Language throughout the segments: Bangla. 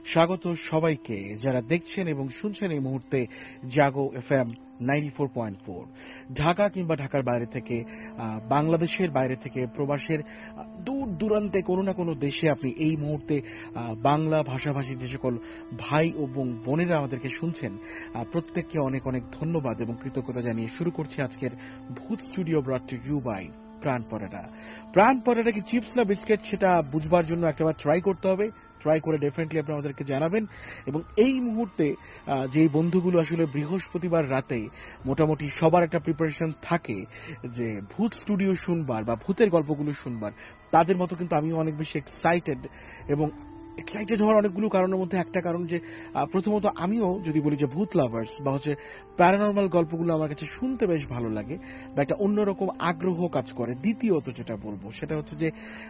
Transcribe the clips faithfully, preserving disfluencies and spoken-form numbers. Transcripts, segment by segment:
স্বাগত সবাইকে যারা দেখছেন এবং শুনছেন এই মুহূর্তে Jago FM ninety four point four. Dhaka কিংবা ঢাকার বাইরে থেকে, বাংলাদেশের বাইরে থেকে, প্রবাসের দূর দূরান্তে কোনো না কোনো দেশে আপনি এই মুহূর্তে বাংলা ভাষাভাষী যে সকল ভাই এবং বোনেরা আমাদেরকে শুনছেন, প্রত্যেককে অনেক অনেক ধন্যবাদ এবং কৃতজ্ঞতা জানিয়ে শুরু করছি আজকের Bhoot studio brought to you by Pran paratha. প্রাণ পরাটা কি চিপস না বিস্কিট সেটা বুঝবার জন্য একটাবার ট্রাই করতে হবে। ট্রাই করে ডেফিনেটলি আপনি আমাদেরকে জানাবেন। এবং এই মুহূর্তে যেই বন্ধুগুলো আসলে বৃহস্পতিবার রাতে মোটামুটি সবার একটা প্রিপারেশন থাকে যে ভূত স্টুডিও শুনবার বা ভূতের গল্পগুলো শুনবার, তাদের মতো কিন্তু আমিও অনেক বেশি এক্সাইটেড। এবং এক্সাইটেড হওয়ার অনেকগুলো কারণের মধ্যে একটা কারণ যে প্রথমত আমিও যদি বলি যে ভূত লাভার্স বা হচ্ছে প্যারানর্মাল গল্পগুলো আমার কাছে শুনতে বেশ ভালো লাগে বা একটা অন্যরকম আগ্রহ কাজ করে। দ্বিতীয়ত যেটা বলবো সেটা হচ্ছে যে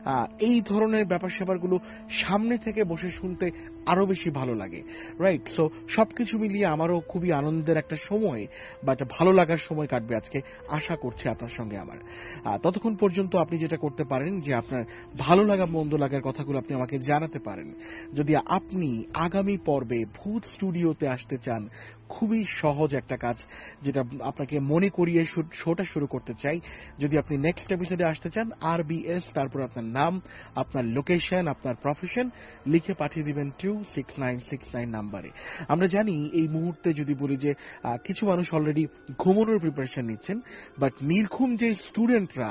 এই ধরনের ব্যাপার স্যাপারগুলো সামনে থেকে বসে শুনতে আরো বেশি ভালো লাগে, রাইট? সো সবকিছু মিলিয়ে আমারও খুবই আনন্দের একটা সময় বা একটা ভালো লাগার সময় কাটবে আজকে, আশা করছি আপনার সঙ্গে আমার। ততক্ষণ পর্যন্ত আপনি যেটা করতে পারেন যে আপনার ভালো লাগা মন্দ লাগার কথাগুলো আপনি আমাকে জানাতে পারেন। যদি আপনি আগামী পর্বে ভূত স্টুডিওতে আসতে চান, খুবই সহজ একটা কাজ যেটা আপনাকে মনে করিয়ে শোটা শুরু করতে চাই। যদি আপনি নেক্সট এপিসোডে আসতে চান, আর বি এস তারপর আপনার নাম, আপনার লোকেশন, আপনার প্রফেশন লিখে পাঠিয়ে দিবেন two six nine six nine নাম্বারে। আমরা জানি এই মুহূর্তে যদি বলি যে কিছু মানুষ অলরেডি ঘুমানোর প্রিপারেশন নিচ্ছেন, বাট নির্ঘুম যে স্টুডেন্টরা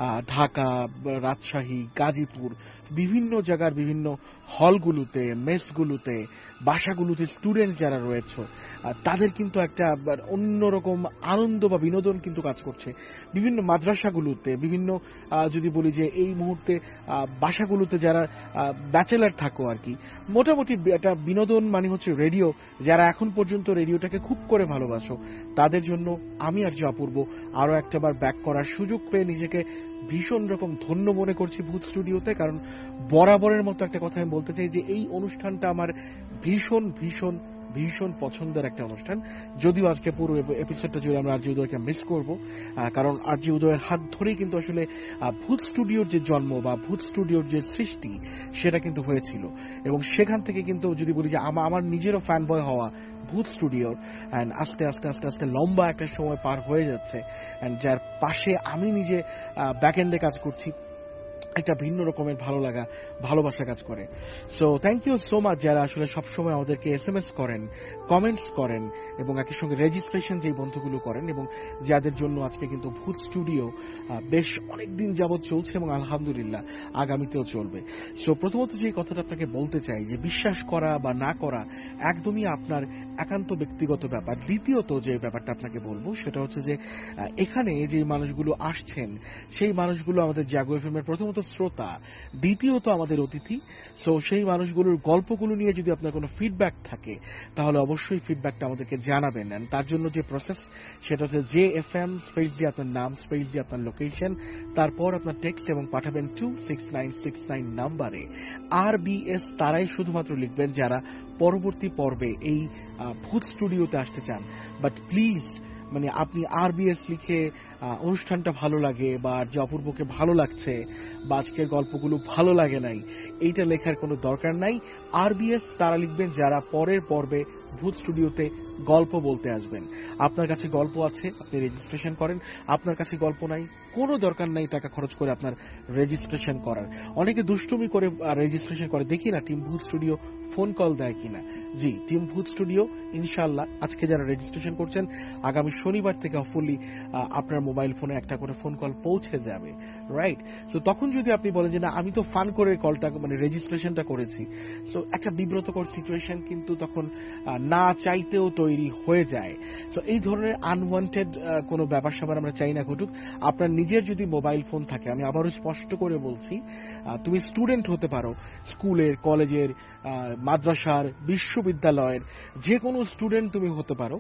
ঢাকা, রাজশাহী, গাজীপুর বিভিন্ন জায়গার বিভিন্ন হলগুলোতে, মেসগুলোতে, বাসাগুলোতে স্টুডেন্ট যারা রয়েছে তাদের কিন্তু একটা অন্যরকম আনন্দ বা বিনোদন কিন্তু কাজ করছে। বিভিন্ন মাদ্রাসাগুলোতে, বিভিন্ন যদি বলি যে এই মুহূর্তে বাসাগুলোতে যারা ব্যাচেলার থাকো আর কি, মোটামুটি একটা বিনোদন মানে হচ্ছে রেডিও। যারা এখন পর্যন্ত রেডিওটাকে খুব করে ভালোবাসো তাদের জন্য আমি আর যে অপূর্ব আরো একটাবার ব্যাক করার সুযোগ পেয়ে নিজেকে ভীষণ রকম ধন্য মনে করছি ভূত স্টুডিওতে। কারণ বরাবরের মতো একটা কথা আমি বলতে চাই যে এই অনুষ্ঠানটা আমার ভীষণ ভীষণ ভীষণ পছন্দের একটা অনুষ্ঠান। যদিও আজকে পুরো এপিসোডটা জুড়ে আমরা আরজি উদয়কে মিস করব, কারণ আরজি উদয়ের হাত ধরেই কিন্তু আসলে ভূত স্টুডিওর যে জন্ম বা ভূত স্টুডিওর যে সৃষ্টি সেটা কিন্তু হয়েছিল। এবং সেখান থেকে কিন্তু যদি বলি যে আমার নিজেরও ফ্যান বয় হওয়া ভূত স্টুডিওর, অ্যান্ড আস্তে আস্তে আস্তে আস্তে লম্বা একটা সময় পার হয়ে যাচ্ছে, অ্যান্ড যার পাশে আমি নিজে ব্যাকএন্ডে কাজ করছি, একটা ভিন্ন রকমের ভালো লাগা, ভালোবাসা কাজ করে। So thank you so much যারা আসলে সবসময় আমাদেরকে এস এম এস করেন, কমেন্টস করেন এবং একই সঙ্গে রেজিস্ট্রেশন যেই বন্ধুগুলো করেন এবং যাদের জন্য আজকে কিন্তু ভূত স্টুডিও বেশ অনেকদিন যাবৎ চলছে এবং আলহামদুলিল্লাহ আগামীতেও চলবে। সো প্রথমত যে কথাটা আপনাকে বলতে চাই যে বিশ্বাস করা বা না করা একদমই আপনার একান্ত ব্যক্তিগত ব্যাপার। দ্বিতীয়ত যে ব্যাপারটা আপনাকে বলবো সেটা হচ্ছে যে এখানে যে মানুষগুলো আসছেন সেই মানুষগুলো আমাদের জাগো এফএম এর প্রথমত শ্রোতা, দ্বিতীয়ত আমাদের অতিথি। সো সেই মানুষগুলোর গল্পগুলো নিয়ে যদি আপনার কোনো ফিডব্যাক থাকে তাহলে অবশ্যই ফিডব্যাকটা আমাদেরকে জানাবেন। তার জন্য যে প্রসেস সেটা হচ্ছে জে এফ এম স্পেস দিয়ে আপনার নাম, স্পেস দিয়ে আপনার লোকেশন, তারপর আপনার টেক্সট এবং পাঠাবেন two six nine six nine নাম্বারে। আর বি এস তারাই শুধুমাত্র লিখবেন যারা পরবর্তী পর্বে এই ভূত স্টুডিওতে আসতে চান। বাট প্লিজ মানে আপনি আর বি এস লিখে অনুষ্ঠানটা ভালো লাগে বা যে অপূর্বকে ভালো লাগছে বা আজকের গল্পগুলো ভালো লাগে নাই এইটা লেখার কোনো দরকার নাই। আর বি এস তারা লিখবেন যারা পরের পর্বে ভূত স্টুডিওতে গল্প বলতে আসবেন। আপনার কাছে গল্প আছে, আপনি রেজিস্ট্রেশন করেন। আপনার কাছে গল্প নাই, কোনো দরকার নাই টাকা খরচ করে আপনার রেজিস্ট্রেশন করার। অনেকে দুষ্টুমি করে রেজিস্ট্রেশন করে, দেখি না টিম ভূত স্টুডিও ফোন কল দেয় কিনা। জি, টিম ভূত স্টুডিও ইনশাআল্লাহ আজকে যারা রেজিস্ট্রেশন করছেন আগামী শনিবার থেকে হপফুলি আপনার মোবাইল ফোনে একটা করে ফোন কল পৌঁছে যাবে, রাইট? সো তখন যদি আপনি বলেন যে না আমি তো ফান করে কলটা মানে রেজিস্ট্রেশনটা করেছি, সো একটা বিব্রতকর সিচুয়েশন কিন্তু তখন না চাইতেও তৈরি হয়ে যায়। সো এই ধরনের আনওয়ান্টেড কোনো ব্যাপার স্যাপার আমরা চাই না ঘটুক। আপনার নিজের যদি মোবাইল ফোন থাকে, আমি আবারও স্পষ্ট করে বলছি, তুমি স্টুডেন্ট হতে পারো, স্কুলের, কলেজের, মাদ্রাসার, বিশ্ববিদ্যালয়ের যে কোনো স্টুডেন্ট তুমি হতে পারো।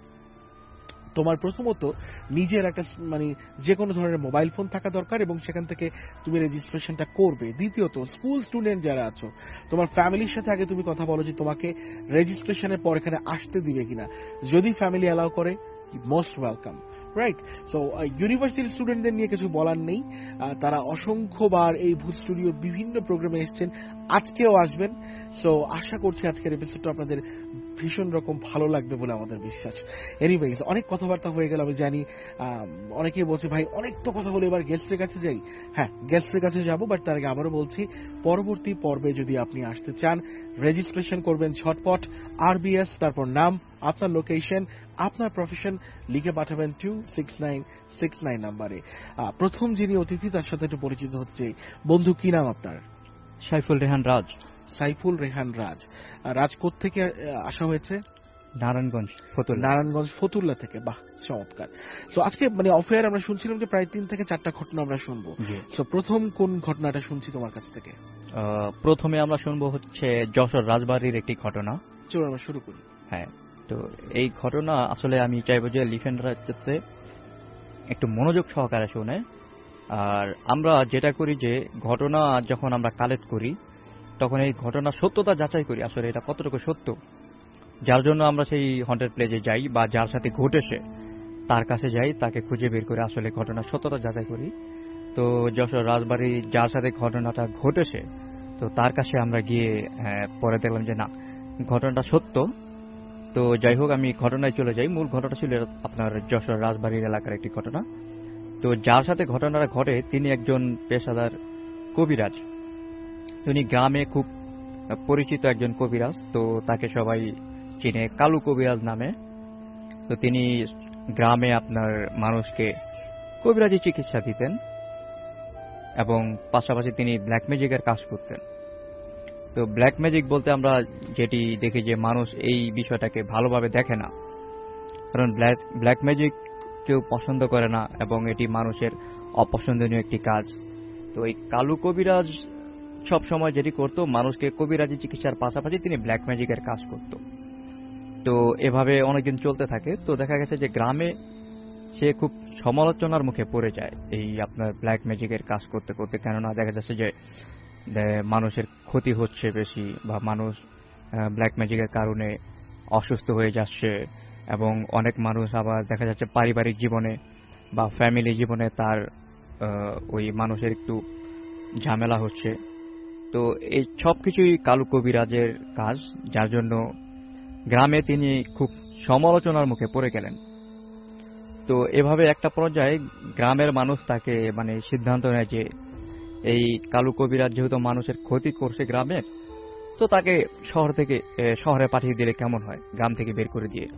তোমার প্রথমত নিজের একটা মানে যে কোনো ধরনের মোবাইল ফোন থাকা দরকার এবং সেখান থেকে তুমি রেজিস্ট্রেশনটা করবে। দ্বিতীয়ত স্কুল স্টুডেন্ট যারা আছো, তোমার ফ্যামিলির সাথে আগে তুমি কথা বলো যে তোমাকে রেজিস্ট্রেশনের পর এখানে আসতে দিবে কিনা। যদি ফ্যামিলি অ্যালাউ করে, most welcome, right? So university স্টুডেন্টদের নিয়ে কিছু বলার নেই, আহ, তারা অসংখ্যবার এই ভূত স্টুডিওর বিভিন্ন প্রোগ্রামে এসেছেন, আজকেও আসবেন। সো আশা করছি আজকের এপিসোডটা আপনাদের ভীষণ রকম ভালো লাগবে বলে আমাদের বিশ্বাস। এনিওয়েজ, অনেক কথাবার্তা হয়ে গেল আমি জানি। আহ, অনেকেই বলছে ভাই অনেক তো কথা বলে এবার গেস্টের কাছে যাই। হ্যাঁ, গেস্টের কাছে যাবো, বাট তার আগে আবারও বলছি পরবর্তী পর্বে যদি আপনি আসতে চান রেজিস্ট্রেশন করবেন ঝটপট, আরবিএস, তারপর নাম, আপনার লোকেশন, আপনার প্রফেশন লিখে পাঠাবেন two six nine six nine নাম্বারে। আহ, প্রথম যিনি অতিথি তার সাথে একটু পরিচিত হচ্ছে। বন্ধু, কি নাম আপনার? সাইফুল রেহান রাজ। সাইফুল রেহান রাজ। আহ, রাজ কোত্থেকে আহ, আসা হয়েছে? নারায়ণগঞ্জ ফতুল্লা। নারায়ণগঞ্জ ফতুল্লা থেকে। বাহ, চমৎকার। সো আজকে মানে অফেয়ার আমরা শুনছিলাম যে প্রায় তিন থেকে চারটা ঘটনা আমরা শুনবো। সো প্রথম কোন ঘটনাটা শুনছি তোমার কাছ থেকে? আহ, প্রথমে আমরা শুনবো হচ্ছে যশোর রাজবাড়ির একটি ঘটনা। চলো আমরা শুরু করি। হ্যাঁ, তো এই ঘটনা আসলে আমি চাইবো যে লিফেন্ডরা যাতে একটু মনোযোগ সহকারে শুনে। আর আমরা যেটা করি যে ঘটনা যখন আমরা কালেক্ট করি তখন এই ঘটনার সত্যতা যাচাই করি, আসলে এটা কতটুকু সত্য। যার জন্য আমরা সেই হন্টেড প্লেসে যাই বা যার সাথে ঘটেছে তার কাছে যাই, তাকে খুঁজে বের করে আসলে ঘটনার সত্যতা যাচাই করি। তো যশোর রাজবাড়ি যার সাথে ঘটনাটা ঘটেছে তো তার কাছে আমরা গিয়ে হ্যাঁ, পরে দেখলাম যে না, ঘটনাটা সত্য। তো যাই হোক, আমি ঘটনায় চলে যাই। মূল ঘটনা ছিল আপনার যশোর রাজবাড়ির এলাকার একটি ঘটনা। তো যার সাথে ঘটনাটা ঘটে তিনি একজন পেশাদার কবিরাজ। তিনি গ্রামে খুব পরিচিত একজন কবিরাজ, তো তাকে সবাই চিনে কালু কবিরাজ নামে। তো তিনি গ্রামে আপনার মানুষকে কবিরাজি চিকিৎসা দিতেন এবং পাশাপাশি তিনি ব্ল্যাক ম্যাজিকের কাজ করতেন। তো ব্ল্যাক ম্যাজিক বলতে আমরা যেটি দেখি যে মানুষ এই বিষয়টাকে ভালোভাবে দেখে না, কারণ ব্ল্যাক ব্ল্যাক ম্যাজিক কেউ পছন্দ করে না এবং এটি মানুষের অপছন্দনীয় একটি কাজ। তো এই কালু কবিরাজ সব সময় যেটি করতো, মানুষকে কবিরাজি চিকিৎসার পাশাপাশি তিনি ব্ল্যাক ম্যাজিকের কাজ করত। তো এভাবে অনেকদিন চলতে থাকে। তো দেখা গেছে যে গ্রামে সে খুব সমালোচনার মুখে পড়ে যায় এই আপনার ব্ল্যাক ম্যাজিকের কাজ করতে করতে, কেননা দেখা যাচ্ছে যে মানুষের ক্ষতি হচ্ছে বেশি বা মানুষ ব্ল্যাক ম্যাজিকের কারণে অসুস্থ হয়ে যাচ্ছে এবং অনেক মানুষ আবার দেখা যাচ্ছে পারিবারিক জীবনে বা ফ্যামিলি জীবনে তার ওই মানুষের একটু ঝামেলা হচ্ছে। তো এই সব কিছুই কালু কবিরাজের কাজ, যার জন্য গ্রামে তিনি খুব সমালোচনার মুখে পড়ে গেলেন। তো এভাবে একটা পর্যায়ে গ্রামের মানুষ তাকে মানে সিদ্ধান্ত নেয় যে এই কালু কবিরাজ যেহেতু মানুষের ক্ষতি করছে গ্রামের, তো তাকে শহর থেকে শহরে পাঠিয়ে দিলে কেমন হয়, গ্রাম থেকে বের করে দিয়ে।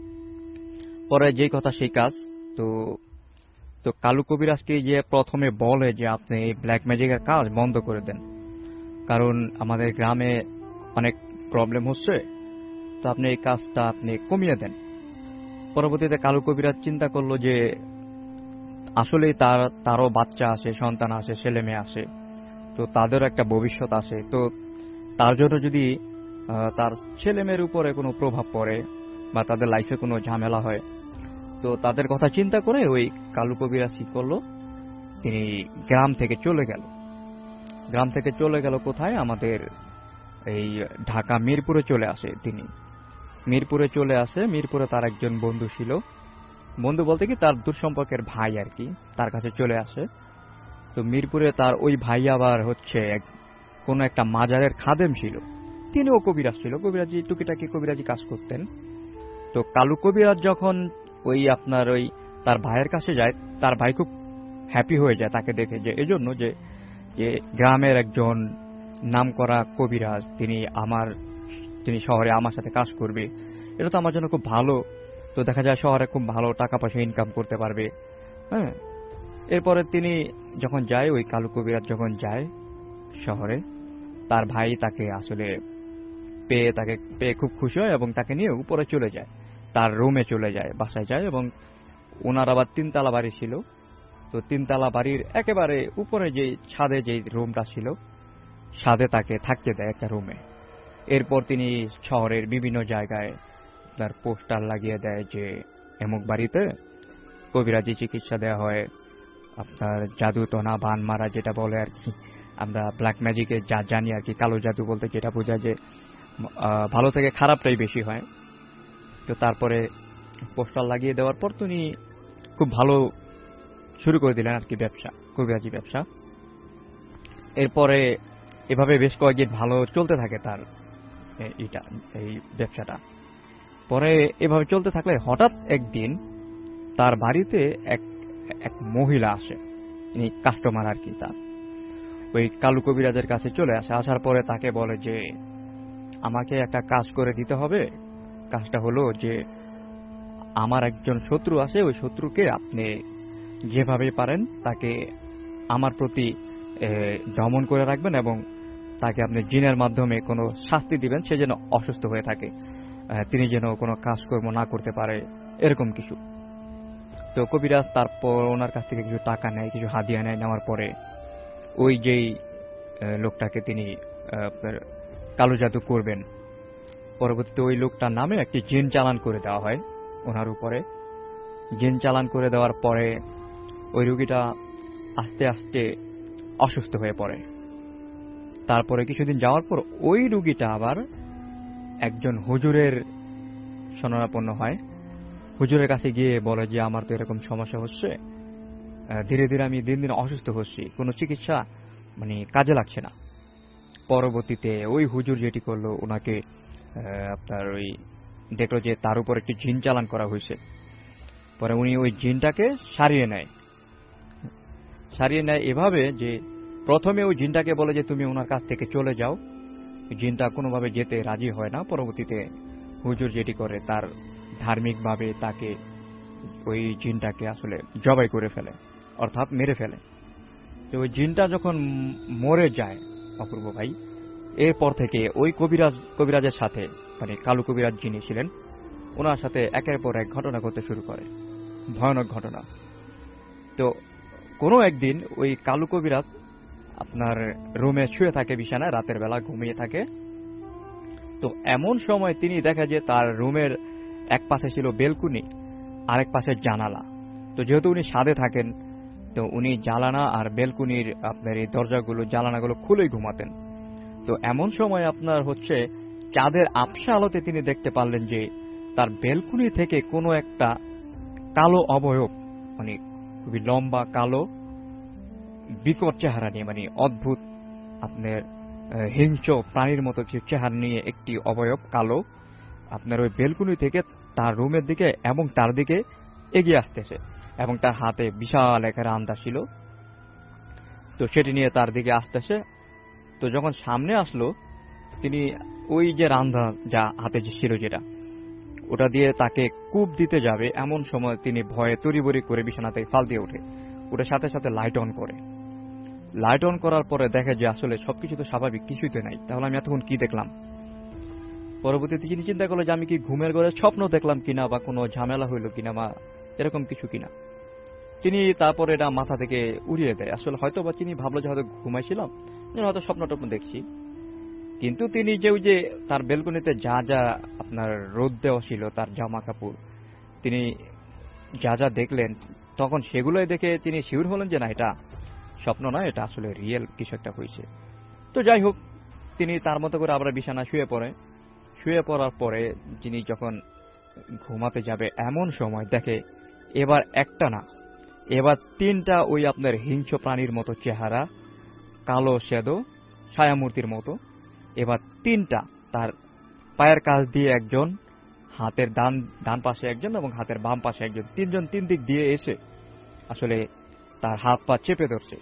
পরে যেই কথা সেই কাজ। তো তো কালু কবিরাজকে যে প্রথমে বলে যে আপনি এই ব্ল্যাক ম্যাজিকের কাজ বন্ধ করে দেন, কারণ আমাদের গ্রামে অনেক প্রবলেম হচ্ছে, তো আপনি এই কাজটা আপনি কমিয়ে দেন। পরবর্তীতে কালু কবিরাজ চিন্তা করলো যে আসলে তার তারও বাচ্চা আসে, সন্তান আসে, ছেলে মেয়ে আসে, তো তাদেরও একটা ভবিষ্যৎ আসে। তো তার জন্য যদি তার ছেলে মেয়ের উপরে কোনো প্রভাব পড়ে বা তাদের লাইফে কোনো ঝামেলা হয়, তো তাদের কথা চিন্তা করে ওই কালু কবিরাজ কি করলো, তিনি গ্রাম থেকে চলে গেল। গ্রাম থেকে চলে গেল কোথায়, আমাদের এই ঢাকা মিরপুরে চলে আসে। তিনি মিরপুরে চলে আসে। মিরপুরে তার একজন বন্ধু ছিল, বন্ধু বলতে কি তার দূর সম্পর্কের ভাই আর কি, তার কাছে চলে আসে। তো মিরপুরে তার ওই ভাই আবার হচ্ছে কোন একটা মাজারের খাদেম ছিল, তিনিও কবিরাজ ছিল, কবিরাজি টুকিটাকি কবিরাজি কাজ করতেন। তো কালু কবিরাজ যখন ওই আপনার ওই তার ভাইয়ের কাছে যায়, তার ভাই খুব হ্যাপি হয়ে যায় তাকে দেখে, যে এজন্য যে গ্রামের একজন নামকরা কবিরাজ তিনি আমার তিনি শহরে আমার সাথে কাজ করবে, এটা তো আমার জন্য খুব ভালো। তো দেখা যায় শহরে খুব ভালো টাকা পয়সা ইনকাম করতে পারবে। হ্যাঁ, এরপরে তিনি যখন যায়, ওই কালু কবিরাজ যখন যায় শহরে, তার ভাই তাকে আসলে পেয়ে তাকে পেয়ে খুব খুশি হয় এবং তাকে নিয়ে উপরে চলে যায়, তার রুমে চলে যায়, বাসায় যায়। এবং ওনার আবার তিনতলা বাড়ি ছিল। তো তিনতলা বাড়ির একেবারে উপরে যে ছাদে যে রুমটা ছিল, ছাদে তাকে থাকতে দেয় একটা রুমে। এরপর তিনি শহরের বিভিন্ন জায়গায় তার পোস্টার লাগিয়ে দেয় যে এমুক বাড়িতে কবিরাজি চিকিৎসা দেওয়া হয়, আপনার জাদু টোনা বান মারা যেটা বলে আর কি, আমরা ব্ল্যাক ম্যাজিকে যা জানি আর কি, কালো জাদু বলতে যেটা বোঝায় যে ভালো থেকে খারাপটাই বেশি হয়। তো তারপরে পোস্টার লাগিয়ে দেওয়ার পর তিনি খুব ভালো শুরু করে দিলেন আর কি ব্যবসা, কবিরাজি ব্যবসা। এরপরে এভাবে বেশ কয়েকদিন ভালো চলতে থাকে তার এটা এই ব্যবসাটা। পরে এভাবে চলতে থাকলে হঠাৎ একদিন তার বাড়িতে এক এক মহিলা আসে, কাস্টমার আর কি, তার ওই কালু কবিরাজের কাছে চলে আসে। আসার পরে তাকে বলে যে আমাকে একটা কাজ করে দিতে হবে। কাজটা হলো যে আমার একজন শত্রু আছে, ওই শত্রুকে আপনি যেভাবে পারেন তাকে আমার প্রতি দমন করে রাখবেন এবং তাকে আপনি জিনের মাধ্যমে কোনো শাস্তি দিবেন, সে যেন অসুস্থ হয়ে থাকে, তিনি যেন কোনো কাজকর্ম না করতে পারে, এরকম কিছু। তো কবিরাজ তারপর ওনার কাছ থেকে কিছু টাকা নেয়, কিছু হাদিয়া নেয়। নেওয়ার পরে ওই যেই লোকটাকে তিনি কালো জাদু করবেন, পরবর্তীতে ওই লোকটার নামে একটি জিন চালান করে দেওয়া হয় ওনার উপরে। জিন চালান করে দেওয়ার পরে ওই রোগীটা আস্তে আস্তে অসুস্থ হয়ে পড়ে। তারপরে কিছুদিন যাওয়ার পর ওই রোগীটা আবার একজন হুজুরের শরণাপন্ন হয়। হুজুরের কাছে গিয়ে বলে যে আমার তো এরকম সমস্যা হচ্ছে, ধীরে ধীরে আমি দিন দিন অসুস্থ হচ্ছি, কোনো চিকিৎসা মানে কাজে লাগছে না। পরবর্তীতে ওই হুজুর যেটি করলো, ওনাকে আপনার ওই দেখলো যে তার উপর একটি জিন চালান করা হয়েছে। পরে উনি ওই জিনটাকে সারিয়ে নেয় সারিয়ে নেয় এভাবে যে প্রথমে ওই জিনটাকে বলে যে তুমি ওনার কাছ থেকে চলে যাও। জিনটা কোনোভাবে যেতে রাজি হয় না। পরবর্তীতে হুজুর যেটি করে, তার ধার্মিকভাবে তাকে ওই জিনটাকে আসলে জবাই করে ফেলে, অর্থাৎ মেরে ফেলে। তো ওই জিনটা যখন মরে যায় অপূর্ব ভাই, এরপর থেকে ওই কবিরাজ কবিরাজের সাথে, মানে কালু কবিরাজ যিনি ছিলেন, ওনার সাথে একের পর এক ঘটনা ঘটতে শুরু করে, ভয়ানক ঘটনা। তো কোনো একদিন ওই কালু কবিরাজ আপনার রুমে শুয়ে থাকে, বিছানায় রাতের বেলা ঘুমিয়ে থাকে। তো এমন সময় তিনি দেখা যে তার রুমের এক পাশে ছিল বেলকুনি, আরেক পাশে জানালা। তো যেহেতু উনি ছাদে থাকেন, তো উনি জানালা আর বেলকুনির আপনার এই দরজাগুলো জানালাগুলো খুলেই ঘুমাতেন। তো এমন সময় আপনার হচ্ছে চাঁদের আবছা আলোতে তিনি দেখতে পারলেন যে তার বেলকুনি থেকে কোনো একটা কালো অবয়ব, মানে খুবই লম্বা কালো বিকট চেহারা নিয়ে, মানে অদ্ভুত আপনার হিংস্র প্রাণীর মতো কিছু চেহারা নিয়ে একটি অবয়ব কালো আপনার ওই বেলকুনি থেকে তার রুমের দিকে এবং তার দিকে এগিয়ে আসতেছে, এবং তার হাতে বিশাল এক রান্দা ছিল। তো সেটি নিয়ে তার দিকে আসতেছে। তো যখন সামনে আসলো, তিনি ওই যে রান্দা যা হাতে ছিল, যেটা ওটা দিয়ে তাকে কূপ দিতে যাবে, এমন সময় তিনি ভয়ে তড়িবড়ি করে বিছানা থেকে ফাল দিয়ে ওঠে। ওটার সাথে সাথে লাইট অন করে। লাইট অন করার পরে দেখে যে আসলে সবকিছু তো স্বাভাবিক, কিছুই তো নাই, তাহলে আমি এতক্ষণ কি দেখলাম। পরবর্তীতে তিনি চিন্তা করলো যে আমি কি ঘুমের ঘরে স্বপ্ন দেখলাম কিনা, বা কোনো ঝামেলা হইল কিনা, বা এরকম কিছু কিনা। তিনি তারপরে এটা মাথা থেকে উড়িয়ে দেয়। আসলে হয়তো বা তিনি ভাবলো যে হয়তো ঘুমাইছিলাম, হয়তো স্বপ্ন টপ্ন দেখছি। কিন্তু তিনি যে ওই যে তার বেলকনিতে যা যা আপনার রোদ দেওয়া ছিল, তার জামা কাপড়, তিনি যা যা দেখলেন, তখন সেগুলোই দেখে তিনি শিওর হলেন যে না, এটা স্বপ্ন নয়, এটা আসলে রিয়েল কিছু একটা হয়েছে। তো যাই হোক, তিনি তার মতো করে আবার বিছানা শুয়ে পড়ে। শুয়ে পড়ার পরে যিনি যখন ঘুমাতে যাবে, এমন সময় দেখে এবার একটা না, এবার তিনটা ওই আপনার হিংস্র প্রাণীর মতো চেহারা, কালো শ্যাদো ছায়ামূর্তির মতো, এবার তিনটা তার পায়ের কাছ দিয়ে একজন, হাতের ডান ডান পাশে একজন এবং হাতের বাম পাশে একজন, তিনজন তিন দিক দিয়ে এসে আসলে তার হাত পা চেপে ধরছে।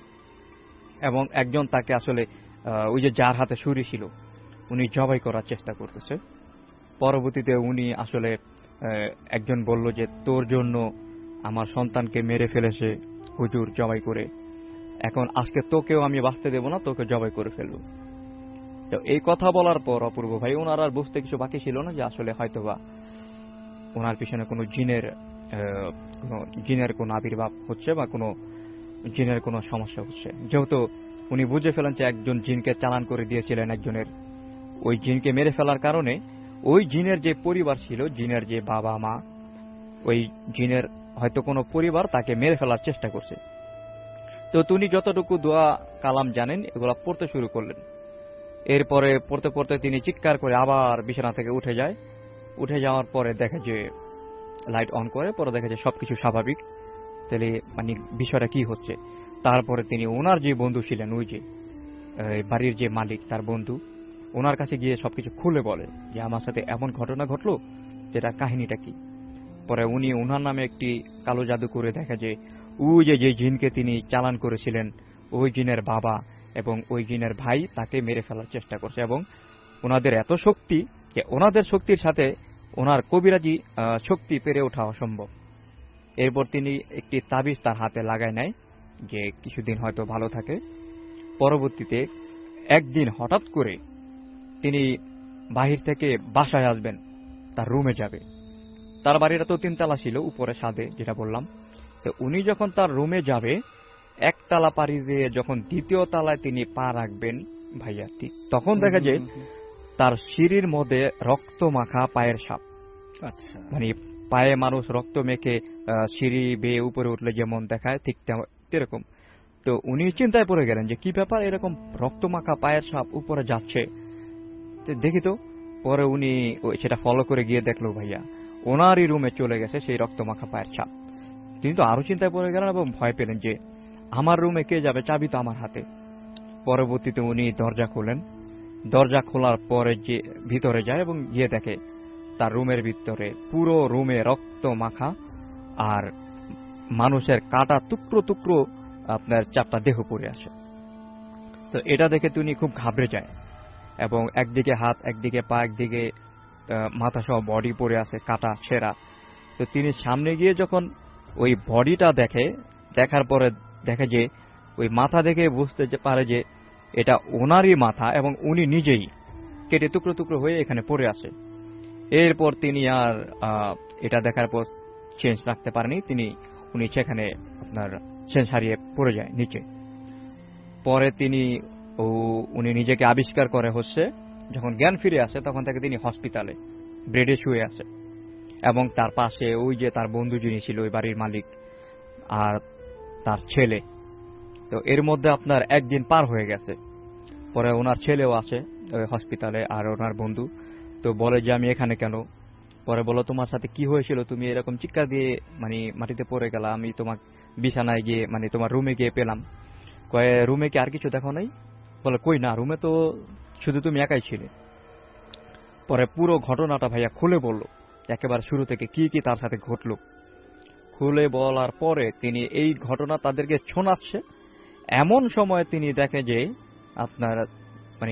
এবং একজন তাকে আসলে ওই যে যার হাতে ছুরি ছিল, উনি জবাই করার চেষ্টা করতেছে। পরবর্তীতে উনি আসলে একজন বলল যে তোর জন্য আমার সন্তানকে মেরে ফেলেছে হুজুর জবাই করে, এখন আজকে তোকেও আমি বাঁচতে দেব না, তোকে জবাই করে ফেলবো। তো এই কথা বলার পর অপূর্ব ভাই, ওনার আর বুঝতে কিছু বাকি ছিল না যে আসলে হয়তোবা ওনার পিছনে কোনো জিনের কোনো জিনের কোনো আবির্ভাব হচ্ছে, বা কোনো জিনের কোনো সমস্যা হচ্ছে। যেহেতু উনি বুঝে ফেলেন যে একজন জিনকে চালান করে দিয়েছিলেন একজনের, ওই জিনকে মেরে ফেলার কারণে ওই জিনের যে পরিবার ছিল, জিনের যে বাবা মা, ওই জিনের হয়তো কোনো পরিবার তাকে মেরে ফেলার চেষ্টা করছে। তো তিনি যতটুকু দোয়া কালাম জানেন এগুলা পড়তে শুরু করলেন। এরপরে পড়তে পড়তে তিনি চিৎকার করে আবার বিছানা থেকে উঠে যায়। উঠে যাওয়ার পরে দেখে যে লাইট অন করে, পরে দেখে যে সবকিছু স্বাভাবিক। তাহলে মানে বিষয়টা কি হচ্ছে। তারপরে তিনি ওনার যে বন্ধু ছিলেন, ওই যে বাড়ির যে মালিক তার বন্ধু, ওনার কাছে গিয়ে সবকিছু খুলে বলে যে আমার সাথে এমন ঘটনা ঘটলো, যেটা কাহিনীটা কি। পরে উনি ওনার নামে একটি কালো জাদু করে দেখা যে ওই যে যে জিনকে তিনি চালান করেছিলেন, ওই জিনের বাবা এবং ওই জিনের ভাই তাকে মেরে ফেলার চেষ্টা করছে, এবং ওনাদের এত শক্তি যে ওনাদের শক্তির সাথে ওনার কবিরাজি শক্তি পেরে ওঠা অসম্ভব। এরপর তিনি একটি তাবিজ তার হাতে লাগায় নেয় যে কিছুদিন হয়তো ভালো থাকে। পরবর্তীতে একদিন হঠাৎ করে তিনি বাহির থেকে বাসায় আসবেন, তার রুমে যাবে। তার বাড়িটা তো তিনতলা ছিল, উপরে ছাদে যেটা বললাম। তো উনি যখন তার রুমে যাবে, একতলা পাড়ি দিয়ে যখন দ্বিতীয় তলায় তিনি পা রাখবেন ভাইয়া, ঠিক তখন দেখা যায় তার সিঁড়ির মধ্যে রক্ত মাখা পায়ের সাপ। আচ্ছা, মানে পায়ে মানুষ রক্ত মেখে সিঁড়ি বেয়ে উপরে উঠলে যেমন দেখায়, ঠিক এরকম। তো উনি চিন্তায় পড়ে গেলেন যে কি ব্যাপার, এরকম রক্ত মাখা পায়ের সাপ উপরে যাচ্ছে, দেখি তো। পরে উনি সেটা ফলো করে গিয়ে দেখলো ভাইয়া ওনারই রুমে চলে গেছে সেই রক্ত মাখা পায়ের ছাপ। তিনি তো আরো চিন্তায় পড়ে গেলেন এবং ভয় পেলেন যে আমার রুমে কে যাবে, চাবি তো আমার হাতে। পরবর্তীতে উনি দরজা খোলেন। দরজা খোলার পরে যে ভিতরে যায় এবং গিয়ে দেখে তার রুমের ভিতরে পুরো রুমে রক্ত মাখা আর মানুষের কাটা টুকরো টুকরো আপনার চারটা দেহ পড়ে আসে। তো এটা দেখে তিনি খুব ঘাবড়ে যায় এবং একদিকে হাত, একদিকে পা, একদিকে মাথা সহ বডি পড়ে আছে কাটা ছেঁড়া। তো তিনি সামনে গিয়ে যখন ওই বডিটা দেখে, দেখার পরে দেখে যে ওই মাথা দেখে বুঝতে পারে যে এটা ওনারই মাথা এবং উনি নিজেই কেটে টুকরো টুকরো হয়ে এখানে পড়ে আসে। এরপর তিনি আর এটা দেখার পর চেঞ্জ রাখতে পারেনি, তিনি উনি সেখানে আপনার চেঞ্জ হারিয়ে পড়ে যায় নিচে। পরে তিনি ও উনি নিজেকে আবিষ্কার করে হচ্ছে যখন জ্ঞান ফিরে আসে, তখন থেকে তিনি হসপিটালে বেডে শুয়ে আছে এবং তার পাশে ওই যে তার বন্ধু যিনি ছিল ওই বাড়ির মালিক আর তার ছেলে। তো এর মধ্যে আপনার একদিন পার হয়ে গেছে। পরে ওনার ছেলেও আছে ওই হসপিটালে আর ওনার বন্ধু। তো বলে যে আমি এখানে কেন? পরে বলো তোমার সাথে কি হয়েছিল, তুমি এরকম চিৎকার দিয়ে মানে মাটিতে পড়ে গেলা, আমি তোমার বিছানায় গিয়ে মানে তোমার রুমে গিয়ে পেলাম। কয়ে রুমে কি আর কিছু দেখো নাই? বলে কই না, রুমে তো শুধু তুমি একাই ছিলে। পরে পুরো ঘটনাটা ভাইয়া খুলে বলল, একেবারে শুরু থেকে কি কি তার সাথে ঘটল। খুলে বলার পরে তিনি এই ঘটনা তাদেরকে শোনাচ্ছে। এমন সময় তিনি দেখে যে আপনার মানে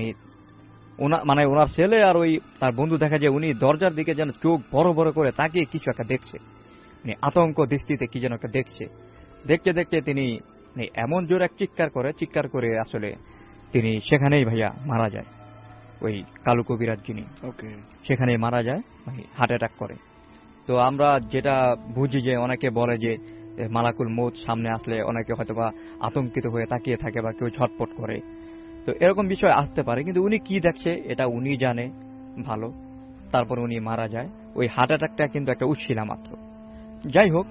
মানে ওনার ছেলে আর ওই তার বন্ধু দেখা যায় উনি দরজার দিকে যেন চোখ বড় বড় করে তাকিয়ে কিছু একটা দেখছে, মানে আতঙ্ক দৃষ্টিতে কি যেন একটা দেখছে। দেখতে দেখতে তিনি এমন জোর এক চিৎকার করে চিৎকার করে আসলে তিনি সেখানেই ভাইয়া মারা যায়। ওই কালু কবিরাজ যিনি সেখানেই মারা যায়, মানে হার্ট অ্যাটাক করে। তো আমরা যেটা বুঝি যে অনেকে বলে যে মালাকুল মউত সামনে আসলে অনেকে হয়তোবা আতঙ্কিত হয়ে তাকিয়ে থাকে বা কেউ ঝটপট করে, তো এরকম বিষয় আসতে পারে। কিন্তু উনি কি দেখছে এটা উনি জানে ভালো। তারপর উনি মারা যায়। ওই হার্ট অ্যাটাকটা কিন্তু একটা উচ্ছিলা মাত্র। যাই হোক,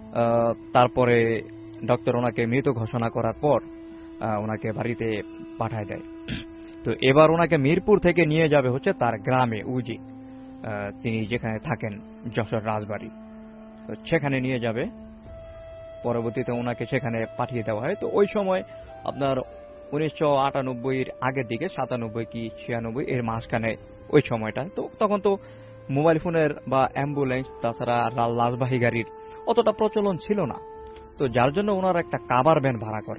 তারপরে ডক্টর ওনাকে মৃত ঘোষণা করার পর ওনাকে বাড়িতে পাঠায় দেয়। তো এবার ওনাকে মিরপুর থেকে নিয়ে যাবে হচ্ছে তার গ্রামে, উজি তিনি যেখানে থাকেন যশোর রাজবাড়ি, তো সেখানে নিয়ে যাবে। পরবর্তীতে ওনাকে সেখানে পাঠিয়ে দেওয়া হয়। তো ওই সময় আপনার উনিশশো আটানব্বই এর আগের দিকে, সাতানব্বই কি ছিয়ানব্বই এর মাঝখানে ওই সময়টা, তো তখন তো মোবাইল ফোনের বা অ্যাম্বুলেন্স তাছাড়া লাশবাহী গাড়ির অতটা প্রচলন ছিল না। তো যার জন্য ওনারা একটা কাভার ভ্যান ভাড়া করে।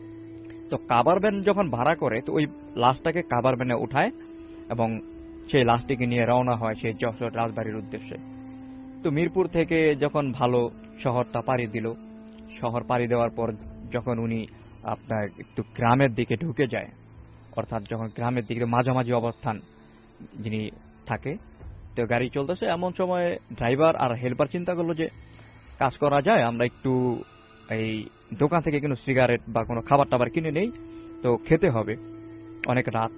তো কাভার ভ্যান যখন ভাড়া করে তো ওই লাশটাকে কাভার ভ্যানে উঠায় এবং সেই লাশটিকে নিয়ে রওনা হয় সেই যশোর রাজবাড়ির উদ্দেশ্যে। তো মিরপুর থেকে যখন ভালো শহরটা পাড়ি দিল, শহর পাড়ি দেওয়ার পর যখন উনি আপনার একটু গ্রামের দিকে ঢুকে যায়, অর্থাৎ যখন গ্রামের দিকে মাঝামাঝি অবস্থান যিনি থাকে, তো গাড়ি চলতেছে, এমন সময় ড্রাইভার আর হেল্পার চিন্তা করলো যে কাজ করা যায়, আমরা একটু এই দোকান থেকে কোনো সিগারেট বা কোনো খাবার টাবার কিনে নেই, তো খেতে হবে, অনেক রাত।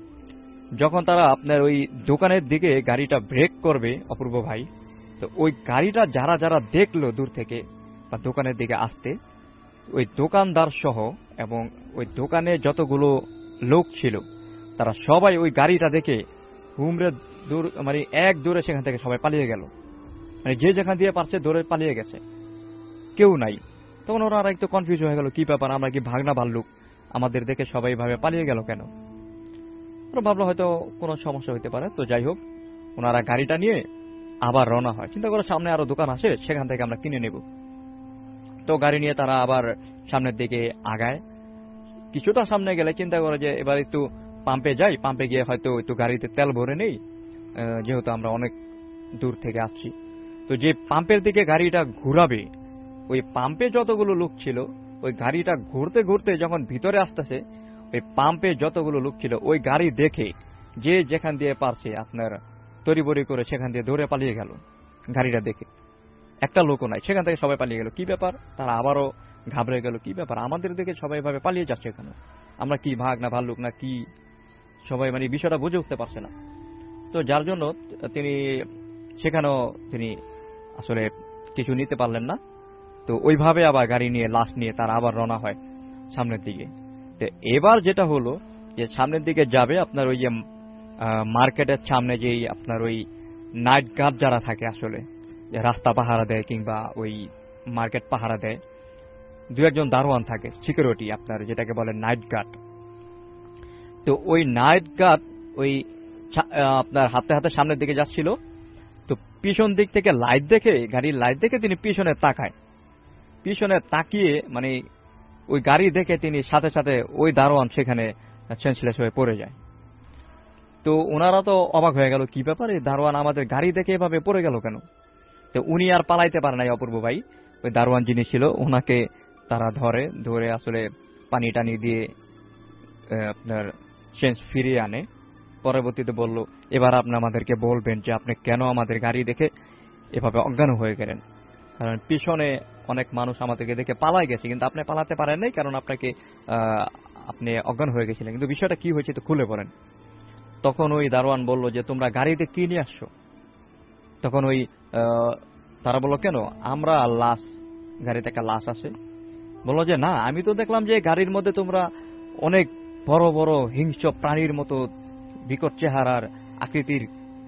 যখন তারা আপনার ওই দোকানের দিকে গাড়িটা ব্রেক করবে অপূর্ব ভাই, তো ওই গাড়িটা যারা যারা দেখলো দূর থেকে বা দোকানের দিকে আসতে, ওই দোকানদার সহ এবং ওই দোকানে যতগুলো লোক ছিল তারা সবাই ওই গাড়িটা দেখে হুমড়ে দূর মানে এক দূরে সেখান থেকে সবাই পালিয়ে গেল। মানে যে যেখান দিয়ে পারছে দৌড়ে পালিয়ে গেছে, কেউ নাই। তখন ওরা একটু কনফিউজ হয়ে গেল, কি ব্যাপার, আমরা কি ভাগনা ভাল্লুক, আমাদের দেখে সবাই ভাবে পালিয়ে গেল কেন। ওরা ভাবলো হয়তো কোনো সমস্যা হতে পারে। তো যাই হোক, ওনারা গাড়িটা নিয়ে আবার রওনা হয়, চিন্তা করে সামনে আরো দোকান আছে, সেখান থেকে আমরা কিনে নেব। তো গাড়ি নিয়ে তারা আবার সামনের দিকে আগায়। কিছুটা সামনে গেলে চিন্তা করে যে এবার একটু পাম্পে যাই, পাম্পে গিয়ে হয়তো একটু গাড়িতে তেল ভরে নেই, যেহেতু আমরা অনেক দূর থেকে আসছি। তো যে পাম্পের দিকে গাড়িটা ঘুরাবে, ওই পাম্পে যতগুলো লোক ছিল, ওই গাড়িটা ঘুরতে ঘুরতে যখন ভিতরে আসতেছে, ওই পাম্পে যতগুলো লোক ছিল ওই গাড়ি দেখে যে যেখান দিয়ে পারছে আপনার তড়িবড়ি করে সেখান দিয়ে দৌড়ে পালিয়ে গেল। গাড়িটা দেখে একটা লোকও নাই, সেখান থেকে সবাই পালিয়ে গেল। কি ব্যাপার, তারা আবারও ঘাবড়ে গেল, কি ব্যাপার, আমাদের দেখে সবাই ভাবে পালিয়ে যাচ্ছে কেন, আমরা কি ভাগ না ভাল্লুক না কি, সবাই মানে বিষয়টা বুঝে উঠতে পারছে না। তো যার জন্য তিনি সেখানেও তিনি আসলে কিছু নিতে পারলেন না। তো ওইভাবে আবার গাড়ি নিয়ে লাশ নিয়ে তারা আবার রওনা হয় সামনের দিকে। তো এবার যেটা হলো যে সামনের দিকে যাবে আপনার ওই যে মার্কেটের সামনে যেই আপনার ওই নাইট গার্ড যারা থাকে, আসলে রাস্তা পাহারা দেয় কিংবা ওই মার্কেট পাহারা দেয়, দু একজন দারোয়ান থাকে, সিকিউরিটি আপনার যেটাকে বলে নাইট গার্ড। তো ওই নাইট গার্ড ওই আপনার হাতে হাতে সামনের দিকে যাচ্ছিল। তো পিছন দিক থেকে লাইট দেখে, গাড়ির লাইট দেখে তিনি পিছনে তাকায়। পিছনে তাকিয়ে মানে ওই গাড়ি দেখে তিনি সাথে সাথে ওই দারোয়ান সেখানে সেন্সলেস হয়ে পড়ে যায়। তো ওনারা তো অবাক হয়ে গেল, কি ব্যাপার, এই দারোয়ান আমাদের গাড়ি দেখে এভাবে পড়ে গেল কেন। তো উনি আর পালাইতে পারে নাই, অপূর্ব ভাই ওই দারোয়ান যিনি ছিল ওনাকে তারা ধরে ধরে আসলে পানি টানি দিয়ে আপনার সেন্স ফিরিয়ে আনে। পরবর্তীতে বলল, এবার আপনি আমাদেরকে বলবেন যে আপনি কেন আমাদের গাড়ি দেখে এভাবে অজ্ঞান হয়ে গেলেন, কারণ পিছনে অনেক মানুষ আমাদেরকে দেখে পালাই গেছে, কিন্তু আপনি পালাতে পারেন নাই, কারণ আপনাকে আপনি অজ্ঞান হয়ে গেছিলেন, কিন্তু বিষয়টা কি হয়েছে তো খুলে বলেন। তখন ওই দারোয়ান বলল যে তোমরা গাড়িতে কি নিয়ে আসছো। তখন ওই তারা বলল, কেন, আমরা লাশ, গাড়িতে একটা লাশ আছে। বলল যে না, আমি তো দেখলাম যে গাড়ির মধ্যে তোমরা অনেক বড় বড় হিংস্র প্রাণীর মতো বিকট চেহারার আকৃতির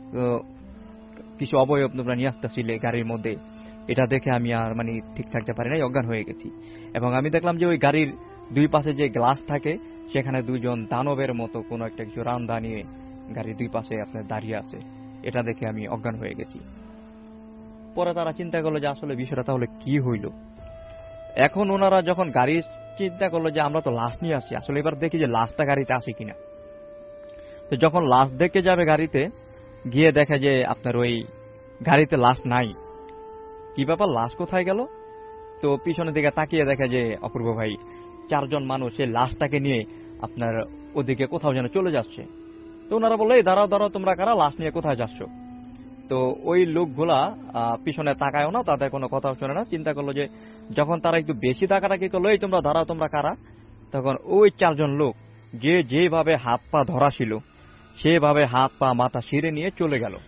কিছু অবয়ব তোমরা নিয়ে আসতেছিলে গাড়ির মধ্যে। এটা দেখে আমি আর মানে ঠিক থাকতে পারি নাই, অজ্ঞান হয়ে গেছি। এবং আমি দেখলাম যে ওই গাড়ির দুই পাশে যে গ্লাস থাকে, সেখানে দুইজন দানবের মতো কোনো একটা কিছু রান্দা নিয়ে গাড়ির দুই পাশে আপনার দাঁড়িয়ে আছে। এটা দেখে আমি অজ্ঞান হয়ে গেছি। পরে তারা চিন্তা করলো যে আসলে বিষয়টা তাহলে কি হইল। এখন ওনারা যখন গাড়ি চিন্তা করলো যে আমরা তো লাশ নিয়ে আসি, আসলে এবার দেখি যে লাশটা গাড়িতে আসে কিনা। তো যখন লাশ দেখে যাবে গাড়িতে, গিয়ে দেখে যে আপনার ওই গাড়িতে লাশ নাই। কি ব্যাপার, লাশ কোথায় গেল। তো পিছনের দিকে তাকিয়ে দেখে যে অপূর্ব ভাই চারজন মানুষ এই লাশটাকে নিয়ে আপনার ওদিকে কোথাও যেন চলে যাচ্ছে। তো ওনারা বললো, এই দাঁড়াও দাঁড়াও, তোমরা কারা, লাশ নিয়ে কোথায় যাচ্ছ। তো ওই লোকগুলা পিছনে তাকায়ও না, তাদের কোনো কথা শোনে না। চিন্তা করলো যে যখন তারা একটু বেশি তাকাটাকি করলো, এই তোমরা দাঁড়াও, তোমরা কারা, তখন ওই চারজন লোক যে যেভাবে হাত পা ধরা ছিল সেভাবে হাত পা মাথা ছিঁড়ে নিয়ে চলে গেল।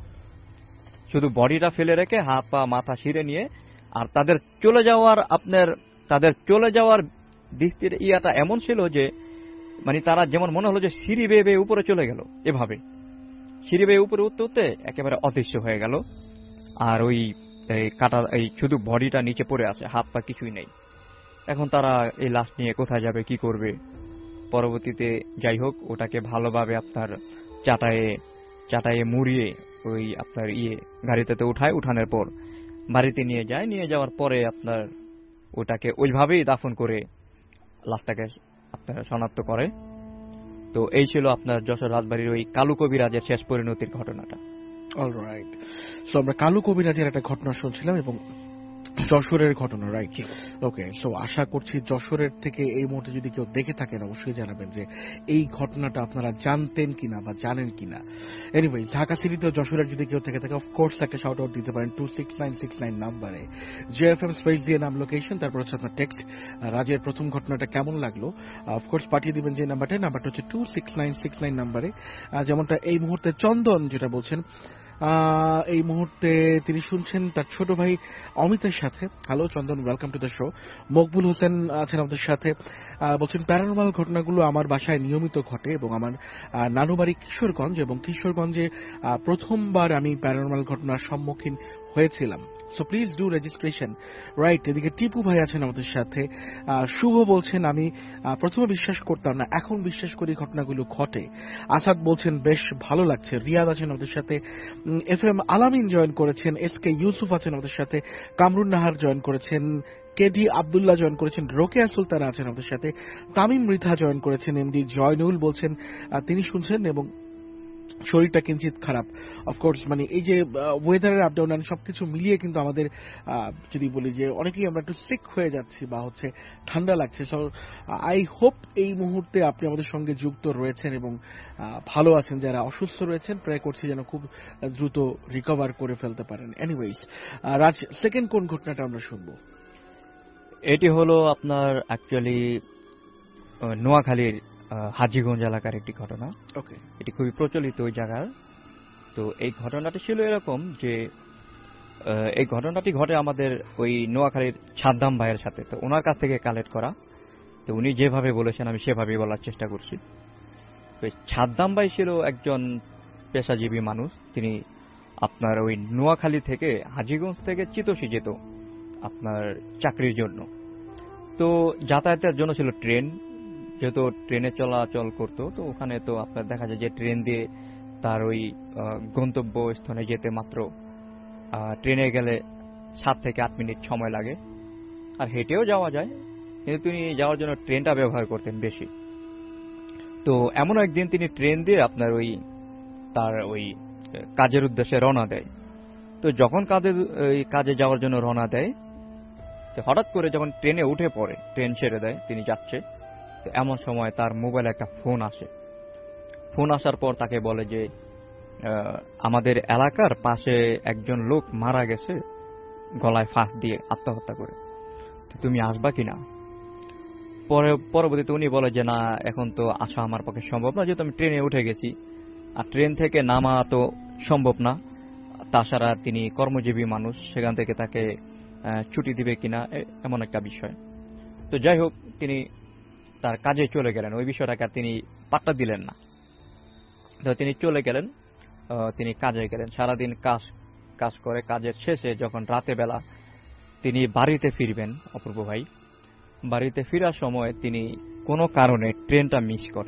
শুধু বডিটা ফেলে রেখে হাত পা মাথা ছিঁড়ে নিয়ে, আর তাদের চলে যাওয়ার আপনার তাদের চলে যাওয়ার দৃষ্টির ইয়াটা এমন ছিল যে মানে তারা যেমন মনে হলো যে সিঁড়ি বেয়ে বেয়ে উপরে চলে গেল। এভাবে সিঁড়ি বেয়ে উপরে উঠতে উঠতে একেবারে অদৃশ্য হয়ে গেল। আর ওই কাটা এই শুধু বডিটা নিচে পড়ে আছে, হাত পা কিছুই নেই। এখন তারা এই লাশ নিয়ে কোথায় যাবে, কি করবে। পরবর্তীতে যাই হোক, ওটাকে ভালোভাবে আপনার চাটায়ে চাটায়ে মুড়িয়ে ওই আপনার ইয়ে গাড়িতে উঠায়, উঠানোর পর বাড়িতে নিয়ে যায়। নিয়ে যাওয়ার পরে আপনার ওটাকে ওইভাবেই দাফন করে লাশটাকে আপনার শনাক্ত করে। তো এই ছিল আপনার যশোর রাজবাড়ির ওই কালু কবিরাজের শেষ পরিণতির ঘটনাটা। অলরাইট, সো আমরা কালু কবিরাজের একটা ঘটনা শুনছিলাম এবং যশোরের ঘটনা, রাইট? ওকে, সো আশা করছি যশোরের থেকে এই মুহূর্তে যদি কেউ দেখে থাকেন অবশ্যই জানাবেন যে এই ঘটনাটা আপনারা জানতেন কিনা বা জানেন কিনা। এনিওয়েজ, ঢাকা সিটিতে যশোরের যদি কেউ থেকে থাকে অফকোর্স একটা শাউট আউট দিতে পারেন two six nine six nine নাম্বারে, জে এফ এম স্পেস দিয়ে নাম, লোকেশন, তারপর হচ্ছে আপনার টেক্সট রাজের প্রথম ঘটনাটা কেমন লাগলো অফকোর্স পাঠিয়ে দিবেন। যে নাম্বারটা নাম্বারটা হচ্ছে two six nine six nine নাম্বারে। যেমনটা এই মুহূর্তে চন্দন যেটা বলছেন, এই মুহূর্তে তিনি শুনছেন তার ছোট ভাই অমিতের সাথে। Hello Chandan, welcome to the show. Maqbool Hossain আছেন আমাদের সাথে, বলছেন প্যারানর্মাল ঘটনাগুলো আমার বাসায় নিয়মিত ঘটে এবং আমার নানু বাড়ি কিশোরগঞ্জ, এবং কিশোরগঞ্জে প্রথমবার আমি প্যারানর্মাল ঘটনার সম্মুখীন হয়েছিলাম। So please do registration. Right, এদিকে টিপু ভাই আছেন আমাদের সাথে। আহ, শুভ বলছেন আমি আহ, প্রথমে বিশ্বাস করতাম না, এখন বিশ্বাস করি ঘটনাগুলো ঘটে। আসাদ বলছেন বেশ ভালো লাগছে। রিয়াদ আছেন আমাদের সাথে। এফ এম আলামিন জয়েন করেছেন। এস কে ইউসুফ আছেন আমাদের সাথে। কামরুন নাহার জয়েন করেছেন। কেডি আব্দুল্লাহ জয়েন করেছেন। রোকেয়া সুলতানা আছেন আমাদের সাথে। তামিম মৃধা জয়েন করেছেন। এমডি জয়নুল বলছেন আহ, তিনি শুনছেন এবং শরীরটা কিঞ্চিত খারাপ। অফকোর্স মানে এই যে ওয়েদারের আপডাউন অ্যান্ড সবকিছু মিলিয়ে কিন্তু আমাদের আহ, যদি বলি যে অনেকেই আমরা একটু সিক হয়ে যাচ্ছি বা হচ্ছে ঠান্ডা লাগছে। সো আই হোপ এই মুহূর্তে আপনি আমাদের সঙ্গে যুক্ত রয়েছেন এবং আহ, ভালো আছেন। যারা অসুস্থ রয়েছেন প্রে করছি যেন খুব দ্রুত রিকভার করে ফেলতে পারেন। এনিওয়েজ, রাজ, সেকেন্ড কোন ঘটনাটা আমরা শুনবো? এটি হলো আপনার অ্যাকচুয়ালি নোয়াখালীর আহ, হাজীগঞ্জ এলাকার একটি ঘটনা। ওকে। এটি খুবই প্রচলিত ওই জায়গার। তো এই ঘটনাটি ছিল এরকম যে আহ, এই ঘটনাটি ঘটে আমাদের ওই নোয়াখালীর সাদ্দাম ভাইয়ের সাথে। তো ওনার কাছ থেকে কালেক্ট করা। তো উনি যেভাবে বলেছেন আমি সেভাবেই বলার চেষ্টা করছি। তো এই সাদ্দাম ভাই ছিল একজন পেশাজীবী মানুষ। তিনি আপনার ওই নোয়াখালী থেকে হাজীগঞ্জ থেকে চিতোষী যেত আপনার চাকরির জন্য। তো যাতায়াতের জন্য ছিল ট্রেন, যেহেতু ট্রেনে চলাচল করতো। তো ওখানে তো আপনার দেখা যায় যে ট্রেন দিয়ে তার ওই আহ, গন্তব্য স্থানে যেতে মাত্র আহ, ট্রেনে গেলে সাত থেকে আট মিনিট সময় লাগে, আর হেঁটেও যাওয়া যায়, কিন্তু তিনি যাওয়ার জন্য ট্রেনটা ব্যবহার করতেন বেশি। তো এমন একদিন তিনি ট্রেন দিয়ে আপনার ওই তার ওই আহ, কাজের উদ্দেশ্যে রওনা দেয়। তো যখন কাজের ওই কাজে যাওয়ার জন্য রওনা দেয়, তো হঠাৎ করে যখন ট্রেনে উঠে পড়ে, ট্রেন ছেড়ে দেয়, তিনি যাচ্ছে, তো এমন সময় তার মোবাইলে একটা ফোন আসে। ফোন আসার পর তাকে বলে যে আহ, আমাদের এলাকার পাশে একজন লোক মারা গেছে গলায় ফাঁস দিয়ে আত্মহত্যা করে, তো তুমি আসবা কিনা। পরে পরবর্তীতে উনি বলে যে না, এখন তো আসা আমার পক্ষে সম্ভব না, যেহেতু আমি ট্রেনে উঠে গেছি, আর ট্রেন থেকে নামা তো সম্ভব না। তাছাড়া তিনি কর্মজীবী মানুষ, সেখান থেকে তাকে আহ, ছুটি দিবে কিনা এ- এমন একটা বিষয়। তো যাই হোক, তিনি তার কাজে চলে গেলেন, ওই বিষয়টাকে আর তিনি পাত্তা দিলেন না। তো তিনি চলে গেলেন, আহ, তিনি কাজে গেলেন, সারাদিন কাজ কাজ করে কাজের শেষে যখন রাতে বেলা তিনি বাড়িতে ফিরবেন, অপূর্ব ভাই, বাড়িতে ফেরার সময় তিনি কোনো কারণে ট্রেনটা মিস করে।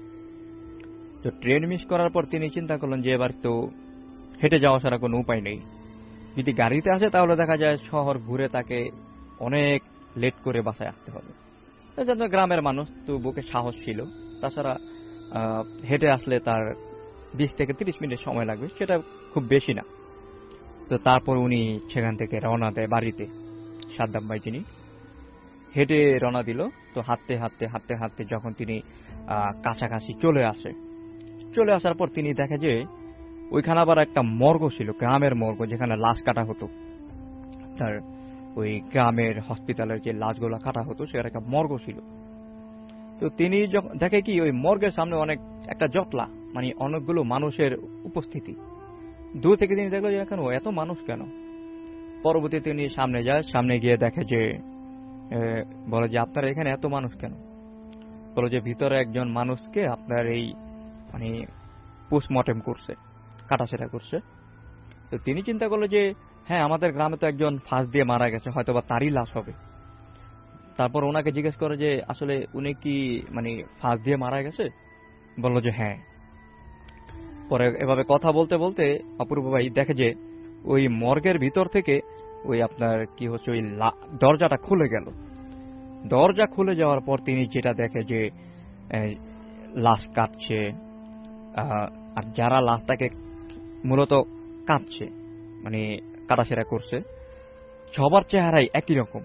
তো ট্রেন মিস করার পর তিনি চিন্তা করলেন যে এবার তো হেঁটে যাওয়া ছাড়া কোনো উপায় নেই। যদি গাড়িতে আসে তাহলে দেখা যায় শহর ঘুরে তাকে অনেক লেট করে বাসায় আসতে হবে। এজন্য গ্রামের মানুষ, তো বুকে সাহস ছিল। তাছাড়া আহ, হেঁটে আসলে তার বিশ থেকে তিরিশ মিনিট সময় লাগবে, সেটা খুব বেশি না। তো তারপর উনি সেখান থেকে রওনা দেয় বাড়িতে। সাদ্দাম ভাই তিনি হেঁটে রওনা দিল। তো হাঁটতে হাঁটতে হাঁটতে হাঁটতে যখন তিনি আহ, কাছাকাছি চলে আসে, চলে আসার পর তিনি দেখে যে ওইখানে আবার একটা মর্গ ছিল, গ্রামের মর্গ, যেখানে লাশ কাটা হতো। তার ওই গ্রামের হসপিটালের যে লাশগুলো কাটা হতো, সেখানে একটা মর্গ ছিল। তো তিনি যখন দেখে কি ওই মর্গের সামনে অনেক একটা জটলা, মানে অনেকগুলো মানুষের উপস্থিতি। দূর থেকে তিনি দেখলো যে এখন এত মানুষ কেন। পরবর্তীতে তিনি সামনে যায়, সামনে গিয়ে দেখে যে এ, বলে যে আপনারা এখানে এত মানুষ কেন। বলো যে ভিতরে একজন মানুষকে আপনার এই মানে পোস্টমর্টেম করছে, কাটাছেড়া করছে। তো তিনি চিন্তা করলো যে হ্যাঁ, আমাদের গ্রামে তো একজন ফাঁস দিয়ে মারা গেছে, হয়তো বা তারই লাশ হবে। তারপর ওনাকে জিজ্ঞেস করে যে আসলে উনি কি মানে ফাঁস দিয়ে মারা গেছে। বললো যে হ্যাঁ। পরে এভাবে কথা বলতে বলতে অপূর্ব ভাই দেখে যে ওই মর্গের ভিতর থেকে ওই আপনার কি হচ্ছে ওই লা- দরজাটা খুলে গেল। দরজা খুলে যাওয়ার পর তিনি যেটা দেখে যে এই, লাশ কাটছে, আহ, আর যারা লাশটাকে মূলত কাটছে মানে কাটাছেড়া করছে, সবার চেহারাই একই রকম।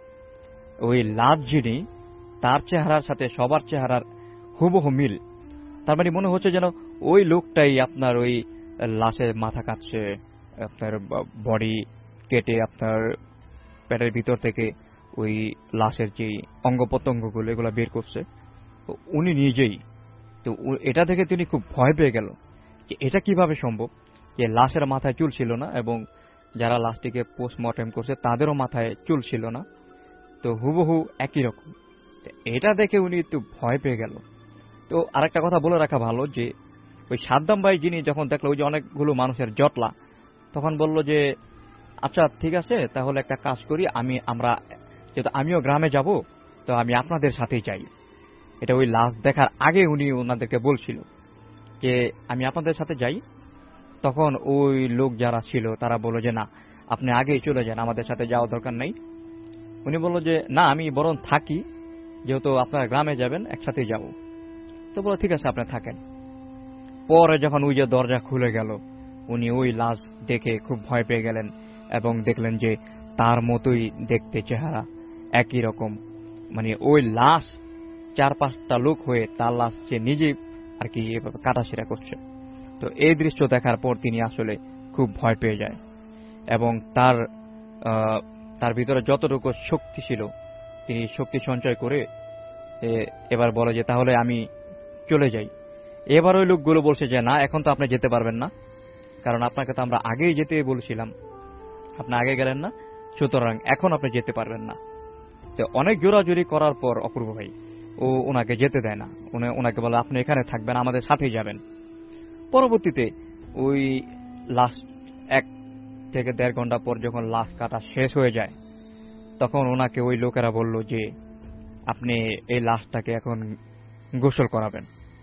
ওই লাশ যিনি, তার চেহারার সাথে সবার চেহারার হুবহু মিল। তার মানে মনে হচ্ছে যেন ওই লোকটাই আপনার ওই লাশের মাথা কাটছে, আপনার বডি কেটে আপনার পেটের ভিতর থেকে ওই লাশের যে অঙ্গ প্রত্যঙ্গগুলো এগুলো বের করছে, তো উনি নিজেই। তো উ- এটা দেখে তিনি খুব ভয় পেয়ে গেল যে এটা কিভাবে সম্ভব যে লাশের মাথায় চুল ছিল না, এবং যারা লাশটিকে পোস্টমর্টেম করছে তাদেরও মাথায় চুল ছিল না, তো হুবহু একই রকম। তো এটা দেখে উনি একটু ভয় পেয়ে গেল। তো আরেকটা কথা বলে রাখা ভালো যে ওই সাদ্দাম ভাই যিনি যখন দেখলো ওই যে অনেকগুলো মানুষের জটলা, তখন বলল যে আচ্ছা ঠিক আছে, তাহলে একটা কাজ করি, আমি আমরা যেহেতু আমিও গ্রামে যাব, তো আমি আপনাদের সাথেই যাই। এটা ওই লাশ দেখার আগে উনি ওনাদেরকে বলছিল যে আমি আপনাদের সাথে যাই। তখন ওই লোক যারা ছিল তারা বলল যে না, আপনি আগেই চলে যান, আমাদের সাথে যাওয়ার দরকার নেই। উনি বলল যে না, আমি বরং থাকি, যেহেতু আপনারা গ্রামে যাবেন একসাথেই যাব। তো বলল ঠিক আছে, আপনি থাকেন। পরে যখন ওই যে দরজা খুলে গেল, উনি ওই লাশ দেখে খুব ভয় পেয়ে গেলেন এবং দেখলেন যে তার মতোই দেখতে চেহারা, একই রকম, মানে ওই লাশ চার পাঁচটা লোক হয়ে তার লাশ সে নিজেই আর কি এভাবে কাটাছেঁড়া করছে। তো এই দৃশ্য দেখার পর তিনি আসলে খুব ভয় পেয়ে যায় এবং তার তার ভিতরে যতটুকু শক্তি ছিল তিনি শক্তি সঞ্চয় করে এবার বলে যে তাহলে আমি চলে যাই। এবার ওই লোকগুলো বলছে যে না, এখন তো আপনি যেতে পারবেন না, কারণ আপনাকে তো আমরা আগেই যেতে বলছিলাম, আপনি আগে গেলেন না, সুতরাং এখন আপনি যেতে পারবেন না। তো অনেক জোরাজুরি করার পর অপূর্ব ভাই ও ওনাকে যেতে দেয় না, ওনাকে বলে আপনি এখানে থাকবেন, আমাদের সাথেই যাবেন। পরবর্তীতে ওই লাস্ট এক থেকে দেড় ঘন্টা পর যখন লাশ কাটা শেষ হয়ে যায়, তখন ওনাকে ওই লোকেরা বলল যে আপনি এই লাশটাকে এখন গোসল করাবেন।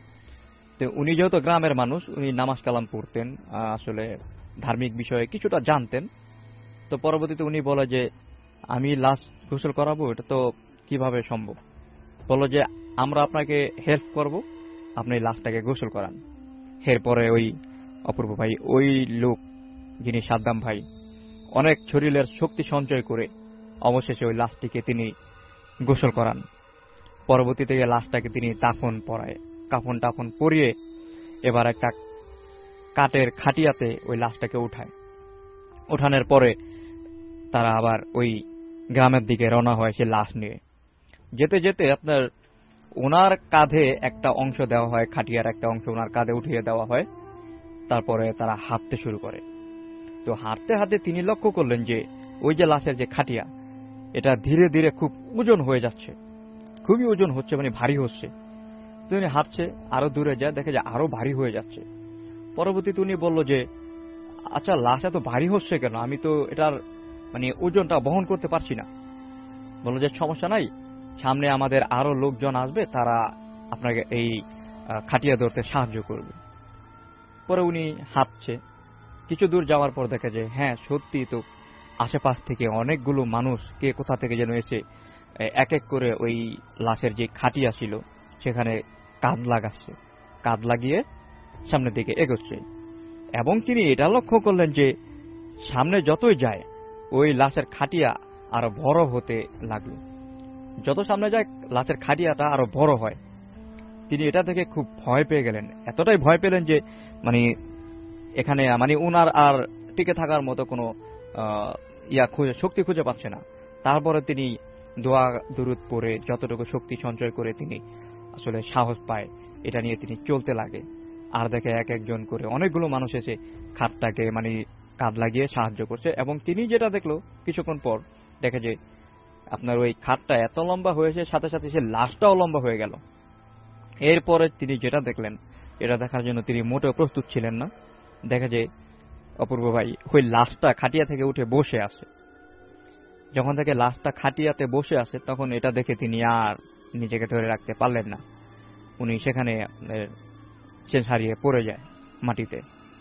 তো উনি যেহেতু গ্রামের মানুষ, উনি নামাজ কালাম পড়তেন, আসলে ধার্মিক বিষয়ে কিছুটা জানতেন। তো পরবর্তীতে উনি বলে যে আমি লাশ গোসল করাবো, এটা তো কিভাবে সম্ভব? বলল যে আমরা আপনাকে হেল্প করব, আপনি লাশটাকে গোসল করান। এরপরে ওই অপূর্ব ভাই, ওই লোক যিনি সাদ্দাম ভাই, অনেক শরীরের শক্তি সঞ্চয় করে অবশেষে ওই লাশটিকে তিনি গোসল করান। পরবর্তীতে লাশটাকে তিনি দাফন পরায়, কাফন টাফন পরিয়ে এবার একটা কাঠের খাটিয়াতে ওই লাশটাকে উঠায়। ওঠানোর পরে তারা আবার ওই গ্রামের দিকে রওনা হয় সে লাশ নিয়ে। যেতে যেতে আপনার ওনার কাঁধে একটা অংশ দেওয়া হয়, খাটিয়ার একটা অংশ ওনার কাঁধে উঠিয়ে দেওয়া হয়। তারপরে তারা হাঁটতে শুরু করে। তো হাঁটতে হাঁটতে তিনি লক্ষ্য করলেন যে ওই যে লাশের যে খাটিয়া, এটা ধীরে ধীরে খুব ওজন হয়ে যাচ্ছে, খুবই ওজন হচ্ছে, মানে ভারী হচ্ছে। তো উনি হাঁটছে, আরো দূরে যায়, দেখে যে আরো ভারী হয়ে যাচ্ছে। পরবর্তীতে উনি বলল যে আচ্ছা, লাশ এত ভারী হচ্ছে কেন? আমি তো এটার মানে ওজনটা বহন করতে পারছি না। বলল যে সমস্যা নাই, সামনে আমাদের আরো লোকজন আসবে, তারা আপনাকে এই খাটিয়া ধরতে সাহায্য করবে। পরে উনি হাঁটছে, কিছু দূর যাওয়ার পর দেখে যে হ্যাঁ সত্যি তো আশেপাশ থেকে অনেকগুলো মানুষ কে কোথা থেকে যেন এসে এক এক করে ওই লাশের যে খাটিয়া ছিল সেখানে কাঁধ লাগাচ্ছে, কাঁধ লাগিয়ে সামনের দিকে এগোচ্ছে। এবং তিনি এটা লক্ষ্য করলেন যে সামনে যতই যায় ওই লাশের খাটিয়া আরো বড় হতে লাগলো। যত সামনে যায় লাশের খাটিয়াটা আরো বড় হয়। তিনি এটা দেখে খুব ভয় পেয়ে গেলেন, এতটাই ভয় পেলেন যে মানে এখানে মানে উনার আর টিকে থাকার মতো কোনো ইয়া খুঁজে শক্তি খুঁজে পাচ্ছে না। তারপরে তিনি দোয়া দুরুদ পড়ে যতটুকু শক্তি সঞ্চয় করে তিনি আসলে সাহস পায়, এটা নিয়ে তিনি চলতে লাগে। আর দেখে এক একজন করে অনেকগুলো মানুষ এসে খাটটাকে মানে কাঁধ লাগিয়ে সাহায্য করছে। এবং তিনি যেটা দেখলো কিছুক্ষণ পর দেখে যে আপনার ওই খাটটা এত লম্বা হয়েছে, সাথে সাথে সে লাশটাও লম্বা হয়ে গেল। এরপরে তিনি যেটা দেখলেন, এটা দেখার জন্য তিনি মোটেও প্রস্তুত ছিলেন না। দেখা যায় অপূর্ব ভাই ওই লাশটা খাটিয়া থেকে উঠে বসে আছে। যখন থেকে লাশটা খাটিয়াতে বসে আছে, তখন এটা দেখে তিনি আর নিজেকে ধরে রাখতে পারলেন না। উনি সেখানে শেষ হারিয়ে পড়ে যায় মাটিতে।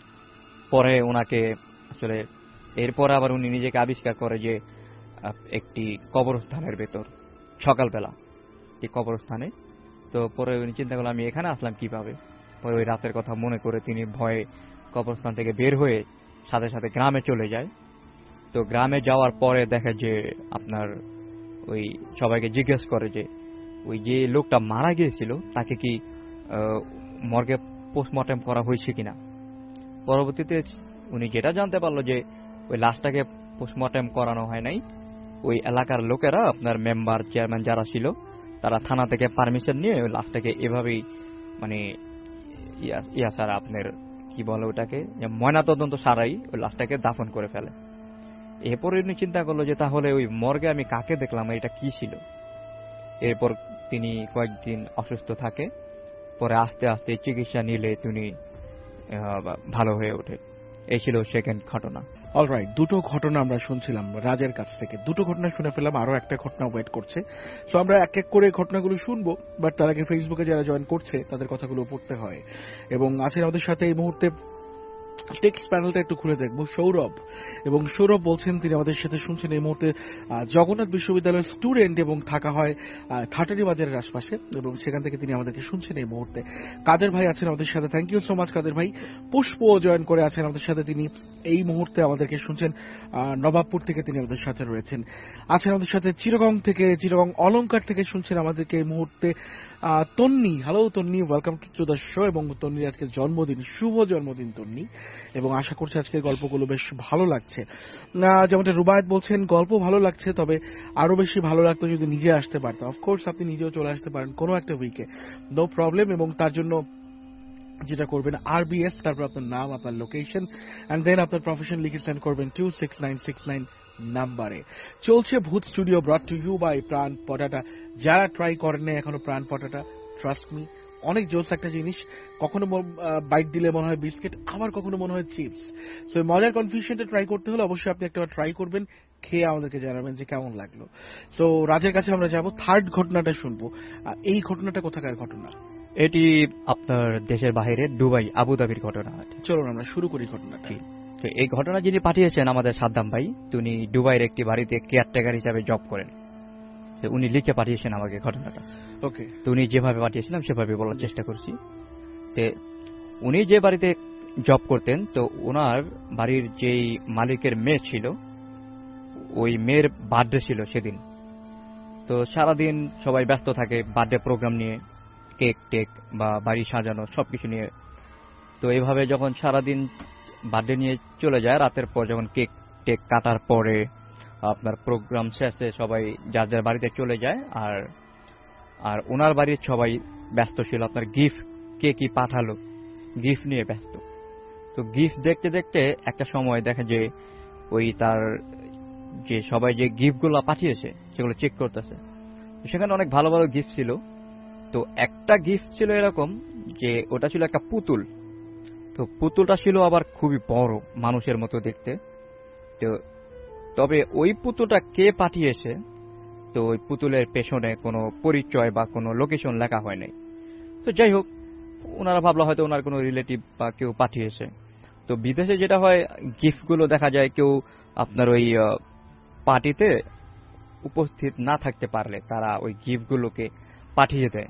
পরে ওনাকে আসলে এরপর আবার উনি নিজেকে আবিষ্কার করে যে একটি কবরস্থানের ভেতর, সকালবেলা একটি কবরস্থানে। তো পরে উনি চিন্তা করলেন আমি এখানে আসলাম কিভাবে। পরে ওই রাতের কথা মনে করে তিনি ভয়ে কবরস্থান থেকে বের হয়ে সাথে সাথে গ্রামে চলে যায়। তো গ্রামে যাওয়ার পরে দেখে যে আপনার ওই সবাইকে জিজ্ঞেস করে যে ওই যে লোকটা মারা গিয়েছিল তাকে কি মর্গে পোস্টমর্টেম করা হয়েছে কিনা। পরবর্তীতে উনি যেটা জানতে পারলো যে ওই লাশটাকে পোস্টমর্টেম করানো হয় নাই। ওই এলাকার লোকেরা, আপনার মেম্বার চেয়ারম্যান যারা ছিল, তারা থানা থেকে পারমিশন নিয়ে ওই লাশটাকে এভাবেই মানে ইয়া সারা আপনার কি বলে ওটাকে ময়নাতদন্ত সারাই ওই লাশটাকে দাফন করে ফেলে। এরপরে উনি চিন্তা করলো যে তাহলে ওই মর্গে আমি কাকে দেখলাম, এটা কি ছিল। এরপর তিনি কয়েকদিন অসুস্থ থাকে। পরে আস্তে আস্তে চিকিৎসা নিলে তিনি ভালো হয়ে ওঠে। এই ছিল সেকেন্ড ঘটনা। অলরাইট, দুটো ঘটনা আমরা শুনছিলাম রাজের কাছ থেকে। দুটো ঘটনা শুনে ফেললাম, আরো একটা ঘটনা ওয়েট করছে। সো আমরা এক এক করে ঘটনাগুলো শুনবো, বাট তার আগে ফেসবুকে যারা জয়েন করছে তাদের কথাগুলো পড়তে হয়। এবং আছেন আমাদের সাথে এই মুহূর্তে, টেক্সট প্যানেলটা একটু খুলে দেখবো, সৌরভ। এবং সৌরভ বলছেন তিনি আমাদের সাথে শুনছেন এই মুহূর্তে জগন্নাথ বিশ্ববিদ্যালয়ের স্টুডেন্ট এবং থাকা হয় ঠাটারি বাজারের আশপাশে, এবং সেখান থেকে তিনি আমাদেরকে শুনছেন এই মুহূর্তে। কাদের ভাই আছেন আমাদের সাথে, thank you so much Kader ভাই। পুষ্প জয়েন করে আছেন আমাদের সাথে, তিনি এই মুহূর্তে আমাদেরকে শুনছেন নবাবপুর থেকে, তিনি আমাদের সাথে রয়েছেন। আছেন আমাদের সাথে চিরগং থেকে, চিরগং অলংকার থেকে শুনছেন আমাদেরকে এই মুহূর্তে Tonni. Hello Tonni, welcome to the show. এবং তন্নির আজকে জন্মদিন, শুভ জন্মদিন তন্নি, এবং আশা করছি আজকের গল্পগুলো বেশ ভালো লাগছে। যেমনটা রুবায়েত বলছেন, গল্প ভালো লাগছে, তবে আরো বেশি ভালো লাগতো যদি নিজে আসতে পারতাম। অফকোর্স আপনি নিজেও চলে আসতে পারেন কোনো একটা উইকে, নো প্রবলেম। এবং তার জন্য যেটা করবেন, আরবিএস, তারপর আপনার নাম, আপনার লোকেশন, অ্যান্ড দেন আপনার প্রফেশন লিখে সেন্ড করবেন two six nine six nine নাম্বারে। চলছে Bhoot studio, brought to you by Pran potato. যারা ট্রাই করেন না এখনো প্রাণ পটাটা, ট্রাস্ট মি, অনেক জোস একটা জিনিস। কখনো বাইট দিলে মনে হয় বিস্কিট, আবার কখনো মনে হয় চিপস। সো মজার কনফিউশনটা ট্রাই করতে হলে অবশ্যই আপনি একটা ট্রাই করবেন, খেয়ে আমাদেরকে জানাবেন যে কেমন লাগলো। সো রাজের কাছে আমরা যাব, থার্ড ঘটনাটা শুনবো। এই ঘটনাটা কোথাকার ঘটনা? এটি আপনার দেশের বাইরে দুবাই, আবুধাবির ঘটনা। চলুন আমরা শুরু করি ঘটনাটি। তো এই ঘটনা যিনি পাঠিয়েছেন আমাদের সাদ্দাম ভাই, তিনি দুবাইয়ের একটি বাড়িতে কেয়ারটেকার হিসাবে জব করেন। উনি লিখে পাঠিয়েছেন আমাকে ঘটনাটা। ওকে, তো উনি যেভাবে পাঠিয়েছিলাম সেভাবে বলার চেষ্টা করছি। তো উনি যে বাড়িতে জব করতেন, তো ওনার বাড়ির যেই মালিকের মেয়ে ছিল, ওই মেয়ের বার্থডে ছিল সেদিন। তো সারাদিন সবাই ব্যস্ত থাকে বার্থডে প্রোগ্রাম নিয়ে, কেক টেক বা বাড়ি সাজানো সবকিছু নিয়ে। তো এইভাবে যখন সারাদিন বার্থডে নিয়ে চলে যায়, রাতের পর যখন কেক টেক কাটার পরে আপনার প্রোগ্রাম শেষে সবাই যার যার বাড়িতে চলে যায়। আর আর ওনার বাড়ির সবাই ব্যস্ত ছিল আপনার গিফট, কে কি পাঠালো গিফট নিয়ে ব্যস্ত। তো গিফট দেখতে দেখতে একটা সময় দেখা যে ওই তার যে সবাই যে গিফটগুলো পাঠিয়েছে সেগুলো চেক করতেছে। সেখানে অনেক ভালো ভালো গিফট ছিল। তো একটা গিফট ছিল এরকম যে ওটা ছিল একটা পুতুল। তো পুতুলটা ছিল আবার খুবই বড়, মানুষের মতো দেখতে। তো তবে ওই পুতুলটা কে পাঠিয়েছে, তো ওই পুতুলের পেছনে কোনো পরিচয় বা কোনো লোকেশন লেখা হয় নাই। তো যাই হোক, ওনারা ভাবলো হয়তো ওনার কোনো রিলেটিভ বা কেউ পাঠিয়েছে। তো বিদেশে যেটা হয়, গিফটগুলো দেখা যায় কেউ আপনার ওই পার্টিতে উপস্থিত না থাকতে পারলে তারা ওই গিফটগুলোকে পাঠিয়ে দেয়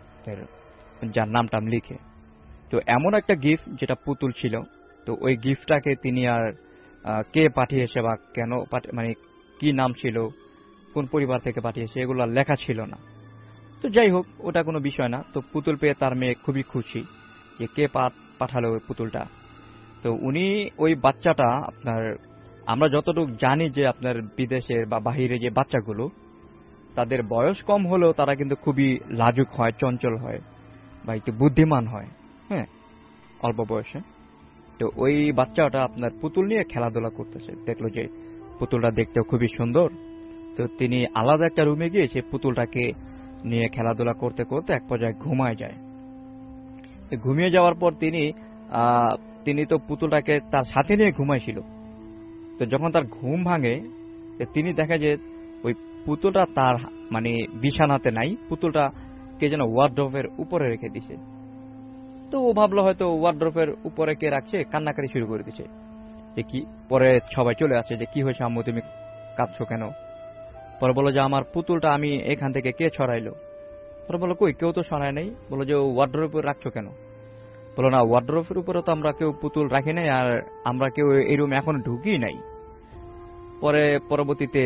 যার নাম টাম লিখে। তো এমন একটা গিফট যেটা পুতুল ছিল, তো ওই গিফটটাকে তিনি আর কে পাঠিয়েছে বা কেন, মানে কি নাম ছিল, কোন পরিবার থেকে পাঠিয়েছে, এগুলো লেখা ছিল না। তো যাই হোক, ওটা কোনো বিষয় না। তো পুতুল পেয়ে তার মেয়ে খুবই খুশি যে কে পাঠালো ওই পুতুলটা। তো উনি ওই বাচ্চাটা আপনার, আমরা যতটুকু জানি যে আপনার বিদেশের বা বাহিরে যে বাচ্চাগুলো, তাদের বয়স কম হলেও তারা কিন্তু খুবই লাজুক হয়, চঞ্চল হয় বা একটু বুদ্ধিমান হয়, হ্যাঁ, অল্প বয়সে। তো ওই বাচ্চাটা আপনার পুতুল নিয়ে খেলাধুলা করতেছে, দেখলো যে পুতুলটা দেখতেও খুবই সুন্দর। তো তিনি আলাদা একটা রুমে গিয়ে সে পুতুলটাকে নিয়ে খেলাধুলা করতে করতে এক পর্যায়ে ঘুমায় যায়। ঘুমিয়ে যাওয়ার পর তিনি তিনি তো পুতুলটাকে তার সাথে নিয়ে ঘুমাইছিল। তো যখন তার ঘুম ভাঙে, তিনি দেখে যে ওই পুতুলটা তার মানে বিছানাতে নাই, পুতুলটা কে যেন ওয়ার্ডরোবের উপরে রেখে দিছে। তো ও ভাবলো হয়তো ওয়ার্ডরোবের উপরে কে রাখছে, কান্নাকাটি শুরু করে দিছে যে কি। পরে সবাই চলে আসে যে কি হয়েছে আম্মু, তুমি কাঁদছো কেন? পরে বলো যে আমার পুতুলটা আমি এখান থেকে কে ছড়াইলো। পরে বলো কই, কেউ তো ছড়ায় নাই। বলো যে ওয়ার্ডরোবের উপরে রাখছো কেন? বলো না, ওয়ার্ডরোবের উপরে তো আমরা কেউ পুতুল রাখি নাই, আর আমরা কেউ এই রুমে এখনো ঢুকি নাই। পরে পরবর্তীতে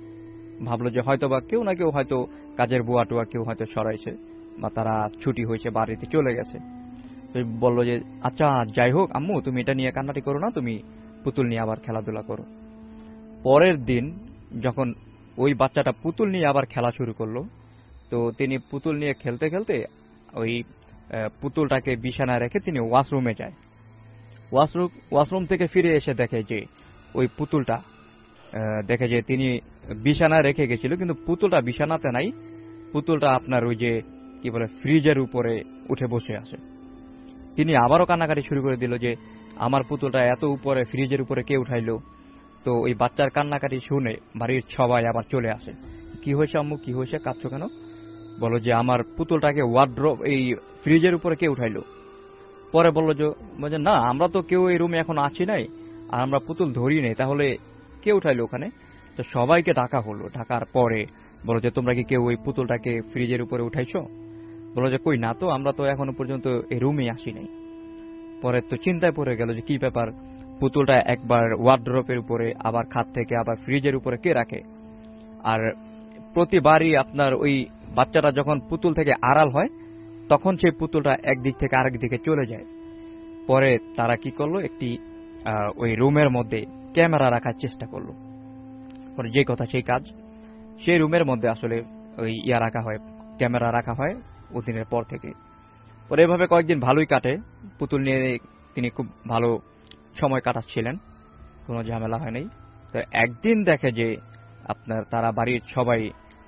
ভাবলো যে হয়তো বা কেউ না কেউ, হয়তো কাজের বুয়া টুয়া কেউ হয়তো ছড়াইছে, বা তারা ছুটি হয়েছে বাড়িতে চলে গেছে। বললো যে আচ্ছা যাই হোক আম্মু, তুমি এটা নিয়ে কান্নাটি করো না, তুমি পুতুল নিয়ে আবার খেলাধুলা করো। পরের দিন যখন ওই বাচ্চাটা পুতুল নিয়ে আবার খেলা শুরু করলো, তো তিনি পুতুল নিয়ে খেলতে খেলতে ওই পুতুলটাকে বিছানায় রেখে তিনি ওয়াশরুমে যায়। ওয়াশরুম ওয়াশরুম থেকে ফিরে এসে দেখে যে ওই পুতুলটা, দেখে যে তিনি বিছানায় রেখে গেছিল, কিন্তু পুতুলটা বিছানাতে নাই। পুতুলটা আপনার ওই যে কি বলে ফ্রিজের উপরে উঠে বসে আছে। তিনি আবারও কান্নাকাটি শুরু করে দিল যে আমার পুতুলটা এত উপরে, ফ্রিজের উপরে কে উঠাইলো। তো ওই বাচ্চার কান্নাকাটি শুনে বাড়ির সবাই আবার চলে আসে। কি হয়েছে আম্মু, কি হয়েছে, কাঁদছো কেন? বলো যে আমার পুতুলটাকে ওয়ার্ড্রোব এই ফ্রিজের উপরে কে উঠাইলো। পরে বললো যে বলছে, না আমরা তো কেউ এই রুমে এখন আছি নাই, আর আমরা পুতুল ধরি নাই, তাহলে কে উঠাইলো ওখানে? তো সবাইকে ডাকা হলো। ডাকার পরে বলো যে তোমরা কি কেউ ওই পুতুলটাকে ফ্রিজের উপরে উঠাইছো? বলো যে কই না তো, আমরা তো এখনো পর্যন্ত এই রুমে আসি নাই। পরে তো চিন্তায় পড়ে গেল যে কি ব্যাপার, পুতুলটা একবার ওয়ার্ড্রোপের উপরে, আবার খাট থেকে, আবার ফ্রিজের উপরে কে রাখে? আর প্রতিবারই আপনার ওই বাচ্চাটা যখন পুতুল থেকে আড়াল হয় তখন সেই পুতুলটা একদিক থেকে আরেক দিকে চলে যায়। পরে তারা কি করলো, একটি ওই রুমের মধ্যে ক্যামেরা রাখার চেষ্টা করলো। পরে যে কথা সেই কাজ, সেই রুমের মধ্যে আসলে ওই ইয়া রাখা হয়, ক্যামেরা রাখা হয় ওদিনের পর থেকে। পরে এভাবে কয়েকদিন ভালোই কাটে, পুতুল নিয়ে তিনি খুব ভালো সময় কাটাচ্ছিলেন, কোনো ঝামেলা হয় নাই। তো একদিন দেখে যে আপনার তারা বাড়ির সবাই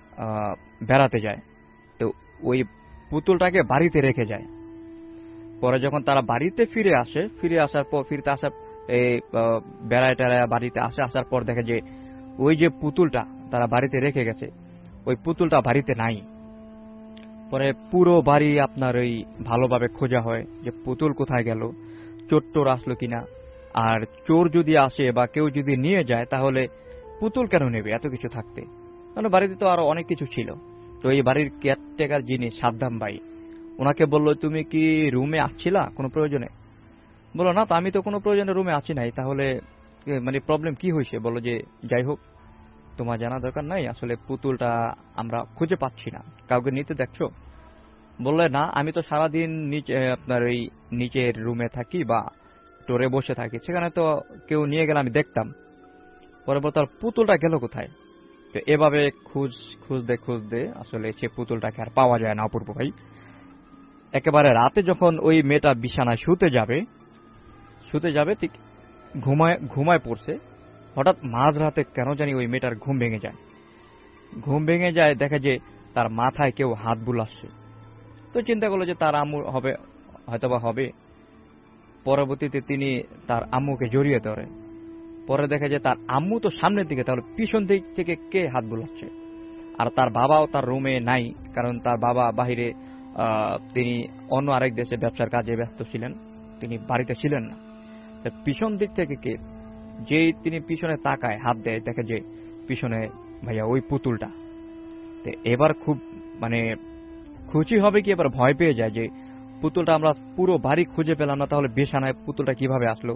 বেড়াতে যায়, তো ওই পুতুলটাকে বাড়িতে রেখে যায়। পরে যখন তারা বাড়িতে ফিরে আসে, ফিরে আসার পর ফিরতে আসার এই বেড়ায় টেড়ায় বাড়িতে আসে, আসার পর দেখে যে ওই যে পুতুলটা তারা বাড়িতে রেখে গেছে, ওই পুতুলটা বাড়িতে নাই। পরে পুরো বাড়ি আপনার ওই ভালোভাবে খোঁজা হয় যে পুতুল কোথায় গেল, চোর টোর আসলো কিনা। আর চোর যদি আসে বা কেউ যদি নিয়ে যায় তাহলে পুতুল কেন নেবে এত কিছু থাকতে? কারণ বাড়িতে তো আরো অনেক কিছু ছিল। তো এই বাড়ির কেয়ারটেকার যিনি সাদ্দাম ভাই, ওনাকে বললো তুমি কি রুমে আসছিলা কোনো প্রয়োজনে? বলো না তো, আমি তো কোনো প্রয়োজনে রুমে আছি নাই। তাহলে মানে প্রবলেম কি হয়েছে? বলো যে যাই হোক, তোমার জানা দরকার নাই, আসলে পুতুলটা আমরা খুঁজে পাচ্ছি না, কাউকে নিতে দেখছো? বললে না, আমি তো সারাদিন নিচে আপনার ওই নিচের রুমে থাকি বা টোরে বসে থাকি, সেখানে তো কেউ নিয়ে গেলে আমি দেখতাম। পরে বল তার পুতুলটা গেল কোথায়? তো এভাবে খুঁজ খুঁজতে খুঁজতে আসলে সে পুতুলটাকে আর পাওয়া যায় না অপূর্ব ভাই। একেবারে রাতে যখন ওই মেয়েটা বিছানায় শুতে যাবে শুতে যাবে ঠিক ঘুমায় ঘুমায় পড়ছে, হঠাৎ মাঝরাতে কেন জানি ওই মেয়েটার ঘুম ভেঙে যায়। ঘুম ভেঙে যায়, দেখে যে তার মাথায় কেউ হাত বুলাচ্ছে। তো চিন্তা করলো যে তার আম্মু হবে, হয়তোবা হবে। পরবর্তীতে তিনি তার আম্মুকে জড়িয়ে ধরে। পরে দেখে যে তার আম্মু তো সামনের দিকে, তাহলে পিছন দিক থেকে কে হাত বুলাচ্ছে? আর তার বাবাও তার রুমে নাই, কারণ তার বাবা বাহিরে, তিনি অন্য আরেক দেশে ব্যবসার কাজে ব্যস্ত ছিলেন, তিনি বাড়িতে ছিলেন না। পিছন দিক থেকে কে, যেই তিনি পিছনে তাকায় হাত দেয়, দেখে যে পিছনে ভাইয়া ওই পুতুলটা। এবার খুব মানে খুশি হবে কি এবার ভয় পেয়ে যায় যে পুতুলটা আমরা পুরো বাড়ি খুঁজে পেলাম না, তাহলে বিছানায় পুতুলটা কিভাবে আসলো,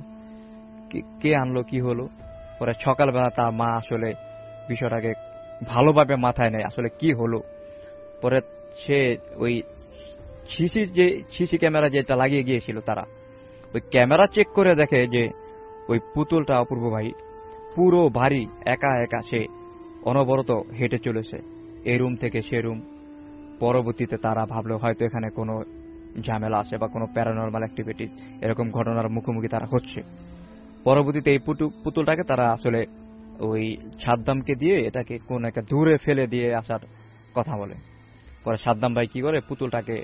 কে আনলো, কি হলো? পরে সকালবেলা তার মা আসলে বিষয়টাকে ভালোভাবে মাথায় নেয় আসলে কি হলো। পরে সে ওই সিসি যে সিসি ক্যামেরা যেটা লাগিয়ে গিয়েছিল, তারা ওই ক্যামেরা চেক করে দেখে যে ওই পুতুলটা অপূর্ব ভাই পুরো বাড়ি একা একা সে অনবরত হেঁটে চলেছে, এই রুম থেকে সে রুম। পরবর্তীতে তারা ভাবলো হয়তো এখানে কোনো ঝামেলা আছে বা কোনো প্যারানরমাল অ্যাক্টিভিটি, এরকম ঘটনার মুখোমুখি তারা হচ্ছে। পরবর্তীতে এই পুতুলটাকে তারা আসলে ওই সাদ্দামকে দিয়ে এটাকে কোন একটা দূরে ফেলে দিয়ে আসার কথা বলে। পরে সাদ্দাম ভাই কি করে, পুতুলটাকে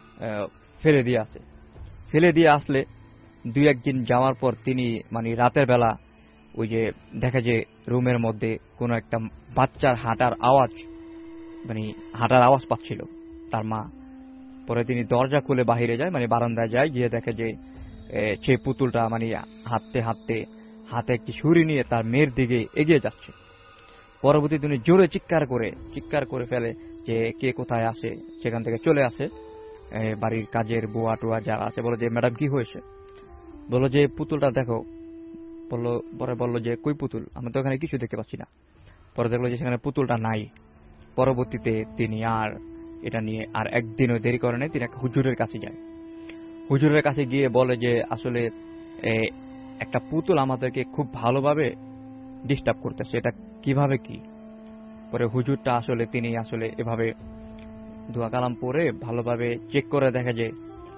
ফেলে দিয়ে আসে। ফেলে দিয়ে আসলে দুই একদিন যাওয়ার পর তিনি মানে রাতের বেলা ওই যে দেখে যে রুমের মধ্যে কোনো একটা বাচ্চার হাঁটার আওয়াজ, মানে হাঁটার আওয়াজ পাচ্ছিল তার মা। পরে তিনি দরজা খুলে বাহিরে যায়, মানে বারান্দায় যায়, গিয়ে দেখে যে সেই পুতুলটা মানে হাঁটতে হাঁটতে হাতে একটি ছুরি নিয়ে তার মেয়ের দিকে এগিয়ে যাচ্ছে। পরবর্তী তিনি জোরে চিৎকার করে চিৎকার করে ফেলে যে কে কোথায় আসে, সেখান থেকে চলে আসে বাড়ির কাজের বুয়া টুয়া যারা আছে। বলো যে ম্যাডাম কি হয়েছে? বললো যে পুতুলটা দেখো। বললো পরে বললো যে কই পুতুল, আমরা তো এখানে কিছু দেখতে পাচ্ছি না। পরে দেখলো যে সেখানে পুতুলটা নাই। পরবর্তীতে তিনি আর এটা নিয়ে আর একদিনও দেরি করে নেই, তিনি একটা হুজুরের কাছে যায়। হুজুরের কাছে গিয়ে বলে যে আসলে একটা পুতুল আমাদেরকে খুব ভালোভাবে ডিস্টার্ব করতেছে, এটা কিভাবে কি? পরে হুজুরটা আসলে তিনি আসলে এভাবে দোয়া কালাম পড়ে ভালোভাবে চেক করে দেখে যে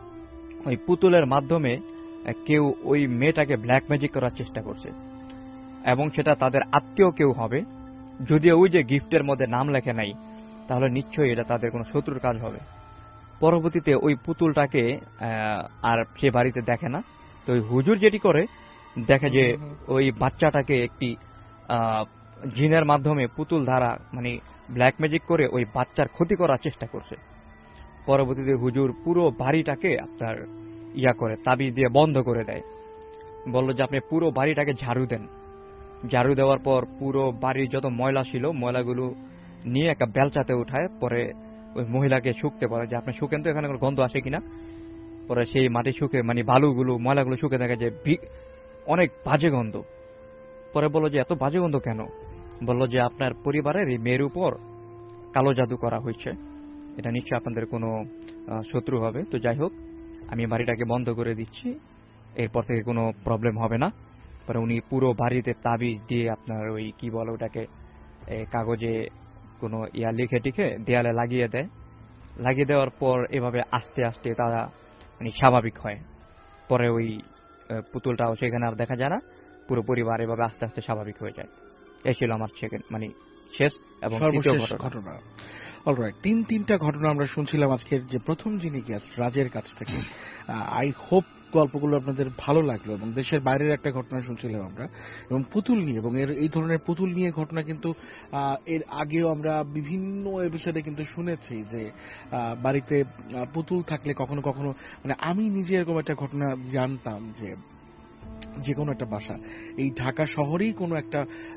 ওই পুতুলের মাধ্যমে কেউ ওই মেয়েটাকে ব্ল্যাক ম্যাজিক করার চেষ্টা করছে, এবং সেটা তাদের আত্মীয় কেউ হবে। যদিও ওই যে গিফটের মধ্যে নাম লেখে নাই, তাহলে নিশ্চয়ই এটা তাদের কোনো শত্রুর কাজ হবে। পরবর্তীতে ওই পুতুলটাকে আর সে বাড়িতে দেখে না। তো ওই হুজুর যেটি করে, দেখে যে ওই বাচ্চাটাকে একটি জিনের মাধ্যমে পুতুল দ্বারা মানে ব্ল্যাক ম্যাজিক করে ওই বাচ্চার ক্ষতি করার চেষ্টা করছে। পরবর্তীতে হুজুর পুরো বাড়িটাকে আপনার ইয়া করে তাবিজ দিয়ে বন্ধ করে দেয়, বলল যে আপনি পুরো বাড়িটাকে ঝাড়ু দেন। ঝাড়ু দেওয়ার পর পুরো বাড়ির যত ময়লা ছিল ময়লাগুলো নিয়ে একটা বেলচাতে উঠায়, পরে ওই মহিলাকে শুকতে বলে যে আপনি শুকেন তো, এখানে কোনো গন্ধ আসে কিনা। পরে সেই মাটি শুকে মানে বালুগুলো ময়লাগুলো শুকে দেখা যায় অনেক বাজে গন্ধ। পরে বললো যে এত বাজে গন্ধ কেন? বলল যে আপনার পরিবারের এই মেয়ের উপর কালো জাদু করা হয়েছে, এটা নিশ্চয়ই আপনাদের কোনো শত্রু হবে। তো যাই হোক, আমি বাড়িটাকে বন্ধ করে দিচ্ছি, এরপর থেকে কোনো প্রবলেম হবে না। পরে উনি পুরো বাড়িতে তাবিজ দিয়ে আপনার ওই কি বলে ওটাকে কাগজে কোনো ইয়া লিখে টিখে দেয়ালে লাগিয়ে দেয়। লাগিয়ে দেওয়ার পর এভাবে আস্তে আস্তে তারা মানে স্বাভাবিক হয়। পরে ওই পুতুলটাও সেখানে আর দেখা যায় না, পুরো পরিবার এভাবে আস্তে আস্তে স্বাভাবিক হয়ে যায়। এই ছিল আমার সেকেন্ড মানে শেষ এবং তৃতীয় ঘটনা। অলরাইট, তিন তিনটা ঘটনা আমরা শুনছিলাম আজকের যে প্রথম যিনি গেস্ট রাজের কাছ থেকে। আই হোপ গল্পগুলো আপনাদের ভালো লাগলো, এবং দেশের বাইরের একটা ঘটনা শুনছিলাম আমরা এবং পুতুল নিয়ে, এবং এর এই ধরনের পুতুল নিয়ে ঘটনা কিন্তু এর আগেও আমরা বিভিন্ন এপিসোডে কিন্তু শুনেছি যে বাড়িতে পুতুল থাকলে কখনো কখনো মানে আমি নিজে এরকম একটা ঘটনা জানতাম যে যে কোনো একটা বাসা এই ঢাকা শহরেই কোনো একটা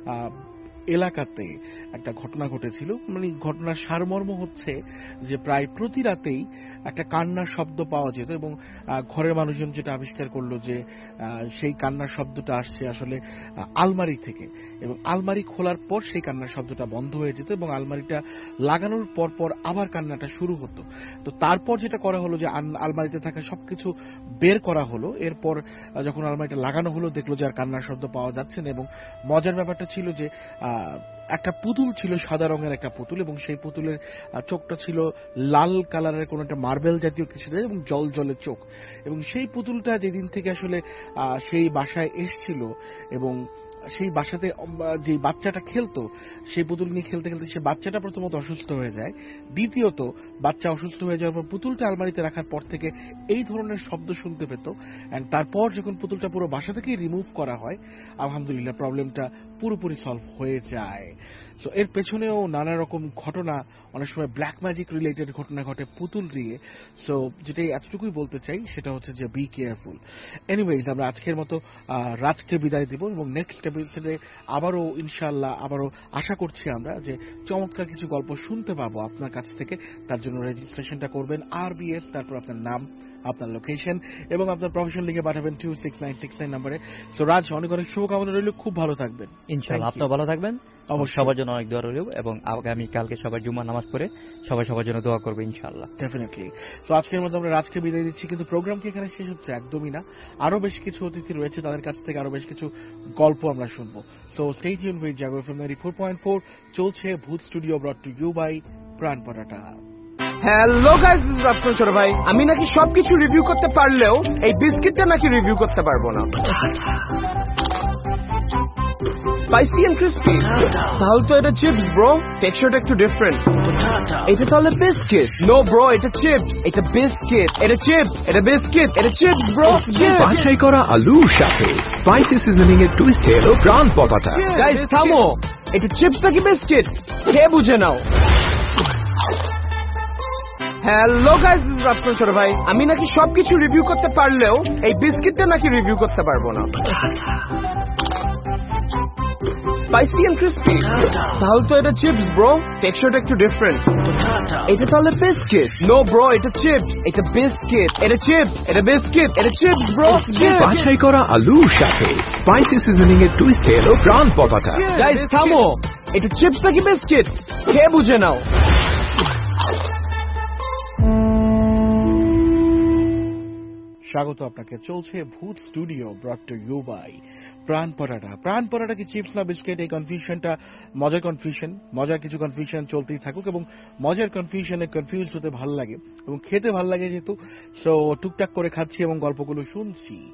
এলাকাতে একটা ঘটনা ঘটেছিল। মানে ঘটনার সারমর্ম হচ্ছে যে প্রায় প্রতি রাতেই একটা কান্নার শব্দ পাওয়া যেত, এবং ঘরের মানুষজন যেটা আবিষ্কার করলো যে সেই কান্নার শব্দটা আসছে আসলে আলমারি থেকে, এবং আলমারি খোলার পর সেই কান্নার শব্দটা বন্ধ হয়ে যেত, এবং আলমারিটা লাগানোর পর পর আবার কান্নাটা শুরু হতো। তো তারপর যেটা করা হলো যে আলমারিতে থাকা সবকিছু বের করা হলো। এরপর যখন আলমারিটা লাগানো হলো দেখলো যে আর কান্নার শব্দ পাওয়া যাচ্ছে না, এবং মজার ব্যাপারটা ছিল যে একটা পুতুল ছিল, সাদা রঙের একটা পুতুল, এবং সেই পুতুলের চোখটা ছিল লাল কালারের কোন একটা মার্বেল জাতীয় কিছু, এবং জল জলের চোখ। এবং সেই পুতুলটা যেদিন থেকে আসলে সেই বাসায় এসছিল, এবং সেই বাসাতে যে বাচ্চাটা খেলতো সেই পুতুল নিয়ে খেলতে খেলতে সে বাচ্চাটা প্রথমত অসুস্থ হয়ে যায়, দ্বিতীয়ত বাচ্চা অসুস্থ হয়ে যাওয়ার পর পুতুলটা আলমারিতে রাখার পর থেকে এই ধরনের শব্দ শুনতে পেত। এন্ড তারপর যখন পুতুলটা পুরো বাসা থেকে রিমুভ করা হয়, আলহামদুলিল্লাহ প্রবলেমটা পুরোপুরি সলভ হয়ে যায়। সো এর পেছনেও নানা রকম ঘটনা, অনেক সময় ব্ল্যাক ম্যাজিক রিলেটেড ঘটনা ঘটে পুতুল দিয়ে। সো যেটাই এতটুকুই বলতে চাই সেটা হচ্ছে যে বি কেয়ারফুল। এনিওয়েজ, আমরা আজকের মতো রাজকে বিদায় দিব, এবং নেক্সট এপিসোডে আবারও ইনশাআল্লাহ আবারও আশা করছি আমরা যে চমৎকার কিছু গল্প শুনতে পাবো আপনার কাছ থেকে। তার জন্য রেজিস্ট্রেশনটা করবেন আর বি এস, তারপর আপনার নাম, আপনার লোকেশন এবং আপনার প্রফেশন লিখে পাঠাবেন two six nine six nine নাম্বারে। সো রাজ, অনেক অনেক শুভকামনা রইল, খুব ভালো থাকবেন। ইনশাআল্লাহ আপনিও ভালো থাকবেন, অবশ্যই সবার জন্য অনেক দোয়া রইল, এবং আগামী কালকে সবাই জুম্মার নামাজ পড়ে সবাই সবার জন্য দোয়া করবে ইনশাআল্লাহ। ডেফিনেটলি। তো আজকের মতো আমরা রাজকে বিদায় দিচ্ছি, কিন্তু প্রোগ্রাম কি এখানে শেষ হচ্ছে? একদমই না, আরো বেশ কিছু অতিথি রয়েছে, তাদের কাছ থেকে আরো বেশ কিছু গল্প আমরা শুনবো। So stay tuned with Jago FM ninety four point four. চলছে Bhoot studio, brought to you by Pran paratha. Hello guys, this is Rafsan ছোট ভাই। আমি নাকি সবকিছু রিভিউ করতে পারলেও এই বিস্কিটটা নাকি রিভিউ করতে পারবো না। স্পাইসি এন্ড ক্রিস্পি, তাহলে তো এটা চিপস ব্রো, টেক্সচারটা একটু ডিফারেন্ট। এটা তাহলে বিস্কিট? নো ব্রো, এটা চিপস, এটা বিস্কিট, এটা চিপস, এটা বিস্কিট, এটা চিপস ব্রো। বাছাই করা আলুর সাথে স্পাইসি সিজনিং এর টুইস্ট এলো প্রাণ পতাটা। গাইস থামো, এটা চিপস নাকি বিস্কিট খেয়ে বুঝে নাও। Hello guys, this is Rafsan ছোট ভাই। আমি নাকি সবকিছু রিভিউ করতে পারলেও এই বিস্কিটটা নাকি রিভিউ করতে পারবো না। স্পাইসি এন্ড ক্রিস্পি, তাহলে তো এটা চিপস ব্রো, টেক্সচারটা একটু ডিফারেন্ট। এটা তাহলে বিস্কিট? নো ব্রো, এটা চিপস, এটা বিস্কিট, এটা চিপস, এটা বিস্কিট, এটা চিপস ব্রো। বাছাই করা আলুর সাথে স্পাইসি সিজনিং এর টুইস্ট এলো প্রাণ পতাটা। গাইস থামো, এটা চিপস নাকি বিস্কিট খেয়ে বুঝে নাও। স্বাগত আপনাকে। চলছে Bhoot studio, brought to you by Pran paratha. প্রাণ পরাটা কি চিপস না বিস্কিট? এই কনফিউশনটা মজার কনফিউশন, মজার কিছু কনফিউশন চলতেই থাকুক, এবং মজার কনফিউশনে কনফিউজ হতে ভালো লাগে এবং খেতে ভালো লাগে যেহেতু, সো টুকটাক করে খাচ্ছি এবং গল্পগুলো শুনছি।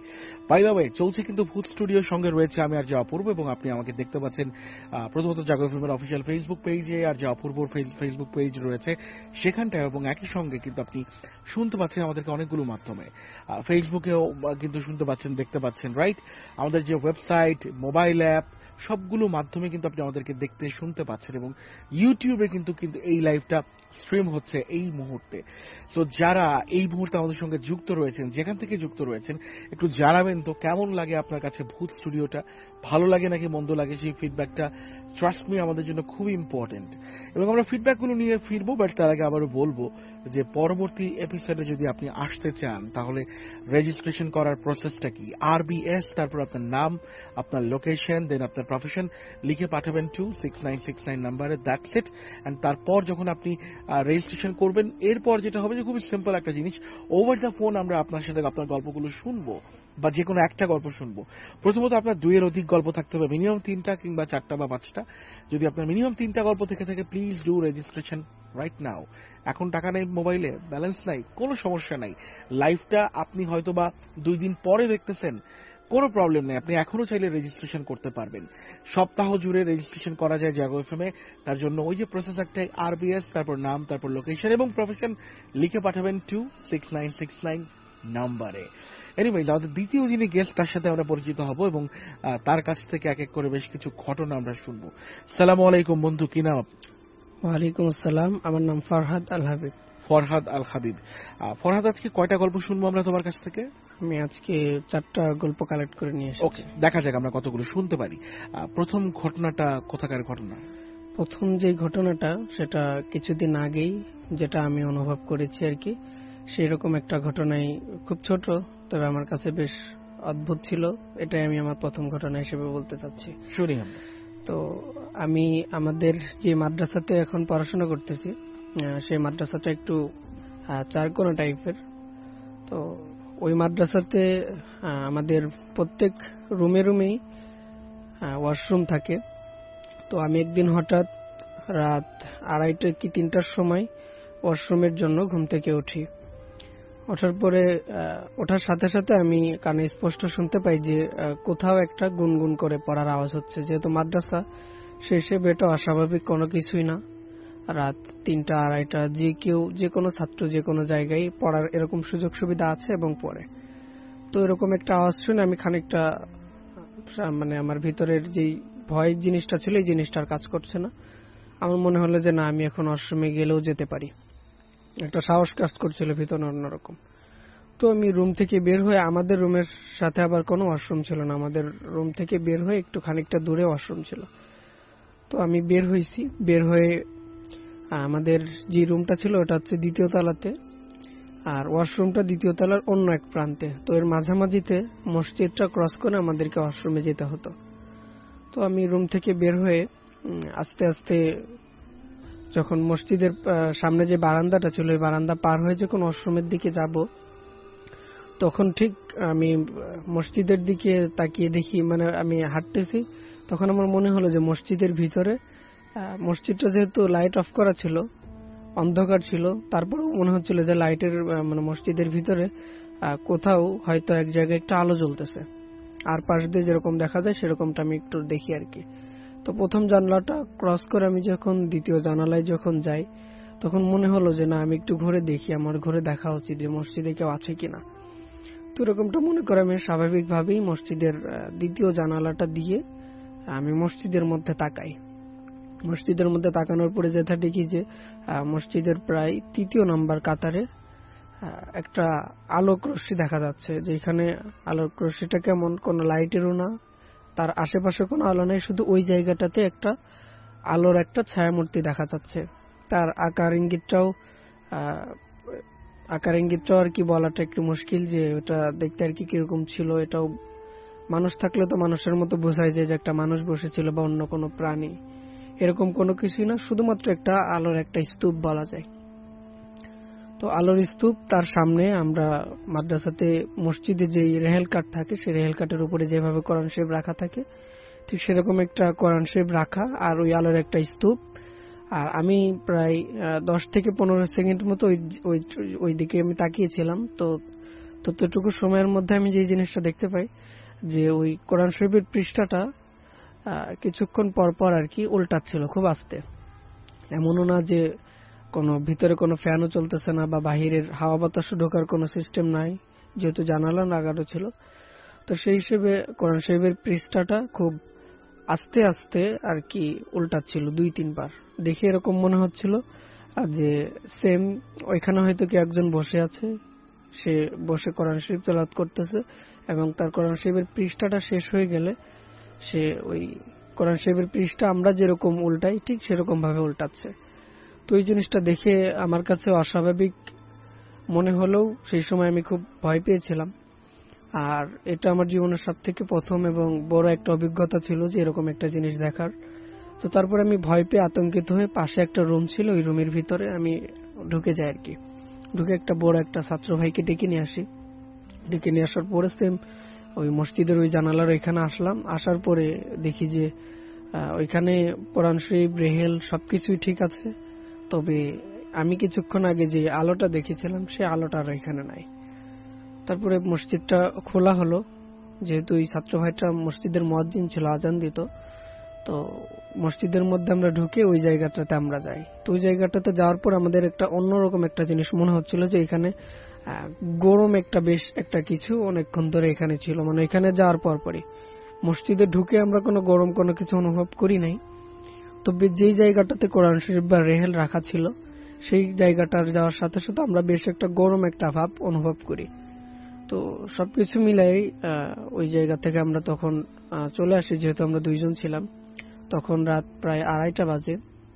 বাই দ্য ওয়ে, চলছে কিন্তু ভূত স্টুডিওর সঙ্গে রয়েছে আমি আর যে অপূর্ব, এবং আপনি আমাকে দেখতে পাচ্ছেন আহ, প্রথমত জাগো ফিল্মের অফিসিয়াল ফেসবুক পেজে, আর যে অপূর্বর ফেসবুক পেজ রয়েছে সেখানটায়, এবং একই সঙ্গে কিন্তু আপনি শুনতে পাচ্ছেন আমাদেরকে অনেকগুলো মাধ্যমে। ফেসবুকেও কিন্তু শুনতে পাচ্ছেন, দেখতে পাচ্ছেন, রাইট? আমাদের যে ওয়েবসাইট, মোবাইল অ্যাপ, সবগুলো মাধ্যমে কিন্তু আপনি আমাদেরকে দেখতে শুনতে পাচ্ছেন, এবং ইউটিউবে কিন্তু কিন্তু এই লাইভটা স্ট্রিম হচ্ছে এই মুহূর্তে। সো যারা এই মুহূর্তে আমাদের সঙ্গে যুক্ত রয়েছেন, যেখান থেকে যুক্ত রয়েছেন, একটু জানাবেন তো কেমন লাগে আপনার কাছে ভূত স্টুডিওটা, ভালো লাগে নাকি মন্দ লাগে, সেই ফিডব্যাকটা ট্রাস্ট মি আমাদের জন্য খুব ইম্পর্টেন্ট। এবং আমরা ফিডব্যাকগুলো নিয়ে ফিরবো, বাট তার আগে আবারও বলবো যে পরবর্তী এপিসোডে যদি আপনি আসতে চান তাহলে রেজিস্ট্রেশন করার প্রসেসটা কি, আর বি এস, তারপর আপনার নাম, আপনার লোকেশন, দেন আপনার প্রফেশন লিখে পাঠাবেন two six nine six nine নাম্বারে, দ্যাটস ইট। অ্যান্ড তারপর যখন আপনি রেজিস্ট্রেশন করবেন, এরপর যেটা হবে যে খুবই সিম্পল একটা জিনিস, ওভার দ্য ফোন আমরা আপনার সাথে আপনার গল্পগুলো শুনবো, বা যে কোনো একটা গল্প শুনবো। প্রথমত আপনার দুইয়ের অধিক গল্প থাকতে হবে, মিনিমাম তিনটা কিংবা চারটা বা পাঁচটা। যদি আপনার মিনিমাম তিনটা গল্প থেকে থাকে, please do registration right now. এখন টাকা নেই, মোবাইলে ব্যালেন্স নাই, কোনো সমস্যা নাই। লাইভটা আপনি হয়তো বা দুই দিন পরে দেখতেছেন, কোনো প্রবলেম নেই, আপনি এখনো চাইলে রেজিস্ট্রেশন করতে পারবেন। সপ্তাহ জুড়ে রেজিস্ট্রেশন করা যায় জাগো এফএম এ। তার জন্য ওই যে প্রসেস একটাই, আরবিএস, তারপর নাম, তারপর লোকেশন এবং প্রফেশন লিখে পাঠাবেন two six nine six nine নাম্বারে। এনিওয়ে, আমাদের দ্বিতীয় যিনি গেস্ট, তার সাথে আমরা পরিচিত হব এবং তার কাছ থেকে এক এক করে বেশ কিছু ঘটনা আমরা শুনবো। সালামু আলাইকুম বন্ধু, কি নাম? ওয়ালাইকুম আসসালাম, আমার নাম ফরহাদ আল হাবিব। ফরহাদ আল হাবিব। ফরহাদ, আজকে কয়টা গল্প শুনবো আমরা তোমার কাছ থেকে? আমি আজকে চারটা গল্প কালেক্ট করে নিয়ে এসেছি। ওকে, দেখা যাক আমরা কতগুলো শুনতে পারি। প্রথম ঘটনাটা কোথাকার ঘটনা? প্রথম যে ঘটনাটা সেটা কিছুদিন আগেই যেটা আমি অনুভব করেছি আর কি, সেই রকম একটা ঘটনাই, খুব ছোট, তবে আমার কাছে বেশ অদ্ভুত ছিল। এটাই আমি আমার প্রথম ঘটনা হিসেবে বলতে চাচ্ছি। শুনি আমরা। তো আমি আমাদের যে মাদ্রাসাতে এখন পড়াশোনা করতেছি, সেই মাদ্রাসাটা একটু চারকোনা টাইপের। তো ওই মাদ্রাসাতে আমাদের প্রত্যেক রুমে রুমেই ওয়াশরুম থাকে। তো আমি একদিন হঠাৎ রাত আড়াইটা কি তিনটার সময় ওয়াশরুমের জন্য ঘুম থেকে উঠি। ওঠার পরে ওঠার সাথে সাথে আমি কানে স্পষ্ট শুনতে পাই যে কোথাও একটা গুনগুন করে পড়ার আওয়াজ হচ্ছে। যেহেতু মাদ্রাসা, সে হিসেবে এটা অস্বাভাবিক কোনো কিছুই না। রাত তিনটা আড়াইটা যে কেউ, যে কোনো ছাত্র যে কোনো জায়গায় পড়ার এরকম সুযোগ সুবিধা আছে এবং পড়ে। তো এরকম একটা আওয়াজ শুনে আমি খানিকটা, মানে আমার ভিতরের যেই ভয় জিনিসটা ছিল, এই জিনিসটার কাজ করছে না। আমার মনে হলো যে না, আমি এখন ওয়াশরুমে গেলেও যেতে পারি। একটা সাহস কাজ করছিল ভিতরে অন্যরকম। তো আমি রুম থেকে বের হয়ে, আমাদের রুমের সাথে আবার কোনো ওয়াশরুম ছিল না, আমাদের রুম থেকে বের হয়ে একটু খানিকটা দূরে ওয়াশরুম ছিল। তো আমি বের হয়েছি, বের হয়ে আমাদের যে রুমটা ছিল ওটা হচ্ছে দ্বিতীয় তলাতে, আর ওয়াশরুমটা দ্বিতীয় তলার অন্য এক প্রান্তে। তো এর মাঝামাঝিতে মসজিদটা ক্রস করে আমাদেরকে ওয়াশরুমে যেতে হতো। তো আমি রুম থেকে বের হয়ে আস্তে আস্তে যখন মসজিদের সামনে যে বারান্দাটা ছিল, ওই বারান্দা পার হয়ে যখন ওয়াশরুমের দিকে যাব, তখন ঠিক আমি মসজিদের দিকে তাকিয়ে দেখি, মানে আমি হাঁটতেছি, তখন আমার মনে হলো যে মসজিদের ভিতরে, মসজিদটা যেহেতু লাইট অফ করা ছিল, অন্ধকার ছিল, তারপরেও মনে হচ্ছিল যে লাইটের, মানে মসজিদের ভিতরে কোথাও হয়তো এক জায়গায় একটা আলো জ্বলতেছে, আর পাশ দিয়ে যেরকম দেখা যায় সেরকমটা আমি একটু দেখি আর কি। তো প্রথম জানালাটা ক্রস করে আমি যখন দ্বিতীয় জানালায় যখন যাই, তখন মনে হলো যে না, আমি একটু ঘুরে দেখি, আমার ঘুরে দেখা উচিত যে মসজিদে কেউ আছে কিনা। তো এরকমটা মনে করে আমি স্বাভাবিকভাবেই মসজিদের দ্বিতীয় জানালাটা দিয়ে আমি মসজিদের মধ্যে তাকাই। মসজিদের মধ্যে তাকানোর পরে যেটা দেখি যে মসজিদের প্রায় তৃতীয় নাম্বার কাতারে একটা আলোক রশ্মি দেখা যাচ্ছে, যেখানে আলোক রশ্মিটা কেমন, কোনো লাইটেরও না, তার আশেপাশে কোনো আলো নেই, শুধু ওই জায়গাটাতে একটা আলোর একটা ছায়ামূর্তি দেখা যাচ্ছে। তার আকার ইঙ্গিতটাও আকার ইঙ্গিতটাও আর কি বলাটা একটু মুশকিল, যে ওটা দেখতে আর কি কিরকম ছিল। এটাও মানুষ থাকলে তো মানুষের মতো বোঝায় যায় যে একটা মানুষ বসেছিল বা অন্য কোনো প্রাণী, এরকম কোনো কিছুই না, শুধুমাত্র একটা আলোর একটা স্তূপ বলা যায়। তো আলোর স্তূপ, তার সামনে আমরা মাদ্রাসাতে মসজিদে যে রেহেল কাঠ থাকে, সেই রেহেল কাঠের উপরে যেভাবে কোরআন শরীফ রাখা থাকে, ঠিক সেরকম একটা কোরআন শরীফ রাখা, আর ওই আলোর একটা স্তূপ। আর আমি প্রায় দশ থেকে পনেরো সেকেন্ড মতো ওই ওই দিকে আমি তাকিয়েছিলাম। তো ততটুকু সময়ের মধ্যে আমি যে জিনিসটা দেখতে পাই যে ওই কোরআন শরীফের পৃষ্ঠাটা কিছুক্ষণ পর পর আর কি উল্টাচ্ছিল খুব আস্তে। এমনও না যে কোনো ভিতরে কোনো ফ্যানও চলতেছে না বা বাহিরের হাওয়া বাতাস ঢোকার কোনো সিস্টেম নাই, যেহেতু জানালা লাগানো ছিল। তো সেই হিসেবে কোরআন শরীফের পৃষ্ঠাটা খুব আস্তে আস্তে আর কি উল্টাচ্ছিল দুই তিনবার। দেখে এরকম মনে হচ্ছিল যে সেম ওইখানে হয়তো কি একজন বসে আছে, সে বসে কোরআন শরীফ তেলাওয়াত করতেছে এবং তার কোরআন শরীফের পৃষ্ঠাটা শেষ হয়ে গেলে সে ওই কোরআন শরীফের পৃষ্ঠা আমরা যেরকম উল্টাই ঠিক সেরকম ভাবে উল্টাচ্ছে। তো এই জিনিসটা দেখে আমার কাছে অস্বাভাবিক মনে হলেও সেই সময় আমি খুব ভয় পেয়েছিলাম। আর এটা আমার জীবনের সব থেকে প্রথম এবং বড় একটা অভিজ্ঞতা ছিল যে এরকম একটা জিনিস দেখার। তো তারপর আমি ভয় পেয়ে আতঙ্কিত হয়ে পাশে একটা রুম ছিল, ওই রুমের ভিতরে আমি ঢুকে যাই আর কি। ঢুকে একটা বড় একটা ছাত্র ভাইকে ডেকে নিয়ে আসি। ডেকে নিয়ে আসার পরে সেম ওই মসজিদের ওই জানালার ওইখানে আসলাম। আসার পরে দেখি যে ওইখানে কোরআন শরীফ রেহেল সবকিছুই ঠিক আছে, তবে আমি কিছুক্ষণ আগে যে আলোটা দেখেছিলাম সে আলোটা আর এখানে নাই। তারপরে মসজিদটা খোলা হলো, যেহেতু এই ছাত্র ভাইটা মসজিদের মুয়াজ্জিন ছিল, আজান দিত। তো মসজিদের মধ্যে আমরা ঢুকে ওই জায়গাটাতে আমরা যাই। তো ওই জায়গাটাতে যাওয়ার পর আমাদের একটা অন্যরকম একটা জিনিস মনে হচ্ছিল যে এখানে গরম একটা বেশ একটা কিছু অনেকক্ষণ ধরে এখানে ছিল, মানে এখানে যাওয়ার পর পরই মসজিদে ঢুকে আমরা কোনো গরম কোনো কিছু অনুভব করি নাই। তবে যেই জায়গাটাতে কোরআন শরীফ বা রেহেল রাখা ছিল সেই জায়গাটার যাওয়ার সাথে সাথে আমরা বেশ একটা গরম একটা ভাব অনুভব করি। তো সবকিছু মিলাই ওই জায়গা থেকে আমরা তখন চলে আসি, যেহেতু আমরা দুইজন ছিলাম। তখন রাত প্রায় আড়াইটা বাজে।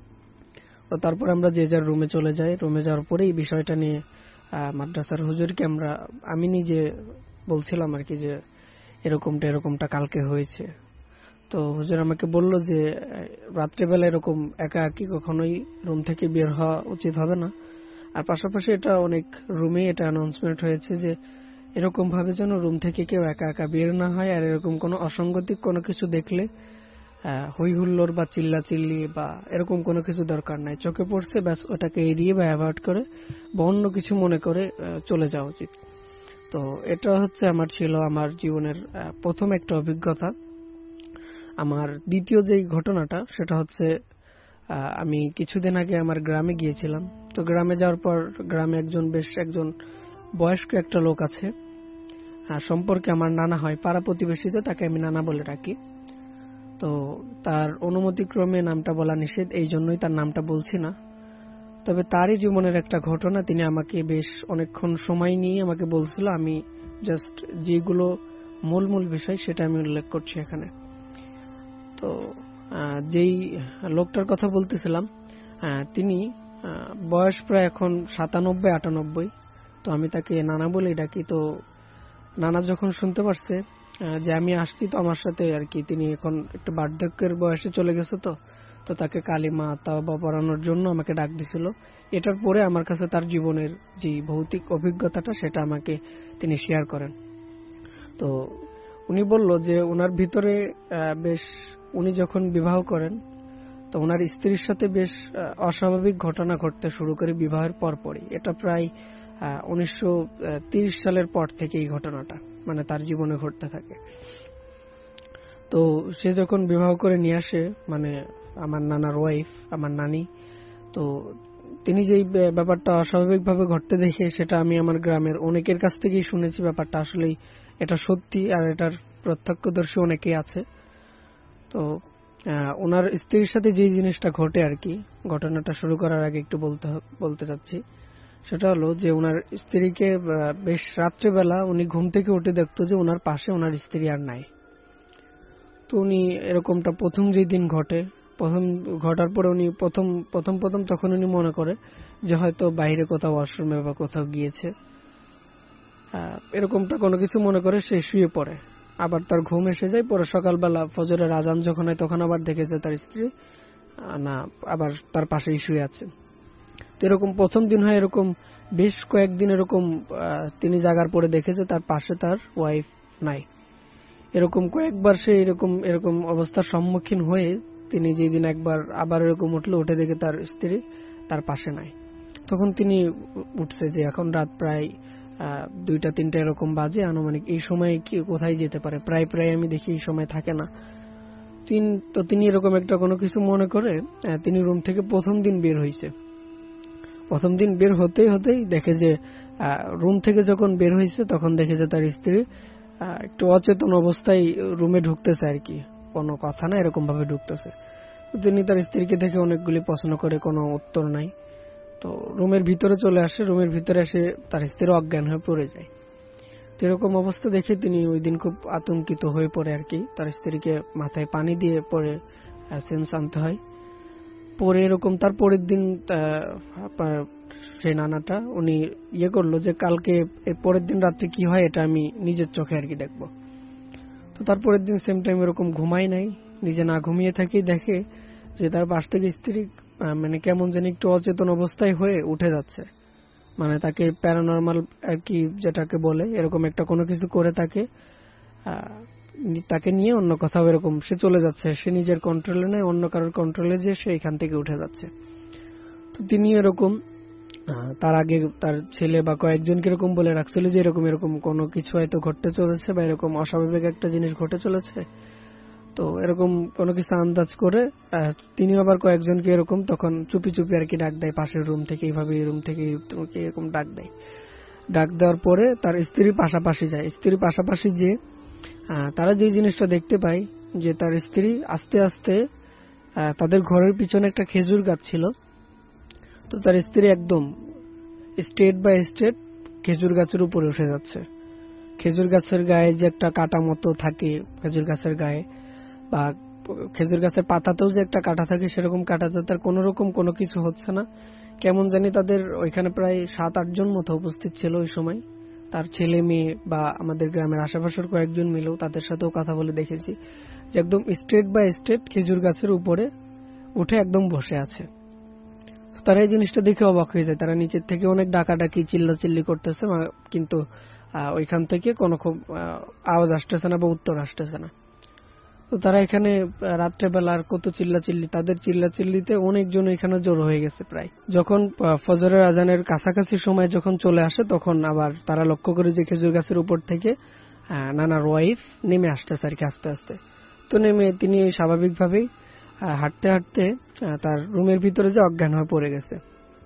তো তারপর আমরা যে যার রুমে চলে যাই। রুমে যাওয়ার পরে এই বিষয়টা নিয়ে মাদ্রাসার হুজুরকে আমরা আমি নিজে বলছিলাম আর কি যে এরকমটা এরকমটা কালকে হয়েছে। তো হুজুর আমাকে বলল যে রাত্রেবেলা এরকম একা একই কখনোই রুম থেকে বের হওয়া উচিত হবে না। আর পাশাপাশি এটা অনেক রুমে এটা অ্যানাউন্সমেন্ট হয়েছে যে এরকম ভাবে যেন রুম থেকে কেউ একা একা বের না হয়, আর এরকম কোনো অসঙ্গতিক কোনো কিছু দেখলে হই হুল্লোড় বা চিল্লা চিল্লি বা এরকম কোনো কিছু দরকার নাই। চোখে পড়ছে ব্যাস ওটাকে এড়িয়ে বা অ্যাভয়েড করে বা অন্য কিছু মনে করে চলে যাওয়া উচিত। তো এটা হচ্ছে আমার ছিল আমার জীবনের প্রথম একটা অভিজ্ঞতা। আমার দ্বিতীয় যেই ঘটনাটা সেটা হচ্ছে আমি কিছুদিন আগে আমার গ্রামে গিয়েছিলাম। তো গ্রামে যাওয়ার পর গ্রামে একজন বেশ একজন বয়স্ক একটা লোক আছে, সম্পর্কে আমার নানা হয়, পাড়া প্রতিবেশীতে তাকে আমি নানা বলে ডাকি। তো তার অনুমতিক্রমে নামটা বলা নিষেধ, এই জন্যই তার নামটা বলছি না। তবে তারই জীবনের একটা ঘটনা তিনি আমাকে বেশ অনেকক্ষণ সময় নিয়ে আমাকে বলছিল। আমি জাস্ট যেগুলো মূল মূল বিষয় সেটা আমি উল্লেখ করছি এখানে। তো যেই লোকটার কথা বলতেছিলাম তিনি বয়স প্রায় এখন সাতানব্বই আটানব্বই। তো আমি তাকে নানা বলেই ডাকি। তো নানা যখন শুনতে পারছে যে আমি আসছি, তো আমার সাথে আর কি তিনি এখন একটু বার্ধক্যের বয়সে চলে গেছে, তো তো তাকে কালিমা তাওবা পড়ানোর জন্য আমাকে ডাক দিছিল। এটার পরে আমার কাছে তার জীবনের যে ভৌতিক অভিজ্ঞতাটা সেটা আমাকে তিনি শেয়ার করেন। তো উনি বলল যে ওনার ভিতরে বেশ উনি যখন বিবাহ করেন তো ওনার স্ত্রীর সাথে বেশ অস্বাভাবিক ঘটনা ঘটতে শুরু করে বিবাহের পরপরই। এটা প্রায় উনিশশো তিরিশ সালের পর থেকে এই ঘটনাটা মানে তার জীবনে ঘটতে থাকে। তো সে যখন বিবাহ করে নিয়ে আসে, মানে আমার নানার ওয়াইফ, আমার নানি, তো তিনি যেই ব্যাপারটা অস্বাভাবিকভাবে ঘটতে দেখে সেটা আমি আমার গ্রামের অনেকের কাছ থেকেই শুনেছি। ব্যাপারটা আসলেই এটা সত্যি, আর এটার প্রত্যক্ষদর্শী অনেকেই আছে। তো ওনার স্ত্রীর সাথে যে জিনিসটা ঘটে আর কি, ঘটনাটা শুরু করার আগে একটু বলতে বলতে চাচ্ছি। সেটা হলো যে ওনার স্ত্রীকে বেশ রাত্রেবেলা উনি ঘুম থেকে উঠে দেখতো যে ওনার পাশে ওনার স্ত্রী আর নাই। তো উনি এরকমটা প্রথম যে দিন ঘটে, প্রথম ঘটার পরে উনি প্রথম প্রথম প্রথম তখন উনি মনে করে যে হয়তো বাইরে কোথাও ওয়াশরুমে বা কোথাও গিয়েছে, এরকমটা কোনো কিছু মনে করে সে শুয়ে পড়ে। আবার তার ঘুম এসে যায়। পরে সকালবেলা ফজরের আজান যখন হয় তখন আবার দেখেছে তার স্ত্রী না আবার তার পাশেই শুয়ে আছে। তো এরকম প্রথম দিন হয়, এরকম বেশ কয়েকদিন এরকম তিনি জাগার পরে দেখেছে তার পাশে তার ওয়াইফ নাই। এরকম কয়েকবার সে এরকম এরকম অবস্থার সম্মুখীন হয়ে তিনি যেদিন একবার আবার এরকম উঠলো, উঠে দেখে তার স্ত্রী তার পাশে নাই। তখন তিনি উঠছে যে এখন রাত প্রায় আহ, দুইটা তিনটা এরকম বাজে আনুমানিক। এই সময় কি কোথায় যেতে পারে, প্রায় প্রায় আমি দেখি এই সময় থাকে না। তিন তো তিনি এরকম একটা কোনো কিছু মনে করে আহ, তিনি রুম থেকে প্রথম দিন বের হয়েছে। প্রথম দিন বের হতেই হতেই দেখে যে রুম থেকে যখন বের হয়েছে তখন দেখে যে তার স্ত্রী আহ, একটু অচেতন অবস্থায় রুমে ঢুকতেছে আর কি, কোনো কথা না এরকম ভাবে ঢুকতেছে। তো তিনি তার স্ত্রীকে দেখে অনেকগুলি প্রশ্ন করে, কোনো উত্তর নাই। তো রুমের ভিতরে চলে আসে, রুমের ভিতরে এসে তার স্ত্রী অজ্ঞান হয়ে পড়ে যায়। তো এরকম অবস্থা দেখে তিনি ওই দিন খুব আতঙ্কিত হয়ে পড়ে আর কি। তার স্ত্রীকে মাথায় পানি দিয়ে পরে সেন্স আনতে হয়। পরে এরকম তার পরের দিন আপনার সেই নানাটা উনি ইয়ে করলো যে কালকে এর পরের দিন রাত্রে কি হয় এটা আমি নিজের চোখে আর কি দেখবো। তো তার পরের দিন সেম টাইম এরকম ঘুমাই নাই, নিজে না ঘুমিয়ে থাকি দেখে যে তার পাশ থেকে স্ত্রী মানে কেমন যেন একটু অচেতন অবস্থায় হয়ে উঠে যাচ্ছে, মানে তাকে প্যারানর্মাল আর কি যেটাকে বলে এরকম একটা কোনো কিছু করে তাকে তাকে নিয়ে অন্য কোথাও এরকম সে চলে যাচ্ছে, সে নিজের কন্ট্রোলে নেই, অন্য কারোর কন্ট্রোলে যে সে এখান থেকে উঠে যাচ্ছে। তো তিনি এরকম তার আগে তার ছেলে বা কয়েকজনকে এরকম বলে রাখছিল যে এরকম এরকম কোনো কিছু হয়তো ঘটতে চলেছে বা এরকম অস্বাভাবিক একটা জিনিস ঘটে চলেছে। তো এরকম কোনো কিছু আন্দাজ করে তিনি আবার কয়েকজনকে এরকম তখন চুপি চুপি আর কি ডাক দেয় পাশের রুম থেকে, এইভাবে এই রুম থেকে তোমাকে এরকম ডাক দেয়। ডাক দেওয়ার পরে তার স্ত্রী পাশাপাশি যায়। স্ত্রী পাশাপাশি যে তারা যে জিনিসটা দেখতে পায় যে তার স্ত্রী আস্তে আস্তে তাদের ঘরের পিছনে একটা খেজুর গাছ ছিল। তো তার স্ত্রী একদম স্টেট বাই স্টেট খেজুর গাছের উপরে উঠে যাচ্ছে। খেজুর গাছের গায়ে যে একটা কাটা মতো থাকে খেজুর গাছের গায়ে, বা খেজুর গাছের পাতাতেও যে একটা কাটা থাকে, সেরকম কাটাতে তার কোন রকম কোনো কিছু হচ্ছে না। কেমন জানি তাদের ওইখানে প্রায় সাত আট জন মতো উপস্থিত ছিল ওই সময়, তার ছেলে মেয়ে বা আমাদের গ্রামের আশেপাশের কয়েকজন মিলেও তাদের সাথেও কথা বলে দেখেছি যে একদম স্টেট বাই স্টেট খেজুর গাছের উপরে উঠে একদম বসে আছে। তারা এই জিনিসটা দেখে অবাক হয়ে যায়। তারা নিচের থেকে অনেক ডাকাডাকি চিল্লাচিল্লি করতেছে, কিন্তু ওইখান থেকে কোনো খুব আওয়াজ আসতেছে না বা উত্তর আসতেছে না। তো তারা এখানে রাত্রেবেলার কত চিল্লাচিল্লি, তাদের চিল্লাচিল্লিতে অনেকজন এখানে জড়ো হয়ে গেছে। প্রায় যখন ফজরের আজানের কাছাকাছি সময় যখন চলে আসে তখন আবার তারা লক্ষ্য করে যে খেজুর গাছের উপর থেকে নানার ওয়াইফ নেমে আসতেছে আর কি আস্তে আস্তে। তো নেমে তিনি স্বাভাবিকভাবেই হাঁটতে হাঁটতে তার রুমের ভিতরে যে অজ্ঞান হয়ে পড়ে গেছে।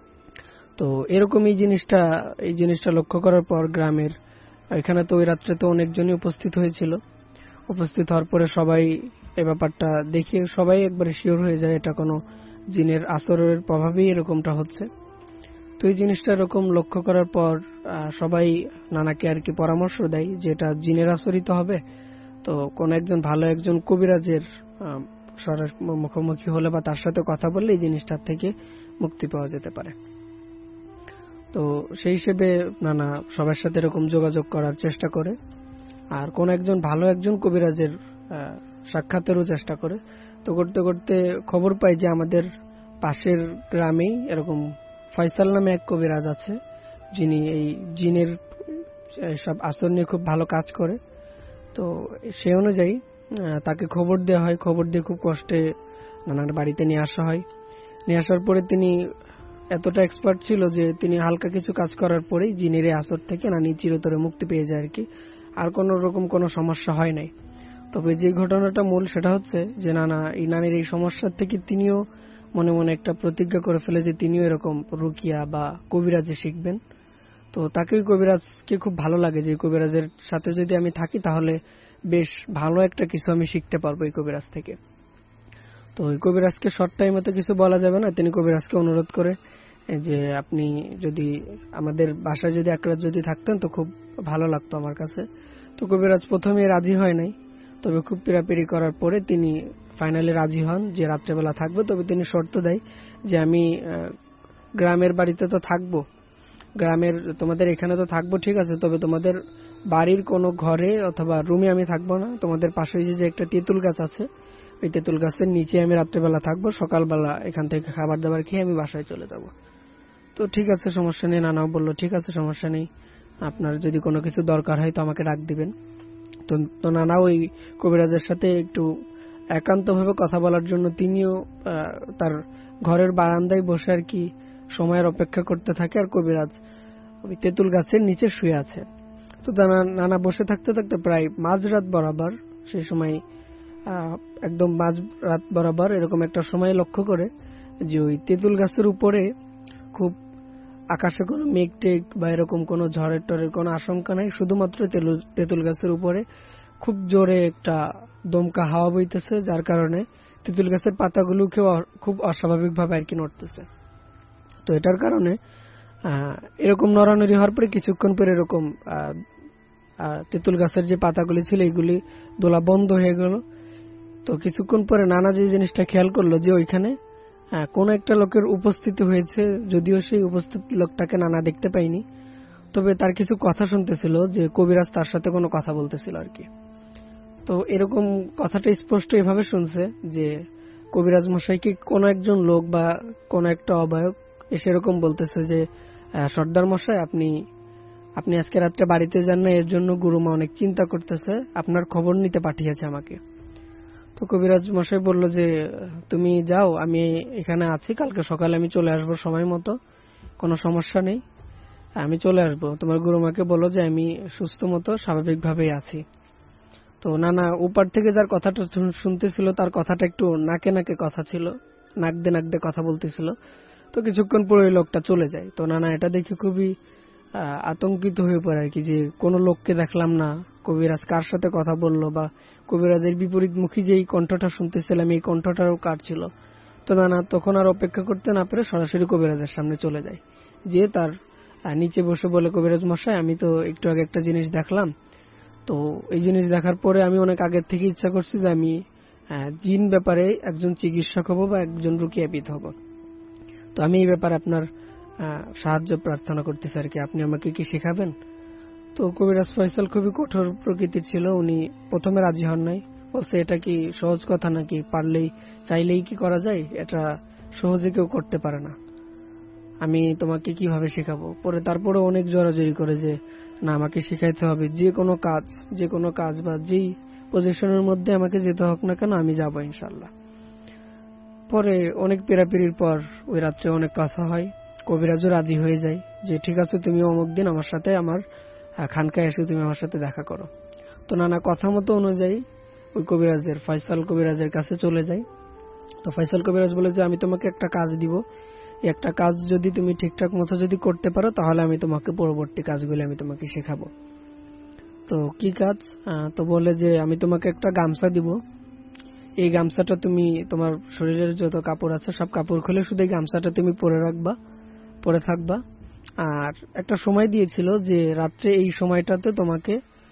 তো এরকম এই জিনিসটা এই জিনিসটা লক্ষ্য করার পর গ্রামের এখানে তো ওই রাত্রে তো অনেকজনই উপস্থিত হয়েছিল। উপস্থিত হওয়ার পরে সবাই এই ব্যাপারটা দেখে সবাই একবারে শিওর হয়ে যায় এটা কোনো জিনের আসরের প্রভাবেই এরকমটা হচ্ছে। তো এই জিনিসটা এরকম লক্ষ্য করার পর সবাই নানাকে আর কি পরামর্শ দেয় যে এটা জিনের আসরিত হবে, তো কোন একজন ভালো একজন কবিরাজের মুখোমুখি হলে বা তার সাথে কথা বললে এই জিনিসটার থেকে মুক্তি পাওয়া যেতে পারে। তো সেই হিসেবে নানা সবার সাথে এরকম যোগাযোগ করার চেষ্টা করে, আর কোন একজন ভালো একজন কবিরাজের সাক্ষাতেরও চেষ্টা করে। তো করতে করতে খবর পাই যে আমাদের পাশের গ্রামেই এরকম ফয়সাল নামে এক কবিরাজ আছে, যিনি এই জিনের সব আসর নিয়ে খুব ভালো কাজ করে। তো সেই অনুযায়ী তাকে খবর দেওয়া হয়, খবর দিয়ে খুব কষ্টে নানার বাড়িতে নিয়ে আসা হয়। নিয়ে আসার পরে তিনি এতটা এক্সপার্ট ছিল যে তিনি হালকা কিছু কাজ করার পরেই জিনের এই আসর থেকে নানি চিরতরে মুক্তি পেয়ে যায় আর কি, আর কোন রকম কোনো সমস্যা হয় নাই। তবে যে ঘটনাটা মূল সেটা হচ্ছে যে নানা এই নানির এই সমস্যার থেকে তিনিও মনে মনে একটা প্রতিজ্ঞা করে ফেলে যে তিনিও এরকম রুকিয়া বা কবিরাজে শিখবেন। তো তাকে ওই কবিরাজকে খুব ভালো লাগে যে কবিরাজের সাথে যদি আমি থাকি তাহলে বেশ ভালো একটা কিছু আমি শিখতে পারবো এই কবিরাজ থেকে। তো ওই কবিরাজকে শর্ট টাইমে তো কিছু বলা যাবে না, তিনি কবিরাজকে অনুরোধ করে যে আপনি যদি আমাদের বাসায় যদি এক রাত যদি থাকতেন তো খুব ভালো লাগতো আমার কাছে। তো কবিরাজ প্রথমে রাজি হয় নাই, তবে খুব পিড়াপিড়ি করার পরে তিনি ফাইনালি রাজি হন যে রাত্রেবেলা থাকবো। তবে তিনি শর্ত দেয় যে আমি গ্রামের বাড়িতে তো থাকবো, গ্রামের তোমাদের এখানে তো থাকবো ঠিক আছে, তবে তোমাদের বাড়ির কোনো ঘরে অথবা রুমে আমি থাকবো না, তোমাদের পাশে যে একটা তেঁতুল গাছ আছে ওই তেঁতুল গাছের নিচে আমি রাত্রেবেলা থাকবো, সকালবেলা এখান থেকে খাবার দাবার খেয়ে আমি বাসায় চলে যাব। তো ঠিক আছে সমস্যা নেই, নানাও বললো ঠিক আছে সমস্যা নেই, আপনার যদি কোনো কিছু দরকার হয় তো আমাকে ডাক দিবেন। তো নানা ওই কবিরাজের সাথে একটু একান্তভাবে কথা বলার জন্য তিনিও তার ঘরের বারান্দায় বসে আর কি সময়ের অপেক্ষা করতে থাকে, আর কবিরাজ ওই তেঁতুল গাছের নিচে শুয়ে আছে। তো নানা নানা বসে থাকতে থাকতে প্রায় মাঝরাত বরাবর, সেই সময় একদম মাঝরাত বরাবর এরকম একটা সময় লক্ষ্য করে যে ওই তেঁতুল গাছের উপরে খুব আকাশে কোনো মেঘ টেঘ বা এরকম কোনো ঝড়ের টরের কোনো আশঙ্কা নাই, শুধুমাত্র তেঁতুল গাছের উপরে খুব জোরে একটা দমকা হাওয়া বইতেছে, যার কারণে তেঁতুল গাছের পাতাগুলোকে খুব অস্বাভাবিকভাবে আর কি নড়তেছে। তো এটার কারণে এরকম নড়ানড়ি হওয়ার পরে কিছুক্ষণ পরে এরকম তেঁতুল গাছের যে পাতাগুলি ছিল এগুলি দোলা বন্ধ হয়ে গেল। তো কিছুক্ষণ পরে নানা যে জিনিসটা খেয়াল করলো যে ওইখানে কোন একটা লোকের উপস্থিতি হয়েছে, যদিও সেই উপস্থিত লোকটাকে নানা দেখতে পাইনি, তবে তার কিছু কথা শুনতেছিল যে কবিরাজ তার সাথে কোনো কথা বলতেছিল আর কি। তো এরকম কথাটা স্পষ্ট এভাবে শুনছে যে কবিরাজ মশাইকে কোন একজন লোক বা কোন একটা অবায়ক এসে এরকম বলতেছে যে সর্দার মশাই, আপনি আপনি আজকে রাত্রে বাড়িতে যান না, এর জন্য গুরুমা অনেক চিন্তা করতেছে, আপনার খবর নিতে পাঠিয়েছে আমাকে। তো কবিরাজ মশাই বলল যে তুমি যাও, আমি এখানে আছি, কালকে সকালে আমি চলে আসবো সময় মতো, কোনো সমস্যা নেই, আমি চলে আসবো। তোমার গুরুমাকে বলো যে আমি সুস্থ মতো স্বাভাবিকভাবেই আছি। তো নানা উপার থেকে যার কথাটা শুনতেছিল তার কথাটা একটু নাকে নাকে কথা ছিল, নাক দে নাক দে কথা বলতেছিল। তো কিছুক্ষণ পরে ওই লোকটা চলে যায়। তো নানা এটা দেখে খুবই আতঙ্কিত হয়ে পড়ে আর কি, যে কোনো লোককে দেখলাম না, কবিরাজ কার সাথে কথা বললো, বা কবিরাজের বিপরীতমুখী যে এই কণ্ঠটা শুনতেছিলাম এই কণ্ঠটাও কার ছিল। তো নানা তখন আর অপেক্ষা করতে না পেরে সরাসরি কবিরাজের সামনে চলে যায়, যে তার নিচে বসে বলে, কবিরাজ মশাই, আমি তো একটু আগে একটা জিনিস দেখলাম, তো এই জিনিস দেখার পরে আমি অনেক আগের থেকে ইচ্ছা করছি যে আমি জিন ব্যাপারে একজন চিকিৎসক হব বা একজন রুকিয়াবিদ হব। তো আমি এই ব্যাপারে আপনার সাহায্য প্রার্থনা করতেছি আর কি, আপনি আমাকে কি শেখাবেন? তো কবিরাজ ফয়সাল খুবই কঠোর প্রকৃতির ছিল, উনি প্রথমে রাজি হন নাই, বলছে এটা কি সহজ কথা নাকি, পারলেই চাইলেই কি করা যায়, এটা সহজে কেউ করতে পারে না, আমি তোমাকে কিভাবে শেখাবো। পরে তারপরে অনেক জোরাজোরি করে যে না, আমাকে শেখাইতে হবে, যে কোনো কাজ যে কোনো কাজ বা যেই পজিশনের মধ্যে আমাকে যেতে হোক না কেন আমি যাবো ইনশাল্লাহ। পরে অনেক পেরাপিরির পর ওই রাত্রে অনেক কথা হয়, কবিরাজও রাজি হয়ে যায় যে ঠিক আছে, তুমি অমুক দিন আমার সাথে আমার খানকায় এসে তুমি আমার সাথে দেখা করো। তো নানা কথা মতো অনুযায়ী ওই কবিরাজের ফয়সাল কবিরাজের কাছে চলে যায়। তো ফয়সাল কবিরাজ বলে যে আমি তোমাকে একটা কাজ দিব, একটা কাজ যদি তুমি ঠিকঠাক মতো যদি করতে পারো তাহলে আমি তোমাকে পরবর্তী কাজগুলো আমি তোমাকে শেখাবো। তো কি কাজ? তো বলে যে আমি তোমাকে একটা গামছা দিব, এই গামছাটা তুমি তোমার শরীরের যত কাপড় আছে সব কাপড় খুলে শুধু এই গামছাটা তুমি পরে রাখবা, পরে থাকবা। আর একটা সময় দিয়েছিল যে রাত্রে এই সময়টাতে তোমাকে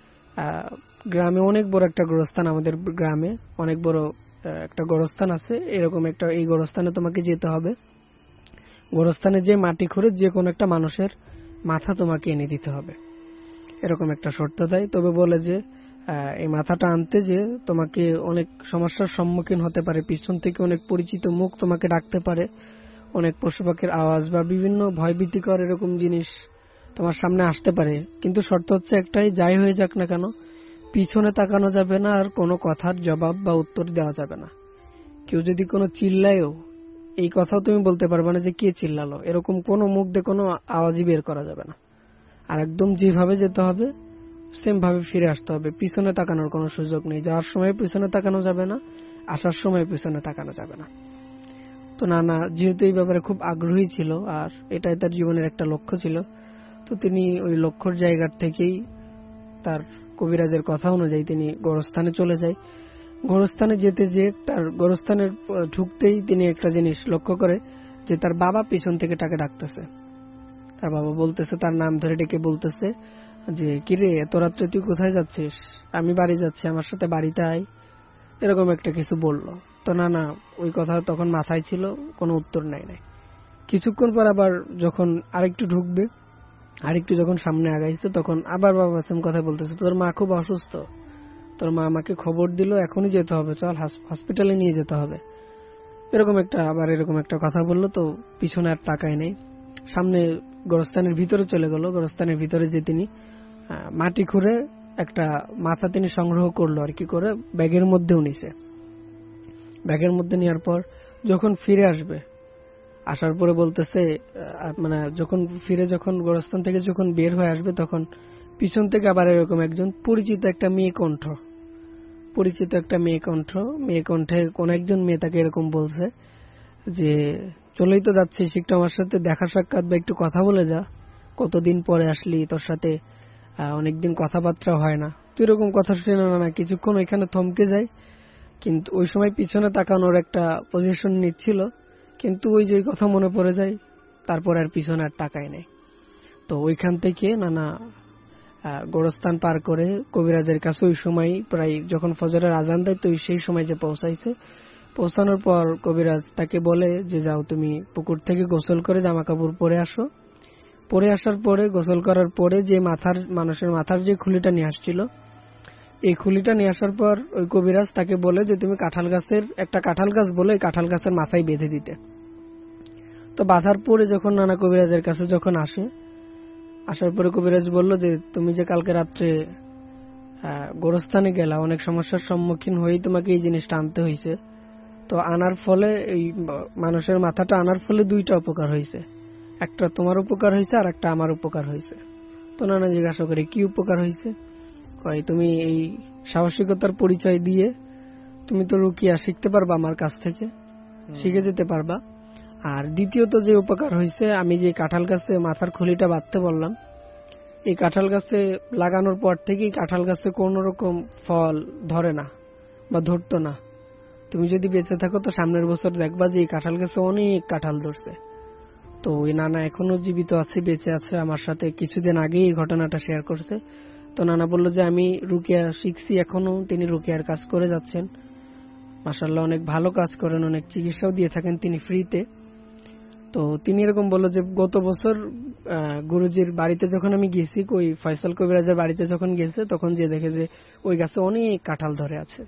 গ্রামে অনেক বড় একটা গোরস্থান, আমাদের গ্রামে অনেক বড় একটা গোরস্থান আছে, এরকম একটা এই গোরস্থানে তোমাকে যেতে হবে। গোরস্থানে যে মাটি খুঁড়ে যে কোনো একটা মানুষের মাথা তোমাকে এনে দিতে হবে, এরকম একটা শর্ত দেয়। তবে বলে যে এই মাথাটা আনতে যে তোমাকে অনেক সমস্যার সম্মুখীন হতে পারে, পিছন থেকে অনেক পরিচিত মুখ তোমাকে ডাকতে পারে, অনেক পশু পাখির আওয়াজ বা বিভিন্ন ভয়ভীতিকর এরকম জিনিস তোমার সামনে আসতে পারে, কিন্তু শর্ত হচ্ছে একটাই, যাই হয়ে যাক না কেন পিছনে তাকানো যাবে না, আর কোনো কথার জবাব বা উত্তর দেওয়া যাবে না। কেউ যদি কোনো চিল্লায়ও এই কথাও তুমি বলতে পারবে না যে কে চিল্লালো, এরকম কোনো মুখ দিয়ে কোনো আওয়াজই বের করা যাবে না। আর একদম যেভাবে যেতে হবে সেম ভাবে ফিরে আসতে হবে, পিছনে তাকানোর কোনো সুযোগ নেই, যাওয়ার সময় পিছনে তাকানো যাবে না, আসার সময় পিছনে তাকানো যাবে না। তো নানা যেহেতু এই ব্যাপারে খুব আগ্রহী ছিল আর এটাই তার জীবনের একটা লক্ষ্য ছিল, তো তিনি ওই লক্ষ্যর জায়গার থেকেই তার কবিরাজের কথা অনুযায়ী তিনি গোরস্থানে চলে যায়। গোরস্থানে যেতে যে তার গোরস্থানের ঢুকতেই তিনি একটা জিনিস লক্ষ্য করে যে তার বাবা পিছন থেকে তাকে ডাকতেছে। তার বাবা বলতেছে, তার নাম ধরে ডেকে বলতেছে যে কিরে এত রাত্রে তুই কোথায় যাচ্ছিস? আমি বাড়ি যাচ্ছি, আমার সাথে বাড়িতে আয়, এরকম একটা কিছু বলল। তো না না ওই কথা তখন মাথায় ছিল, কোনো উত্তর নাই নাই। কিছুক্ষণ পর আবার যখন আরেকটু ঢুকবে, আরেকটু যখন সামনে আগাইছে, তখন আবার বাবা সেম কথা বলতেছে, তোর মা খুব অসুস্থ, তোর মা আমাকে খবর দিল এখনই যেতে হবে, চল হসপিটালে নিয়ে যেতে হবে, এরকম একটা আবার এরকম একটা কথা বললো। তো পিছনে আর তাকায় নেই, সামনে গোরস্থানের ভিতরে চলে গেল। গোরস্থানের ভিতরে যে তিনি মাটি খুঁড়ে একটা মাথা তিনি সংগ্রহ করলো আর কি করে, ব্যাগের মধ্যেও নিছে। ব্যাগের মধ্যে নেওয়ার পর যখন ফিরে আসবে আসার পরে বলতেছে আহ, মানে যখন ফিরে যখন গোরস্থান থেকে যখন বের হয়ে আসবে তখন পিছন থেকে আবার এরকম একজন পরিচিত একটা মেয়ে কণ্ঠ পরিচিত একটা মেয়ে কণ্ঠ মেয়ে কণ্ঠে কোন একজন মেয়ে তাকে এরকম বলছে যে চলেই তো যাচ্ছিস, একটু আমার সাথে দেখা সাক্ষাৎ বা একটু কথা বলে যা, কতদিন পরে আসলি, তোর সাথে আহ, অনেকদিন কথাবার্তা হয় না। তো এরকম কথা শুনে না না কিছুক্ষণ ওইখানে থমকে যায়, কিন্তু ওই সময় পিছনে তাকানোর একটা পজিশন নিচ্ছিল, কিন্তু ওই যে ওই কথা মনে পড়ে যায়, তারপর আর পিছনে আর তাকায় নেই। তো ওইখান থেকে নানা আহ, গোরস্থান পার করে কবিরাজের কাছে ওই সময় প্রায় যখন ফজরের আজান দেয় তো সেই সময় যে পৌঁছাইছে, পৌঁছানোর পর কবিরাজ তাকে বলে যে যাও তুমি পুকুর থেকে গোসল করে জামা কাপড় পরে আসো। পরে আসার পরে গোসল করার পরে যে মাথার মানুষের মাথার যে খুলিটা নিয়ে আসছিল, এই খুলিটা নিয়ে আসার পর ওই কবিরাজ তাকে বলে যে তুমি কাঁঠাল গাছের একটা কাঁঠাল গাছ বলে এই কাঁঠাল গাছের মাথায় বেঁধে দিতে। তো বাঁধার পরে যখন নানা কবিরাজের কাছে যখন আসে, আসার পরে কবিরাজ বলল যে তুমি যে কালকে রাত্রে আহ, গোরস্থানে গেলা, অনেক সমস্যার সম্মুখীন হয়েই তোমাকে এই জিনিসটা আনতে হয়েছে। তো আনার ফলে এই মানুষের মাথাটা আনার ফলে দুইটা উপকার হয়েছে, একটা তোমার উপকার হয়েছে আর একটা আমার উপকার হয়েছে। তো নানা জিজ্ঞাসা করে কি উপকার হয়েছে, কয় তুমি এই সাহসিকতার পরিচয় দিয়ে তুমি তো রুকিয়া শিখতে পারবা আমার কাছ থেকে, শিখে যেতে পারবা। আর দ্বিতীয়ত যে উপকার হয়েছে, আমি যে কাঁঠাল গাছে মাথার খুলিটা বাঁধতে বললাম, এই কাঁঠাল গাছে লাগানোর পর থেকেই কাঁঠাল গাছে কোনো রকম ফল ধরে না বা ধরতো না। তুমি যদি বেঁচে থাকো তো সামনের বছর দেখবা যে এই কাঁঠাল গাছে অনেক কাঁঠাল ধরছে। তো ওই নানা এখনো জীবিত আছে, বেঁচে আছে, আমার সাথে কিছুদিন আগেই এই ঘটনাটা শেয়ার করছে। তো নানা বলল যে আমি রুকিয়া শিখছি, এখনো তিনি রুকিয়ার কাজ করে যাচ্ছেন, মাশাআল্লাহ অনেক ভালো কাজ করেন, অনেক চিকিৎসাও দিয়ে থাকেন তিনি ফ্রিতে। তো তিনি এরকম বলল যে গত বছর আহ, গুরুজির বাড়িতে যখন আমি গেছি, ওই ফয়সাল কবিরাজের বাড়িতে যখন গেছে তখন যে দেখে যে ওই গাছে অনেক কাঁঠাল ধরে আছে।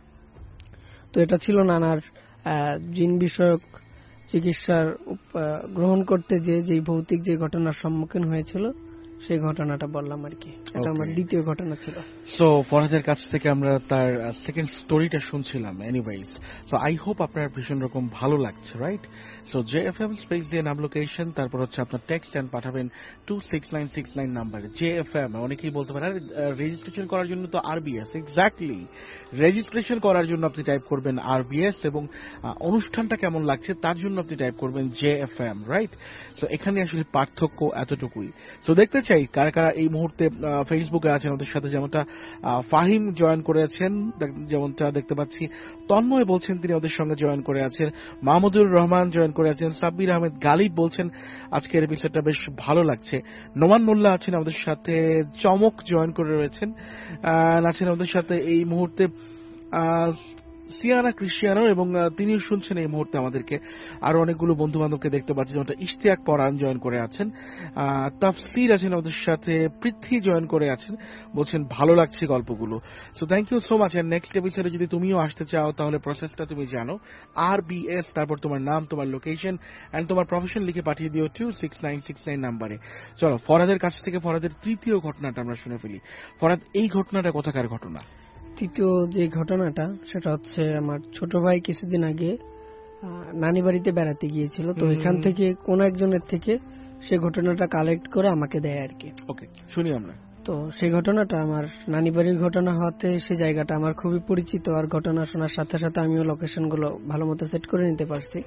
তো এটা ছিল নানার আহ, জিন বিষয়ক চিকিৎসার উপ- আহ, গ্রহণ করতে যে যেই ভৌতিক যে ঘটনার সম্মুখীন হয়েছিল সেই ঘটনাটা বললাম আর কি। এটা আমার Okay. দ্বিতীয় ঘটনা ছিল। সো ফরহাদের কাছ থেকে আমরা তার সেকেন্ড স্টোরিটা শুনছিলাম। এনিওয়েজ, সো আই হোপ আপনার ভীষণ রকম ভালো লাগছে, right? So J F M space দিয়ে নাম, লোকেশন, তারপর হচ্ছে আপনার টেক্সট অ্যান্ড পাঠাবেন two six nine six nine নাম্বারে। জে এফ এম অনেকেই বলতে পারেন রেজিস্ট্রেশন করার জন্য তো আরবিএস, এক্স্যাক্টলি রেজিস্ট্রেশন করার জন্য আপনি টাইপ করবেন আরবিএস, এবং আহ, অনুষ্ঠানটা কেমন লাগছে তার জন্য আপনি টাইপ করবেন জে এফ এম, রাইট? সো এখানে আসলে পার্থক্য এতটুকুই। সো দেখতে চাই কারা কারা এই মুহূর্তে ফেসবুকে আছেন আমাদের সাথে। যেমনটা আহ, ফাহিম জয়েন করে আছেন, দেখ- যেমনটা দেখতে পাচ্ছি তন্ময় বলছেন তিনি ওদের সঙ্গে জয়েন করে আছেন, মাহমুদুর রহমান জয়েন করে আছেন, সাব্বির আহমেদ গালিব বলছেন আজকের এপিসোডটা বেশ ভালো লাগছে, নোমান মোল্লা আছেন আমাদের সাথে, চমক জয়েন করে রয়েছেন, আহ, আছেন আমাদের সাথে এই মুহূর্তে আহ, সিয়ানা ক্রিস্টিয়ানো, এবং আহ, তিনিও শুনছেন এই মুহূর্তে আমাদেরকে। আরো অনেকগুলো বন্ধু বান্ধবকে দেখতে পাচ্ছি, যেমনটা ইশতিয়াক পরান জয়েন করে আছেন, আহ, তাফসির আছেন আমাদের সাথে, পৃথ্বী জয়েন করে আছেন, বলছেন ভালো লাগছে গল্পগুলো। So thank you so much. And next এপিসোডে যদি তুমিও আসতে চাও তাহলে প্রসেসটা তুমি জানো, আর বি এস, তারপর তোমার নাম, তোমার লোকেশন এন্ড তোমার প্রফেশন লিখে পাঠিয়ে দিও two six nine six nine নাম্বারে। চলো ফরহাদের কাছ থেকে ফরহাদের তৃতীয় ঘটনাটা আমরা শুনে ফেলি। ফরহাদ, এই ঘটনাটা কোথাকার ঘটনা? তৃতীয় যে ঘটনাটা সেটা হচ্ছে আমার ছোট ভাই কিছুদিন আগে আহ, নানি বাড়িতে বেড়াতে গিয়েছিল। তো হুম। এখান থেকে কোন একজনের থেকে সে ঘটনাটা কালেক্ট করে আমাকে দেয় আর কি। ওকে, শুনি আমরা। তো সেই ঘটনাটা আমার নানি বাড়ির ঘটনা হওয়াতে সেই জায়গাটা আমার খুবই পরিচিত, আর ঘটনা শোনার সাথে সাথে আমিও লোকেশন গুলো ভালো মতো সেট করে নিতে পারছি।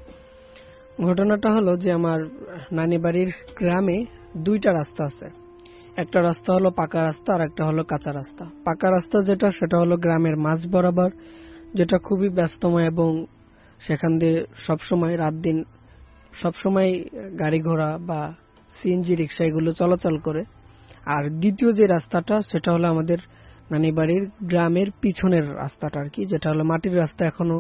ঘটনাটা হলো যে আমার নানি বাড়ির গ্রামে দুইটা রাস্তা আছে। একটা রাস্তা হলো পাকা রাস্তা আর একটা হলো কাঁচা রাস্তা। পাকা রাস্তা যেটা সেটা হলো গ্রামের মাঝ বরাবর, যেটা খুবই ব্যস্তময় এবং সেখান দিয়ে সবসময় রাত দিন সবসময় গাড়ি ঘোড়া বা সিএনজি রিক্সা এগুলো চলাচল করে। আর দ্বিতীয় যে রাস্তাটা সেটা হলো আমাদের নানি বাড়ির গ্রামের পিছনের রাস্তাটা আর কি, যেটা হলো মাটির রাস্তা, এখনো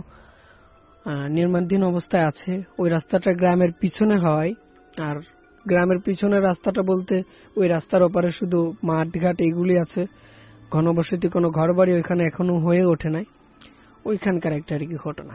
আহ, নির্মাণাধীন অবস্থায় আছে। ওই রাস্তাটা গ্রামের পিছনে হয়। আর গ্রামের পিছনের রাস্তাটা বলতে ওই রাস্তার ওপারে শুধু মাঠ ঘাট এগুলি আছে, ঘনবসতি কোনো ঘর বাড়ি ওইখানে এখনো হয়ে ওঠে নাই। ওইখানকার একটা আর কি ঘটনা।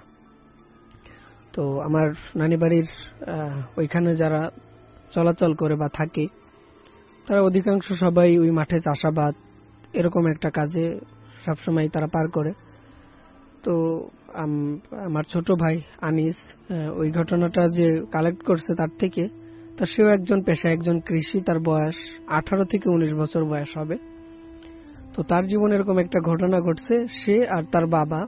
তো আমার নানি বাড়ির আহ, ওইখানে যারা চলাচল করে বা থাকে তারা অধিকাংশ সবাই ওই মাঠে চাষাবাদ এরকম একটা কাজে সবসময় তারা পার করে। তো আম- আমার ছোট ভাই আনিস আহ, ওই ঘটনাটা যে কালেক্ট করছে তার থেকে, তা সেও একজন পেশা একজন কৃষি, তার বয়স আঠারো থেকে উনিশ বছর বয়স হবে। তো তার জীবনে এরকম একটা ঘটনা ঘটছে, সে আর তার বাবা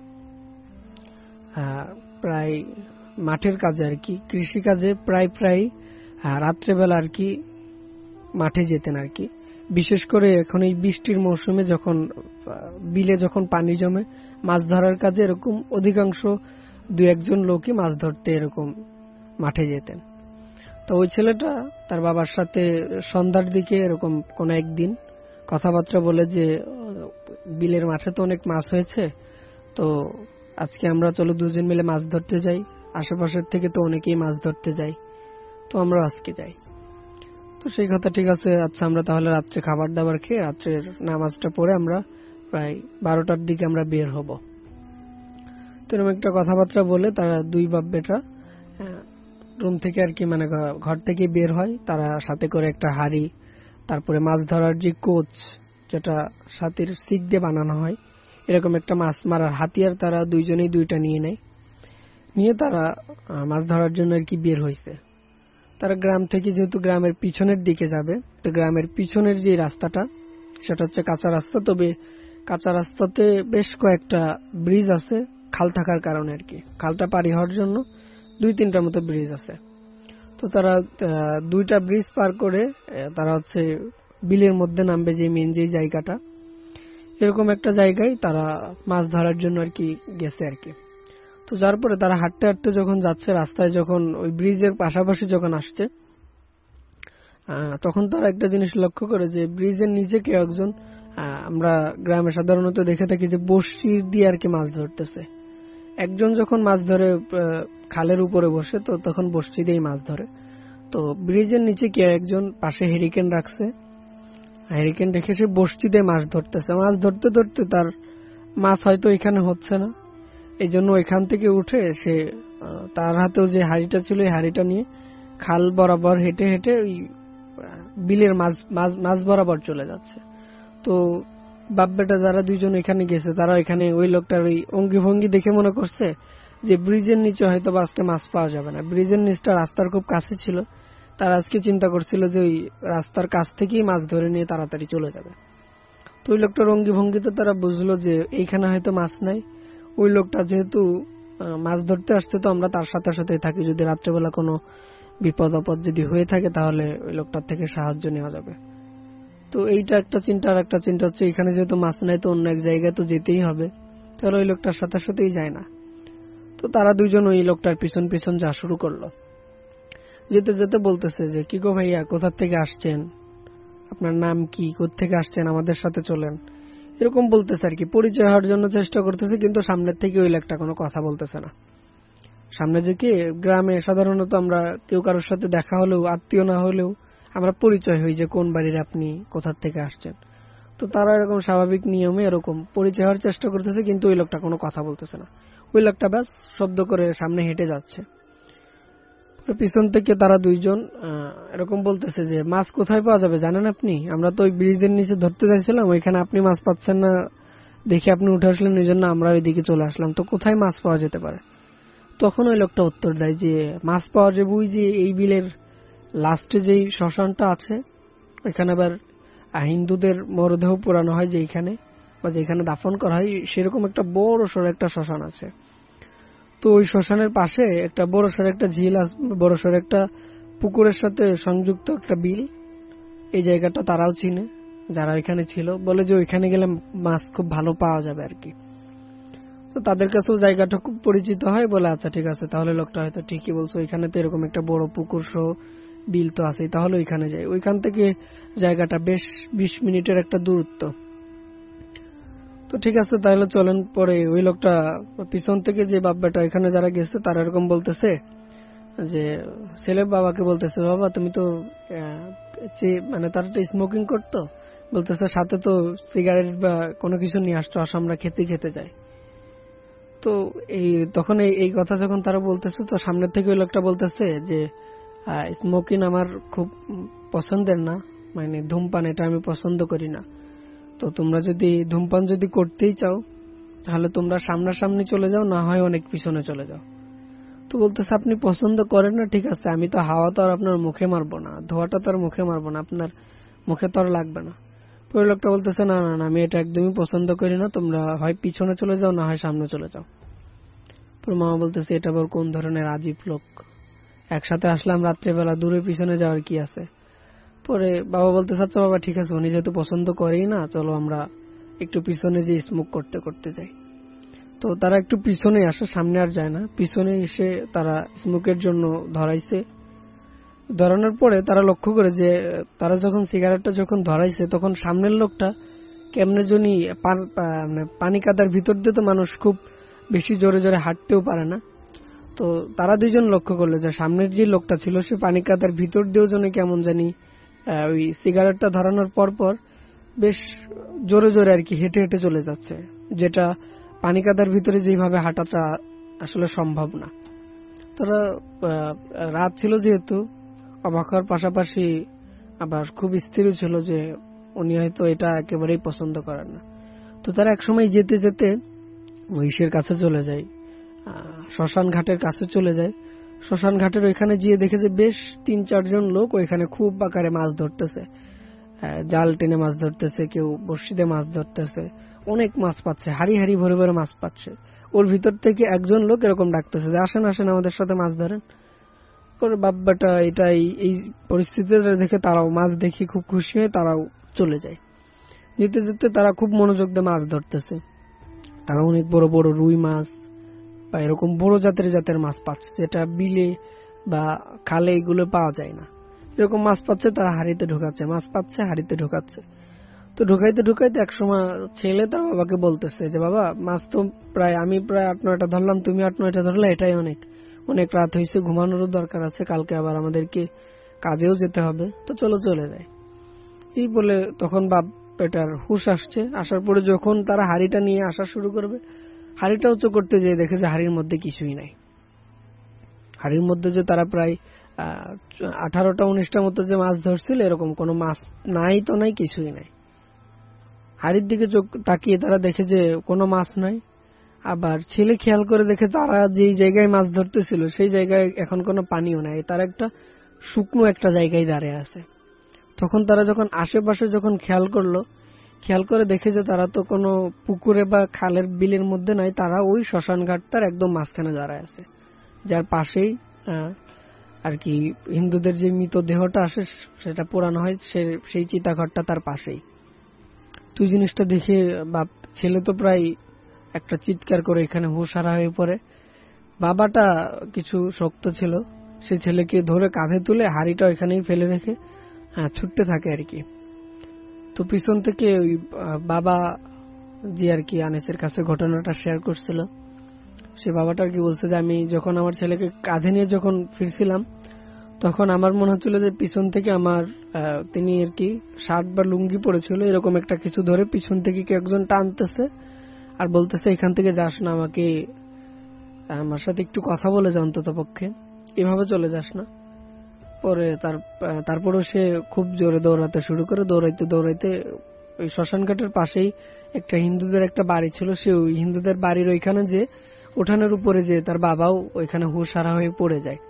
আহ, প্রায় মাঠের কাজে আর কি, কৃষি কাজে প্রায় প্রায় আহ, রাত্রেবেলা আর কি মাঠে যেতেন আর কি। বিশেষ করে এখন এই বৃষ্টির মৌসুমে যখন আহ, বিলে যখন পানি জমে, মাছ ধরার কাজে এরকম অধিকাংশ দু একজন লোকই মাছ ধরতে এরকম মাঠে যেতেন। তো ওই ছেলেটা তার বাবার সাথে সন্ধ্যার দিকে এরকম কোন একদিন কথাবার্তা বলে যে আহ, বিলের মাঠে তো অনেক মাছ হয়েছে, তো আজকে আমরা চলো দুজন মিলে মাছ ধরতে যাই, আশেপাশের থেকে তো অনেকেই মাছ ধরতে যাই, তো আমরা আজকে যাই। তো সেই কথা ঠিক আছে, আচ্ছা আমরা তাহলে রাত্রে খাবার দাবার খেয়ে রাত্রের নামাজটা পড়ে আমরা প্রায় বারোটার দিকে আমরা বের হব। তো এরকম একটা কথাবার্তা বলে তারা দুই বাপ বেটা রুম থেকে আর কি মানে ঘ- ঘর থেকে বের হয়। তারা সাথে করে একটা হাড়ি, তারপরে মাছ ধরার যে কোচ যেটা সাথের সিক দিয়ে বানানো হয়, এরকম একটা মাছ মারার হাতিয়ার তারা দুইজনেই দুইটা নিয়ে নেয়। নিয়ে তারা আহ, মাছ ধরার জন্য আর কি বের হয়েছে। তারা গ্রাম থেকে যেহেতু গ্রামের পিছনের দিকে যাবে, তো গ্রামের পিছনের যে রাস্তাটা সেটা হচ্ছে কাঁচা রাস্তা, তবে কাঁচা রাস্তাতে বেশ কয়েকটা ব্রিজ আছে খাল থাকার কারণে আর কি, খালটা পাড়ি হওয়ার জন্য দুই তিনটার মতো ব্রিজ আছে। তো তারা আহ, দুইটা ব্রিজ পার করে আহ, তারা হচ্ছে বিলের মধ্যে নামবে, যে মেন যে জায়গাটা, এরকম একটা জায়গায় তারা মাছ ধরার জন্য আর কি গেছে আর কি। তো যার পরে তারা হাঁটতে হাঁটতে যখন যাচ্ছে, রাস্তায় যখন ওই ব্রিজের পাশাপাশি যখন আসছে, আহ, তখন তারা একটা জিনিস লক্ষ্য করে যে ব্রিজের নিচে কেউ একজন, আহ, আমরা গ্রামে সাধারণত দেখে থাকি যে বড়শি দিয়ে আর কি মাছ ধরতেছে। একজন যখন মাছ ধরে আহ, খালের উপরে বসে, তো তখন বড়শি দিয়েই মাছ ধরে। তো ব্রিজের নিচে কেউ একজন পাশে হেরিকেন রাখছে, হেরিকেন রেখে সে বড়শি দিয়ে মাছ ধরতেছে। মাছ ধরতে ধরতে তার মাছ হয়তো এখানে হচ্ছে না, এই জন্য এখান থেকে উঠে সে আহ, তার হাতেও যে হাড়িটা ছিল এই হাড়িটা নিয়ে খাল বরাবর হেঁটে হেঁটে ওই আহ, বিলের মাছ মাছ- মাছ বরাবর চলে যাচ্ছে। তো বাপ বেটা যারা দুইজন এখানে গেছে, তারা এখানে ওই লোকটার ওই অঙ্গি ভঙ্গি দেখে মনে করছে যে ব্রিজের নিচে হয়তো বা আজকে মাছ পাওয়া যাবে না। ব্রিজের নিচটা রাস্তার খুব কাছে ছিল, তারা আজকে চিন্তা করছিল যে ওই রাস্তার কাছ থেকেই মাছ ধরে নিয়ে তাড়াতাড়ি চলে যাবে। তো ওই লোকটার অঙ্গি ভঙ্গিতে তারা বুঝলো যে এইখানে হয়তো মাছ নাই। ওই লোকটা যেহেতু আহ, মাছ ধরতে আসছে, তো আমরা তার সাথে সাথে থাকি, যদি রাত্রেবেলা কোনো বিপদ আপদ যদি হয়ে থাকে তাহলে ওই লোকটার থেকে সাহায্য নেওয়া যাবে। তো এইটা একটা চিন্তা। আর একটা চিন্তা হচ্ছে এখানে যেহেতু মাছ নাই, তো অন্য এক জায়গায় তো যেতেই হবে, তাহলে ওই লোকটার সাথে সাথেই যায় না। তো তারা দুইজন ওই লোকটার পিছন পিছন যা শুরু করলো। যেতে যেতে বলতেছে যে কি গো ভাইয়া, কোথা থেকে আসছেন, আপনার নাম কি, কোত্থেকে আসছেন, আমাদের সাথে চলেন, এরকম বলতেছে আর কি। পরিচয় হওয়ার জন্য চেষ্টা করতেছে, কিন্তু সামনের থেকে ওই লোকটা কোনো কথা বলতেছে না। সামনে যে কি, গ্রামে সাধারণত আমরা কেউ কারোর সাথে দেখা হলেও, আত্মীয় না হলেও আমরা পরিচয় হই যে কোন বাড়ির আপনি, কোথা থেকে আসছেন। তো তারা এরকম স্বাভাবিক নিয়মে এরকম পরিচয় হওয়ার চেষ্টা করতেছে, কিন্তু ওই লোকটা কোনো কথা বলতেছে না। ওই লোকটা ব্যাস শব্দ করে সামনে হেঁটে যাচ্ছে। পিছন থেকে তারা দুইজন আহ, এরকম বলতেছে যে মাছ কোথায় পাওয়া যাবে জানেন আপনি, আমরা তো ওই ব্রিজের নিচে ধরতে যাচ্ছিলাম, ওইখানে আপনি মাছ পাচ্ছেন না দেখে আপনি উঠে আসলেন, ওই জন্য আমরা ওইদিকে চলে আসলাম, তো কোথায় মাছ পাওয়া যেতে পারে। তখন ওই লোকটা উত্তর দেয় যে মাছ পাওয়া যাবে ওই যে এই বিলের লাস্টে যেই শ্মশানটা আছে, ওইখানে আবার আহ, হিন্দুদের মরদেহ পোড়ানো হয় যেখানে, বা যেখানে দাফন করা হয়, সেরকম একটা বড় সড় একটা শ্মশান আছে। তো ওই শ্মশানের পাশে একটা বড় সড় একটা ঝিল আছে, বড় সড় একটা পুকুরের সাথে সংযুক্ত একটা বিল। এই জায়গাটা তারাও চিনে, যারা ওইখানে ছিল, বলে যে ওইখানে গেলে মাছ খুব ভালো পাওয়া যাবে আর কি। তো তাদের কাছেও জায়গাটা খুব পরিচিত হয়, বলে আচ্ছা ঠিক আছে, তাহলে লোকটা হয়তো ঠিকই বলছে, ওইখানে তো এরকম একটা বড় পুকুর সহ বিল তো আছেই, তাহলে ওইখানে যাই। ওইখান থেকে জায়গাটা বেশ বিশ মিনিটের একটা দূরত্ব। তো ঠিক আছে তাহলে চলেন। পরে ওই লোকটা পিছন থেকে যে বাব্বাটা এখানে যারা গেছে তারা এরকম বলতেছে যে ছেলে বাবাকে বলতেছে, বাবা তুমি তো আহ, চে- মানে তারা তো স্মোকিং করতো, বলতেছে সাথে তো সিগারেট বা কোনো কিছু নিয়ে আসছো, আসো আমরা খেতে খেতে যাই। তো এই তখন এই এই কথা যখন তারা বলতেছে, তো সামনের থেকে ওই লোকটা বলতেছে যে স্মোকিং আমার খুব উম, পছন্দের না, মানে ধূমপান এটা আমি পছন্দ করি না। তো তোমরা যদি ধূমপান যদি করতেই চাও, তাহলে তোমরা সামনাসামনি চলে যাও, না হয় অনেক পিছনে চলে যাও। তো বলতেছে আপনি পছন্দ করেন না, ঠিক আছে, আমি তো হাওয়া তো আর আপনার মুখে মারবো না, ধোয়াটা তো আর মুখে মারবো না, আপনার মুখে তো আর লাগবে না। পরে লোকটা বলতেছে না না না আমি এটা একদমই পছন্দ করি না, তোমরা হয় পিছনে চলে যাও না হয় সামনে চলে যাও। পরে মামা বলতেছে এটা আবার কোন ধরনের আজীব লোক, একসাথে আসলাম রাত্রেবেলা, দূরে পিছনে যাওয়ার কি আছে। পরে বাবা বলতেছে আচ্ছা বাবা ঠিক আছে, উনি যেহেতু পছন্দ করেই না, চলো আমরা একটু পিছনে যে স্মোক করতে করতে যাই। তো তারা একটু পিছনে আসে, সামনে আর যায় না, পিছনে এসে তারা স্মোকের জন্য ধরাইছে। ধরানোর পরে তারা লক্ষ্য করে যে তারা যখন সিগারেটটা যখন ধরাইছে তখন সামনের লোকটা কেমনে জনি পানি কাদার ভিতর দিয়ে, তো মানুষ খুব বেশি জোরে জোরে হাঁটতেও পারে না। তো তারা দুইজন লক্ষ্য করলো যে সামনের যে লোকটা ছিল সে পানি কাদার ভিতর দিয়েও যেন কেমন জানি ওই সিগারেটটা ধরানোর পর পর বেশ জোরে জোরে আর কি হেঁটে হেঁটে চলে যাচ্ছে, যেটা পানি কাদার ভিতরে যেভাবে হাঁটাটা আসলে সম্ভব না। তারা রাত ছিল যেহেতু অবাক হওয়ার পাশাপাশি আবার খুব স্থির ছিল যে উনি হয়তো এটা একেবারেই পছন্দ করেন না। তো তারা একসময় যেতে যেতে মহিষের কাছে চলে যায়, শ্মশান ঘাটের কাছে চলে যায়। শ্মশান ঘাটের ওইখানে গিয়ে দেখে যে বেশ তিন চারজন লোক ওইখানে খুব আকারে মাছ ধরতেছে, জাল টেনে মাছ ধরতেছে, কেউ বড়শিতে মাছ ধরতেছে, অনেক মাছ পাচ্ছে, হাড়ি হাড়ি ভরে ভরে মাছ পাচ্ছে। ওর ভিতর থেকে একজন লোক এরকম ডাকতেছে যে আসেন আসেন আমাদের সাথে মাছ ধরেন। পরে বাব্বাটা এটাই এই পরিস্থিতিটা দেখে তারাও মাছ দেখে খুব খুশি হয়ে তারাও চলে যায়। যেতে যেতে তারা খুব মনোযোগ দিয়ে মাছ ধরতেছে, তারা অনেক বড় বড় রুই মাছ বা এরকম বড় জাতের জাতের মাছ পাচ্ছে, যেটা বিলে বা খালে এগুলো পাওয়া যায় না। এরকম মাছ পাচ্ছে, তারা হাড়িতে ঢোকাচ্ছে, মাছ পাচ্ছে হাড়িতে ঢোকাচ্ছে। তো ঢুকাইতে ঢুকাইতে একসময় ছেলে তার বাবাকে বলতেছে যে বাবা মাছ তো প্রায় আমি প্রায় আট নয়টা ধরলাম, তুমি আট নয়টা ধরলে, এটাই অনেক, অনেক রাত হয়েছে, ঘুমানোরও দরকার আছে, কালকে আবার আমাদেরকে কাজেও যেতে হবে, তো চলো চলে যাই। এই বলে তখন বাপ বেটার হুশ আসছে, আসার পরে যখন তারা হাড়িটা নিয়ে আসা শুরু করবে, হাড়িটা উঁচু করতে যেয়ে দেখে যে হাড়ির মধ্যে কিছুই নাই। হাড়ির মধ্যে যে তারা প্রায় আঠারোটা উনিশটার মতো যে মাছ ধরছিল এরকম কোনো মাছ নাই, তো নাই, কিছুই নাই। হাড়ির দিকে চোখ তাকিয়ে তারা দেখে যে কোনো মাছ নাই। আবার ছেলে খেয়াল করে দেখে তারা যেই জায়গায় মাছ ধরতেছিল সেই জায়গায় এখন কোনো পানিও নাই, তারা একটা শুকনো একটা জায়গায় দাঁড়িয়ে আছে। তখন তারা যখন আশেপাশে যখন খেয়াল করলো, খেয়াল করে দেখে যে তারা তো কোনো পুকুরে বা খালের বিলের মধ্যে নাই, তারা ওই শ্মশান ঘাটটার একদম মাঝখানে দাঁড়ায় আছে, যার পাশেই আর কি হিন্দুদের যে মৃতদেহটা আসে সেটা পোড়ানো হয়, সেই চিতাঘরটা তার পাশেই। তুই জিনিসটা দেখে বাপ ছেলে তো প্রায় একটা চিৎকার করে এখানে হুঁশহারা হয়ে পড়ে। বাবাটা কিছু শক্ত ছিল, সে ছেলেকে ধরে কাঁধে তুলে হাড়িটা এখানেই ফেলে রেখে হ্যাঁ ছুটতে থাকে আর কি। তো পিছন থেকে ওই বাবা যে আর কি আনিসের কাছে ঘটনাটা শেয়ার করছিল, সে বাবাটা আর কি বলছে যে আমি যখন আমার ছেলেকে কাঁধে নিয়ে যখন ফিরছিলাম তখন আমার মনে হচ্ছিল যে পিছন থেকে আমার তিনি আর কি শার্ট বা লুঙ্গি পরেছিল এরকম একটা কিছু ধরে পিছন থেকে কেউ একজন টানতেছে আর বলতেছে এখান থেকে যাস না, আমাকে আমার সাথে একটু কথা বলে যা, অন্তত পক্ষে এভাবে চলে যাস না। পরে তার তারপরেও সে খুব জোরে দৌড়াতে শুরু করে, দৌড়াইতে দৌড়াইতে ওই শ্মশান ঘাটের পাশেই একটা হিন্দুদের একটা বাড়ি ছিল, সে ওই হিন্দুদের বাড়ির ওইখানে যে উঠানের উপরে যে তার বাবাও ওইখানে হুঁশহারা হয়ে পড়ে যায়।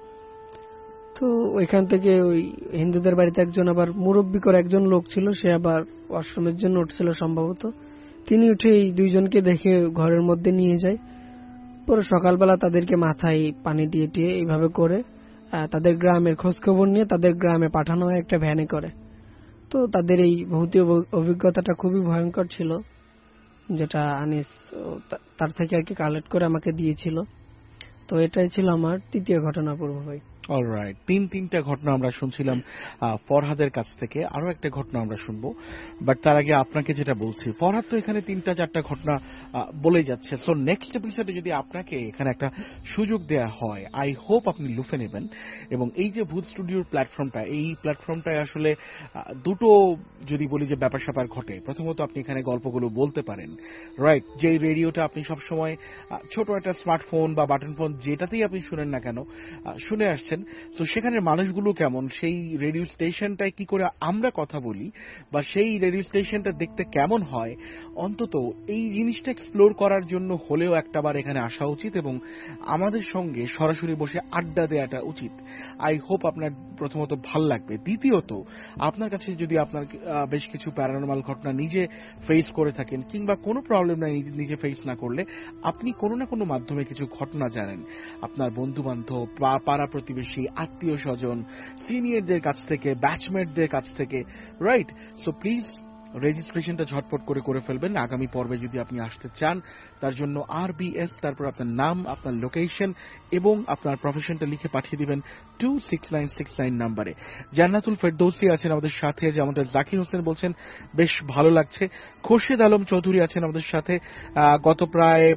তো ওইখান থেকে ওই হিন্দুদের বাড়িতে একজন আবার মুরব্বী করে একজন লোক ছিল, সে আবার ওয়াশরুমের জন্য উঠছিল সম্ভবত, তিনি উঠে এই দুইজনকে দেখে ঘরের মধ্যে নিয়ে যায়। পরে সকালবেলা তাদেরকে মাথায় পানি দিয়ে টিয়ে এইভাবে করে তাদের গ্রামের খোঁজখবর নিয়ে তাদের গ্রামে পাঠানো হয় একটা ভ্যানে করে। তো তাদের এই ভৌতিক অভিজ্ঞতাটা খুবই ভয়ঙ্কর ছিল, যেটা আনিস তার থেকে আর কি কালেক্ট করে আমাকে দিয়েছিল। তো এটাই ছিল আমার তৃতীয় ঘটনা পূর্ব ভাই। অলরাইট, তিন তিনটা ঘটনা আমরা শুনছিলাম ফরহাদের কাছ থেকে, আরো একটা ঘটনা আমরা শুনবো, বাট তার আগে আপনাকে যেটা বলছি, ফরহাদ তো এখানে তিনটা চারটা ঘটনা বলে যাচ্ছে। সো নেক্সট এপিসোডে যদি আপনাকে এখানে একটা সুযোগ দেয়া হয়, আই হোপ আপনি লুফে নেবেন। এবং এই যে ভূত স্টুডিওর প্ল্যাটফর্মটা, এই প্ল্যাটফর্মটায় আসলে দুটো যদি বলি যে ব্যাপার স্যাপার ঘটে। প্রথমত আপনি এখানে গল্পগুলো বলতে পারেন, রাইট, যে রেডিওটা আপনি সবসময় ছোট একটা স্মার্টফোন বা বাটন ফোন যেটাতেই আপনি শুনেন না কেন শুনে আসছেন, আছেন, তো সেখানের মানুষগুলো কেমন, সেই রেডিও স্টেশনটায় কি করে আমরা কথা বলি বা সেই রেডিও স্টেশনটা দেখতে কেমন হয়, অন্তত এই জিনিসটা এক্সপ্লোর করার জন্য হলেও একটাবার এখানে আসা উচিত এবং আমাদের সঙ্গে সরাসরি বসে আড্ডা দেওয়াটা উচিত। আই হোপ আপনার প্রথমত ভাল লাগবে। দ্বিতীয়ত, আপনার কাছে যদি আপনার আহ, বেশ কিছু প্যারানর্মাল ঘটনা নিজে ফেস করে থাকেন কিংবা কোনো প্রবলেম নাই নিজে ফেস না করলে, আপনি কোনো না কোনো মাধ্যমে কিছু ঘটনা জানেন আপনার বন্ধু বান্ধব, পাড়া প্রতিবেশী, আত্মীয় স্বজন, সিনিয়রদের কাছ থেকে, ব্যাচমেটদের কাছ থেকে, রাইট? সো প্লিজ রেজিস্ট্রেশনটা ঝটপট করে করে ফেলবেন। আগামী পর্বে যদি আপনি আসতে চান, তার জন্য আর বি এস, তারপর আপনার নাম, আপনার লোকেশন এবং আপনার প্রফেশনটা লিখে পাঠিয়ে দিবেন two six nine six nine নাম্বারে। জান্নাতুল ফেরদৌসী আছেন আমাদের সাথে, যেমনটা জাকির হোসেন বলছেন বেশ ভালো লাগছে। খোরশেদ আলম চৌধুরী আছেন আমাদের সাথে, গত প্রায়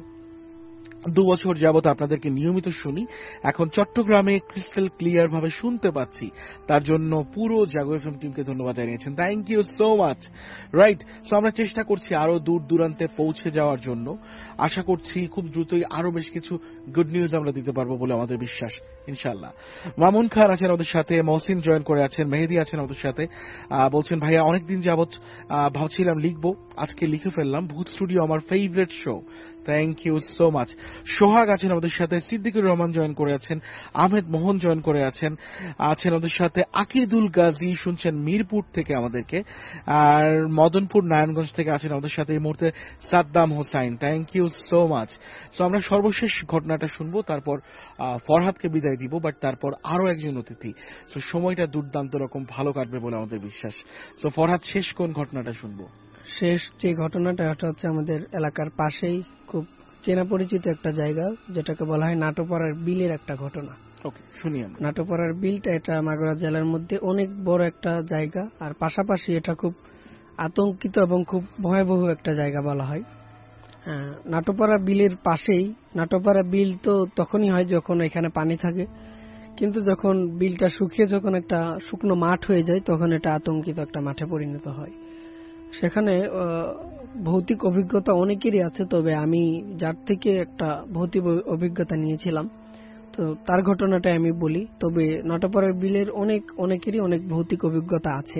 দু বছর যাবত আপনাদেরকে নিয়মিত শুনি, এখন চট্টগ্রামে ক্রিস্টাল ক্লিয়ার ভাবে শুনতে পাচ্ছি, তার জন্য পুরো জাগো এফএম টিমকে ধন্যবাদ জানিয়েছেন। Thank you so much. Right, so আমরা চেষ্টা করছি আরো দূর দূরান্তে পৌঁছে যাওয়ার জন্য। আশা করছি খুব দ্রুতই আরো বেশ কিছু গুড নিউজ আমরা দিতে পারবো বলে আমাদের বিশ্বাস, ইনশাল্লাহ। মামুন খান আছেন আমাদের সাথে, মহসিন জয়েন করে আছেন, মেহেদি আছেন আমাদের সাথে, বলছেন ভাইয়া অনেকদিন যাবত ভাবছিলাম লিখবো, আজকে লিখে ফেললাম। ভূত স্টুডিও আমার favourite show. Thank you so much. Sohag আছেন আমাদের সাথে, সিদ্দিকুর রহমান জয়েন করে আছেন, আহমেদ মোহন জয়েন করে আছেন, আছেন আমাদের সাথে আকিদুল গাজী, শুনছেন মিরপুর থেকে আমাদেরকে, আর মদনপুর নারায়ণগঞ্জ থেকে আছেন আমাদের সাথে এই মুহূর্তে Saddam Hossain. Thank you so much. So আমরা সর্বশেষ ঘটনাটা শুনবো, তারপর ফরহাদকে বিদায় দিব, বাট তারপর আরো একজন অতিথি। সো সময়টা দুর্দান্ত রকম ভালো কাটবে বলে আমাদের বিশ্বাস। সো ফরহাদ, শেষ কোন ঘটনাটা শুনবো? শেষ যে ঘটনাটা এটা হচ্ছে আমাদের এলাকার পাশেই খুব চেনা পরিচিত একটা জায়গা, যেটাকে বলা হয় নাটোপাড়ার বিলের একটা ঘটনা। ওকে, শুনি আমরা। নাটোপাড়ার বিলটা এটা মাগুরা জেলার মধ্যে অনেক বড় একটা জায়গা, আর পাশাপাশি এটা খুব আতঙ্কিত এবং খুব ভয়াবহ একটা জায়গা বলা হয়। নাটোপাড়া বিলের পাশেই, নাটোপাড়া বিল তো তখনই হয় যখন এখানে পানি থাকে, কিন্তু যখন বিলটা শুকিয়ে যখন একটা শুকনো মাঠ হয়ে যায়, তখন এটা আতঙ্কিত একটা মাঠে পরিণত হয়। সেখানে ভৌতিক অভিজ্ঞতা অনেকেরই আছে, তবে আমি যার থেকে একটা ভৌতিক অভিজ্ঞতা নিয়েছিলাম, তো তার ঘটনাটা আমি বলি। তবে নাটোপাড়ার বিলের অনেক অনেকেরই অনেক ভৌতিক অভিজ্ঞতা আছে।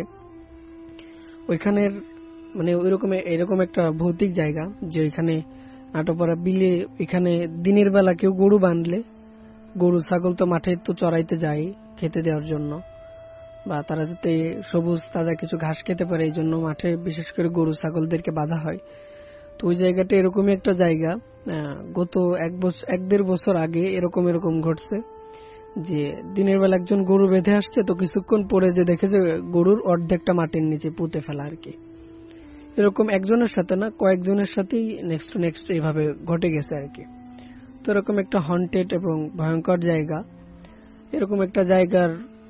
ওইখানের মানে ওইরকম এরকম একটা ভৌতিক জায়গা যে ওইখানে নাটোপাড়া বিলে এখানে দিনের বেলা কেউ গরু বাঁধলে, গরু ছাগল তো মাঠে তো চড়াইতে যায় খেতে দেওয়ার জন্য, বা তারা যাতে সবুজ তাজা কিছু ঘাস খেতে পারে, এই জন্য মাঠে বিশেষ করে গরু ছাগলদেরকে বাঁধা হয়। তো ওই জায়গাটা এরকমই একটা জায়গা। গত এক বছর এক দেড় বছর আগে এরকম এরকম ঘটছে যে দিনের বেলা একজন গরু বেঁধে আসছে, তো কিছুক্ষণ পরে যে দেখে যে গরুর অর্ধেকটা মাটির নিচে পুঁতে ফেলা আর কি। এরকম একজনের সাথে না, কয়েকজনের সাথেই নেক্সট টু নেক্সট এইভাবে ঘটে গেছে আর কি। তো এরকম একটা হন্টেড এবং ভয়ঙ্কর জায়গা, এরকম একটা জায়গার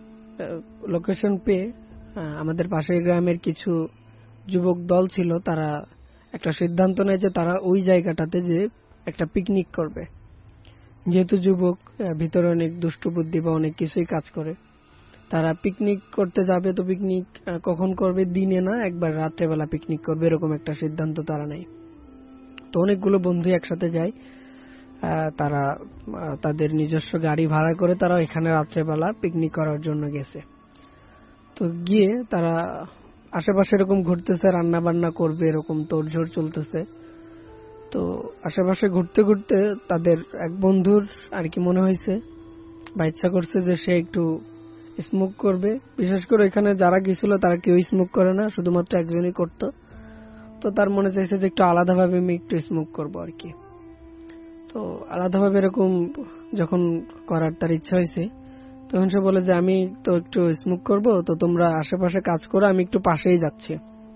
লোকেশন পেয়ে আমাদের পাশের গ্রামের কিছু যুবক দল ছিল, তারা একটা সিদ্ধান্ত নেয় যে তারা ওই জায়গাটাতে যে একটা পিকনিক করবে। যেহেতু যুবক, ভিতরে অনেক দুষ্টু বুদ্ধি বা অনেক কিছুই কাজ করে, তারা পিকনিক করতে যাবে। তো পিকনিক কখন করবে? দিনে না, একবার রাত্রেবেলা পিকনিক করবে, এরকম একটা সিদ্ধান্ত তারা নেয়। তো অনেকগুলো বন্ধু একসাথে যায়, তারা তাদের নিজস্ব গাড়ি ভাড়া করে তারা এখানে রাত্রেবেলা পিকনিক করার জন্য গেছে। তো গিয়ে তারা আশেপাশে এরকম ঘুরতেছে, রান্না বান্না করবে, এরকম তোড়জোড় চলতেছে। তো আশেপাশে ঘুরতে ঘুরতে তাদের এক বন্ধুর আর কি মনে হয়েছে বা ইচ্ছা করছে যে সে একটু স্মোক করবে। বিশেষ করে এখানে যারা গেছিল তারা কেউ স্মোক করে না, শুধুমাত্র একজনই করতো। তো তার মনে চাইছে যে একটু আলাদাভাবে আমি একটু স্মোক করবো আর কি। তো আলাদাভাবে এরকম যখন করার তার ইচ্ছা হয়েছে, তখন সে বলে যে আমি তো একটু স্মোক করব, তো তোমরা আশেপাশে কাজ করো, আমি একটু পাশেই যাচ্ছি,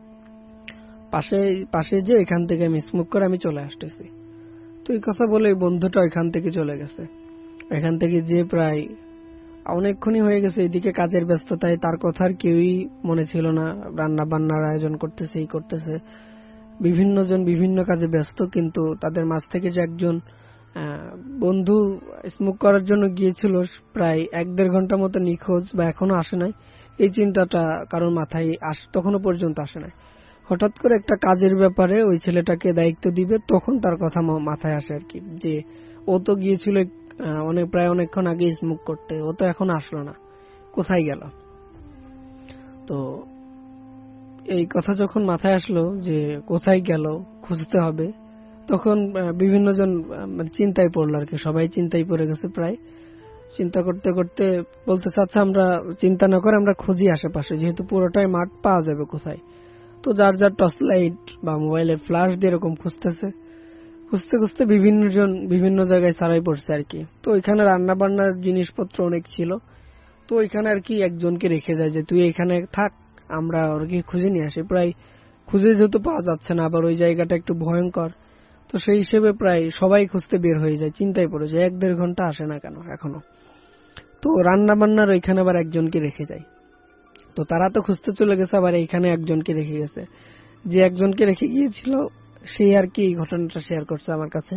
পাশে পাশে যে এখান থেকে আমি স্মোক করে আমি চলে আসতেছি। তো এই কথা বলে বন্ধুটা এখান থেকে চলে গেছে। এখান থেকে যে প্রায় অনেকক্ষণই হয়ে গেছে, এদিকে কাজের ব্যস্ততায় তার কথা আর কেউই মনে ছিল না। রান্না বান্নার আয়োজন করতেছে, এই করতেছে, বিভিন্ন জন বিভিন্ন কাজে ব্যস্ত। কিন্তু তাদের মাঝ থেকে যে একজন বন্ধু স্মোক করার জন্য গিয়েছিল, প্রায় এক দেড় ঘন্টা মতো নিখোঁজ বা এখনো আসে নাই, এই চিন্তাটা কারোর মাথায় তখনও পর্যন্ত আসে নাই। হঠাৎ করে একটা কাজের ব্যাপারে ওই ছেলেটাকে দায়িত্ব দিবে, তখন তার কথা মাথায় আসে আর কি, যে ও তো গিয়েছিল আহ, অনেক প্রায় অনেকক্ষণ আগে স্মোক করতে, ও তো এখন আসলো না, কোথায় গেল? তো এই কথা যখন মাথায় আসলো যে কোথায় গেল, খুঁজতে হবে, তখন আহ, বিভিন্ন জন আহ, মানে চিন্তায় পড়লো আর কি, সবাই চিন্তায় পড়ে গেছে প্রায়। চিন্তা করতে করতে বলতেছে আচ্ছা আমরা চিন্তা না করে আমরা খুঁজি আশেপাশে, যেহেতু পুরোটাই মাঠ, পাওয়া যাবে কোথায়। তো যার যার টর্চ লাইট বা মোবাইলের ফ্ল্যাশ দিয়ে এরকম খুঁজতেছে, খুঁজতে খুঁজতে বিভিন্ন জন বিভিন্ন জায়গায় ছাড়াই পড়ছে আর কি। তো ওইখানে রান্না বান্নার জিনিসপত্র অনেক ছিল, তো ওইখানে আর কি একজনকে রেখে যায় যে তুই এখানে থাক, আমরা আর কি খুঁজে নিয়ে আসি। প্রায় খুঁজে যেহেতু পাওয়া যাচ্ছে না, আবার ওই জায়গাটা একটু ভয়ঙ্কর, তো সেই হিসেবে প্রায় সবাই খুঁজতে বের হয়ে যায়, চিন্তায় পড়ে যায় এক দেড় ঘন্টা আসে না কেন এখনো। তো রান্না বান্নার ওইখানে আবার একজনকে রেখে যায়। তো তারা তো খুঁজতে চলে গেছে, আবার এইখানে একজনকে রেখে গেছে। যে একজনকে রেখে গিয়েছিল সেই আর কি এই ঘটনাটা শেয়ার করছে আমার কাছে,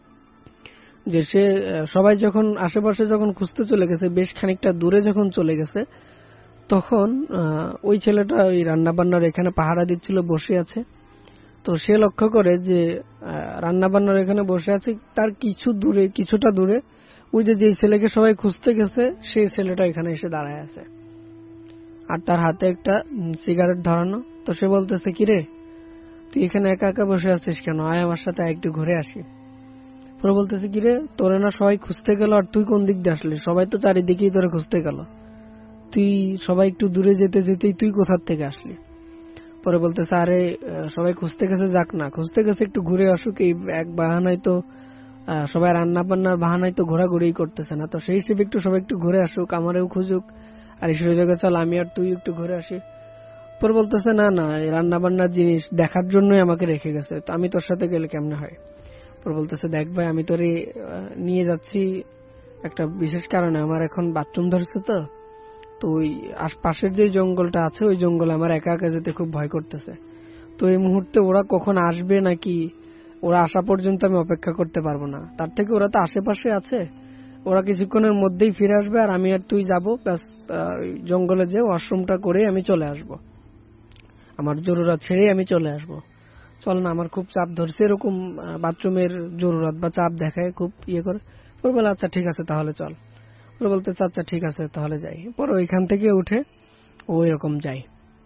যে সে আহ, সবাই যখন আশেপাশে যখন খুঁজতে চলে গেছে, বেশ খানিকটা দূরে যখন চলে গেছে, তখন আহ, ওই ছেলেটা ওই রান্না বান্নার এখানে পাহারা দিচ্ছিল, বসে আছে। তো সে লক্ষ্য করে যে রান্না বান্নার এখানে বসে আছে, তার কিছু দূরে, কিছুটা দূরে ওই যে যেই ছেলেকে সবাই খুঁজতে গেছে সেই ছেলেটা এখানে এসে দাঁড়ায় আছে, আর তার হাতে একটা সিগারেট ধরানো। তো সে বলতেছে কি রে, তুই এখানে একা একা বসে আছিস কেন, আয় আমার সাথে একটু ঘুরে আসি। পরে বলতেছে কি রে, তোরে না সবাই খুঁজতে গেল, আর তুই কোন দিক দিয়ে আসলি? সবাই তো চারিদিকেই তোরে খুঁজতে গেল, তুই সবাই একটু দূরে যেতে যেতেই তুই কোথার থেকে আসলি? পরে বলতেছে আরে সবাই খুঁজতে গেছে, যাক না, খুঁজতে গেছে একটু ঘুরে আসুক, এই এক বাহানায় তো আহ, সবাই রান্না বান্নার বাহানায় তো ঘোরাঘুরি করতেছে না, তো সেই হিসেবে একটু সবাই একটু ঘুরে আসুক, আমারও খুঁজুক, আর এই সুযোগে চল আমি আর তুই একটু ঘুরে আসি। পরে বলতেছে না না, এই রান্না বান্নার জিনিস দেখার জন্যই আমাকে রেখে গেছে, তো আমি তোর সাথে গেলে কেমনে হয়? পরে বলতেছে দেখ ভাই, আমি তোরে নিয়ে যাচ্ছি একটা বিশেষ কারণে, আমার এখন বাথরুম ধরছে, তো তো ওই আশপাশের যে জঙ্গলটা আছে ওই জঙ্গলে আমার একা একা যেতে খুব ভয় করতেছে। তো এই মুহূর্তে ওরা কখন আসবে নাকি ওরা আসা পর্যন্ত আমি অপেক্ষা করতে পারবো না, তার থেকে ওরা তো আশেপাশে আছে, ওরা কিছুক্ষণের মধ্যেই ফিরে আসবে, আর আমি আর তুই যাবো ব্যাস, জঙ্গলে যে ওয়াশরুমটা করে আমি চলে আসব, আমার জরুরত ছেড়ে আমি চলে আসব, চল না, আমার খুব চাপ ধরছে, এরকম বাথরুমের জরুরত বা চাপ দেখায় খুব ইয়ে করে। পরে বলে আচ্ছা ঠিক আছে তাহলে চল। পরে বলতে আচ্ছা ঠিক আছে তাহলে যাই। পরে ওইখান থেকে উঠে ও এরকম যায়,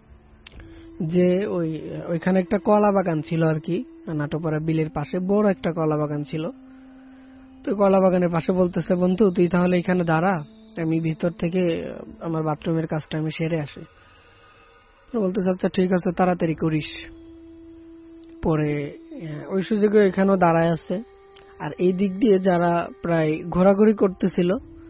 যে ওই ওইখানে একটা কলা বাগান ছিল আর কি, নাটোপাড়া বিলের পাশে বড় একটা কলা বাগান ছিল। তো কলা বাগানের পাশে বলতেছে বন্ধু তুই তাহলে এখানে দাঁড়া, আমি ভিতর থেকে আমার বাথরুমের কাজটা আমি সেরে আসি। বলতেছে আচ্ছা ঠিক আছে তাড়াতাড়ি করিস। পরে ওই সুযোগে এখানেও দাঁড়ায় আছে, আর এই দিক দিয়ে যারা প্রায় ঘোরাঘুরি করতেছিল,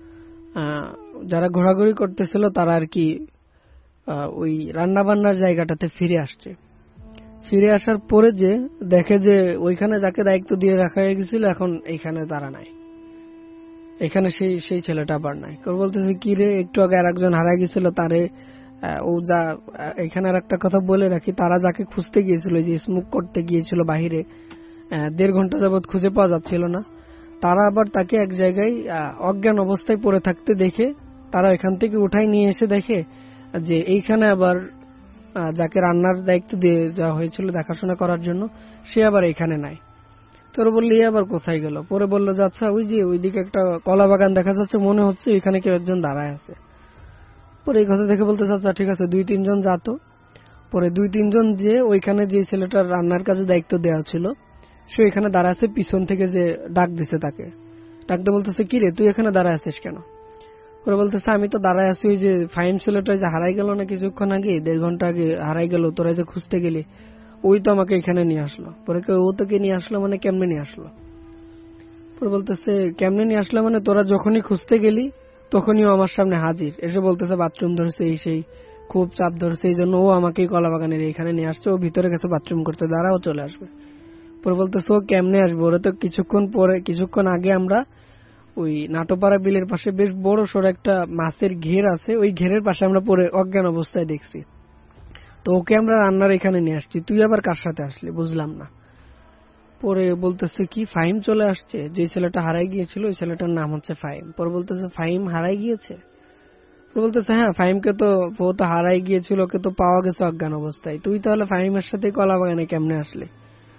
যারা ঘোরাঘুরি করতেছিল তারা আর কি ওই রান্না বান্নার জায়গাটাতে ফিরে আসছে। ফিরে আসার পরে যে দেখে যে ওইখানে যাকে দায়িত্ব দিয়ে রাখা হয়ে গেছিল এখন এইখানে তারা নাই, এখানে সেই সেই ছেলেটা আবার নাই। কেউ বলতেছে কি রে, একটু আগে আর একজন হারাই গেছিল, তারে ও যা, এখানে আর একটা কথা বলে রাখি, তারা যাকে খুঁজতে গিয়েছিল, যে স্মোক করতে গিয়েছিল বাহিরে, দেড় ঘন্টা যাবৎ খুঁজে পাওয়া যাচ্ছিল না, তারা আবার তাকে এক জায়গায় অজ্ঞান অবস্থায় পড়ে থাকতে দেখে তারা এখান থেকে উঠাই নিয়ে এসে দেখে যে এইখানে আবার যাকে রান্নার দায়িত্ব দিয়ে যাওয়া হয়েছিল দেখাশোনা করার জন্য, সে আবার এখানে নাই। তোর বললি আবার কোথায় গেল? পরে বললো যে আচ্ছা ওই যে ওইদিকে একটা কলা বাগান দেখা যাচ্ছে, মনে হচ্ছে এখানে কেউ একজন দাঁড়ায় আছে। পরে এই কথা দেখে বলতে আচ্ছা ঠিক আছে দুই তিনজন যাতো। পরে দুই তিনজন যে ওইখানে যে ছেলেটার রান্নার কাজে দায়িত্ব দেওয়া ছিল সে এখানে দাঁড়ায় আছে, পিছন থেকে যে ডাক দিছে তাকে, ডাকতে বলতেছে কি রে তুই এখানে দাঁড়ায় আছিস কেন? পরে বলতেছে আমি তো দাঁড়ায় আছি ওই যে ফাইম ছেলেটা যে হারাই গেল না কিছুক্ষণ আগে, দেড় ঘন্টা আগে হারাই গেল, তোরা যে খুঁজতে গেলি, ওই তো আমাকে এখানে নিয়ে আসলো। পরে ও তোকে নিয়ে আসলো মানে কেমনে নিয়ে আসলো? পরে বলতেছে কেমনে নিয়ে আসলো মানে তোরা যখনই খুঁজতে গেলি তখনই ও আমার সামনে হাজির, এসে বলতেছে বাথরুম ধরছে, এই সেই খুব চাপ ধরছে, এই জন্য ও আমাকে কলা বাগানের এখানে নিয়ে আসছে, ও ভিতরে গেছে বাথরুম করতে, দাঁড়াও চলে আসবে। পরে বলতেছে ও কেমনে আসবে, ওরা তো কিছুক্ষণ পরে কিছুক্ষণ আগে আমরা ওই নাটোপাড়া বিলের পাশে বেশ বড় সড় একটা মাছের ঘের আছে, ওই ঘেরের পাশে আমরা পরে অজ্ঞান অবস্থায় দেখছি, তো ওকে আমরা রান্নার এখানে নিয়ে আসছি, তুই আবার কার সাথে আসলি বুঝলাম না। পরে বলতেছে কি ফাহিম চলে আসছে, যে ছেলেটা হারাই গিয়েছিল ওই ছেলেটার নাম হচ্ছে ফাহিম। পরে বলতেছে ফাহিম হারাই গিয়েছে? বলতেছে হ্যাঁ ফাহিমকে তো, ও তো হারাই গিয়েছিল, ওকে তো পাওয়া গেছে অজ্ঞান অবস্থায়, তুই তাহলে ফাহিমের সাথে কলা বাগানে কেমনে আসলি?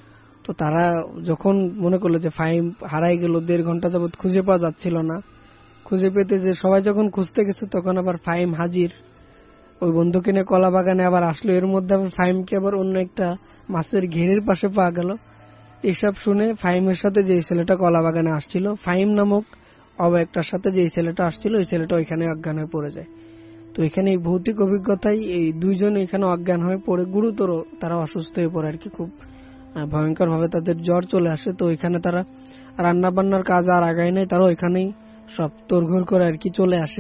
তো তারা যখন মনে করলো যে ফাহিম হারাই গেল, দেড় ঘন্টা যাবত খুঁজে পাওয়া যাচ্ছিল না, খুঁজে পেতে যে সবাই যখন খুঁজতে গেছে তখন আবার ফাহিম হাজির, ওই বন্ধুকে নিয়ে কলা বাগানে আবার আসলো। এর মধ্যে আবার ফাহিমকে আবার অন্য একটা মাছের ঘেরের পাশে পাওয়া গেল। এসব শুনে ফাহিমের সাথে যে ছেলেটা কলা বাগানে আসছিল, ফাহিম নামক অবয়কটার সাথে যে ছেলেটা আসছিল, ওই ছেলেটা ওইখানে অজ্ঞান হয়ে পড়ে যায়। তো এখানে এই ভৌতিক অভিজ্ঞতায় এই দুইজন এখানে অজ্ঞান হয়ে পড়ে গুরুতর তারা অসুস্থ হয়ে পড়ে আর কি, খুব ভয়ঙ্কর ভাবে তাদের জ্বর চলে আসে। তো এখানে তারা রান্না বান্নার কাজ আর আগায় নাই, তারা ওইখানেই সব তোড়ঘড় করে আর কি চলে আসে।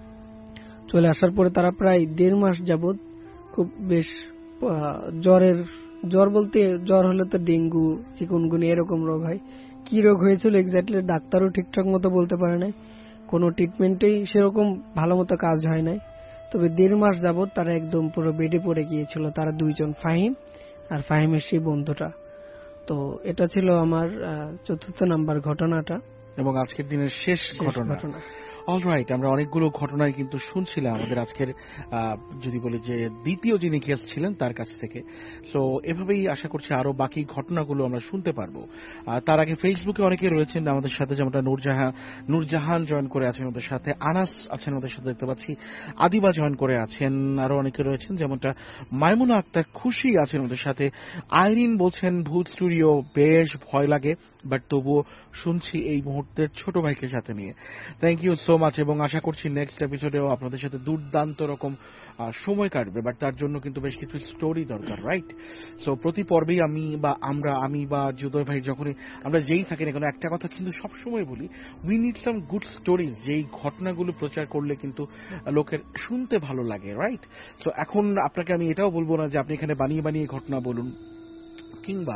চলে আসার পরে তারা প্রায় দেড় মাস যাবত খুব বেশ জ্বরের জ্বর বলতে জ্বর হলে তো ডেঙ্গু, চিকুনগুনি এরকম রোগ হয়। কি রোগ হয়েছিল এক্স্যাক্টলি ডাক্তারও ঠিকঠাক মতো বলতে পারে নাই, কোনো ট্রিটমেন্টেই সেরকম ভালো মতো কাজ হয় নাই। তবে দেড় মাস যাবত তারা একদম পুরো বেডে পড়ে গিয়েছিল, তারা দুইজন, ফাহিম আর ফাহিমের সেই বন্ধুটা। তো এটা ছিল আমার চতুর্থ নাম্বার ঘটনাটা এবং আজকের দিনের শেষ ঘটনা। অলরাইট, আমরা অনেকগুলো ঘটনায় কিন্তু শুনছিলাম আমাদের আজকের যদি বলি যে দ্বিতীয় যিনি গেস্ট ছিলেন তার কাছ থেকে। সো এভাবেই আশা করছি আরো বাকি ঘটনাগুলো আমরা শুনতে পারবো। তার আগে ফেসবুকে অনেকে রয়েছেন আমাদের সাথে, যেমনটা নূরজাহান নূরজাহান জয়েন করে আছেন আমাদের সাথে, আনাস আছেন আমাদের সাথে দেখতে পাচ্ছি, আদিবা জয়েন করে আছেন, আরো অনেকে রয়েছেন যেমনটা মাইমুনা আক্তার খুশি আছেন আমাদের সাথে। আইরিন বলছেন ভূত স্টুডিও বেশ ভয় লাগে, বাট তবুও শুনছি এই মুহূর্তের ছোট ভাইকে সাথে নিয়ে। থ্যাংক ইউ সো মাচ, এবং আশা করছি নেক্সট এপিসোডেও আপনাদের সাথে দুর্দান্ত রকম সময় কাটবে, বাট তার জন্য কিন্তু বেশ কিছু স্টোরি দরকার, রাইট? সো প্রতি পর্বেই আমি বা আমরা আমি বা যুদয় ভাই যখনই আমরা যেই থাকি না কেন, একটা কথা কিন্তু সবসময় বলি, we need some good stories, যেই ঘটনাগুলো প্রচার করলে কিন্তু লোকের শুনতে ভালো লাগে, রাইট? সো এখন আপনাকে আমি এটাও বলবো না যে আপনি এখানে বানিয়ে বানিয়ে ঘটনা বলুন, কিংবা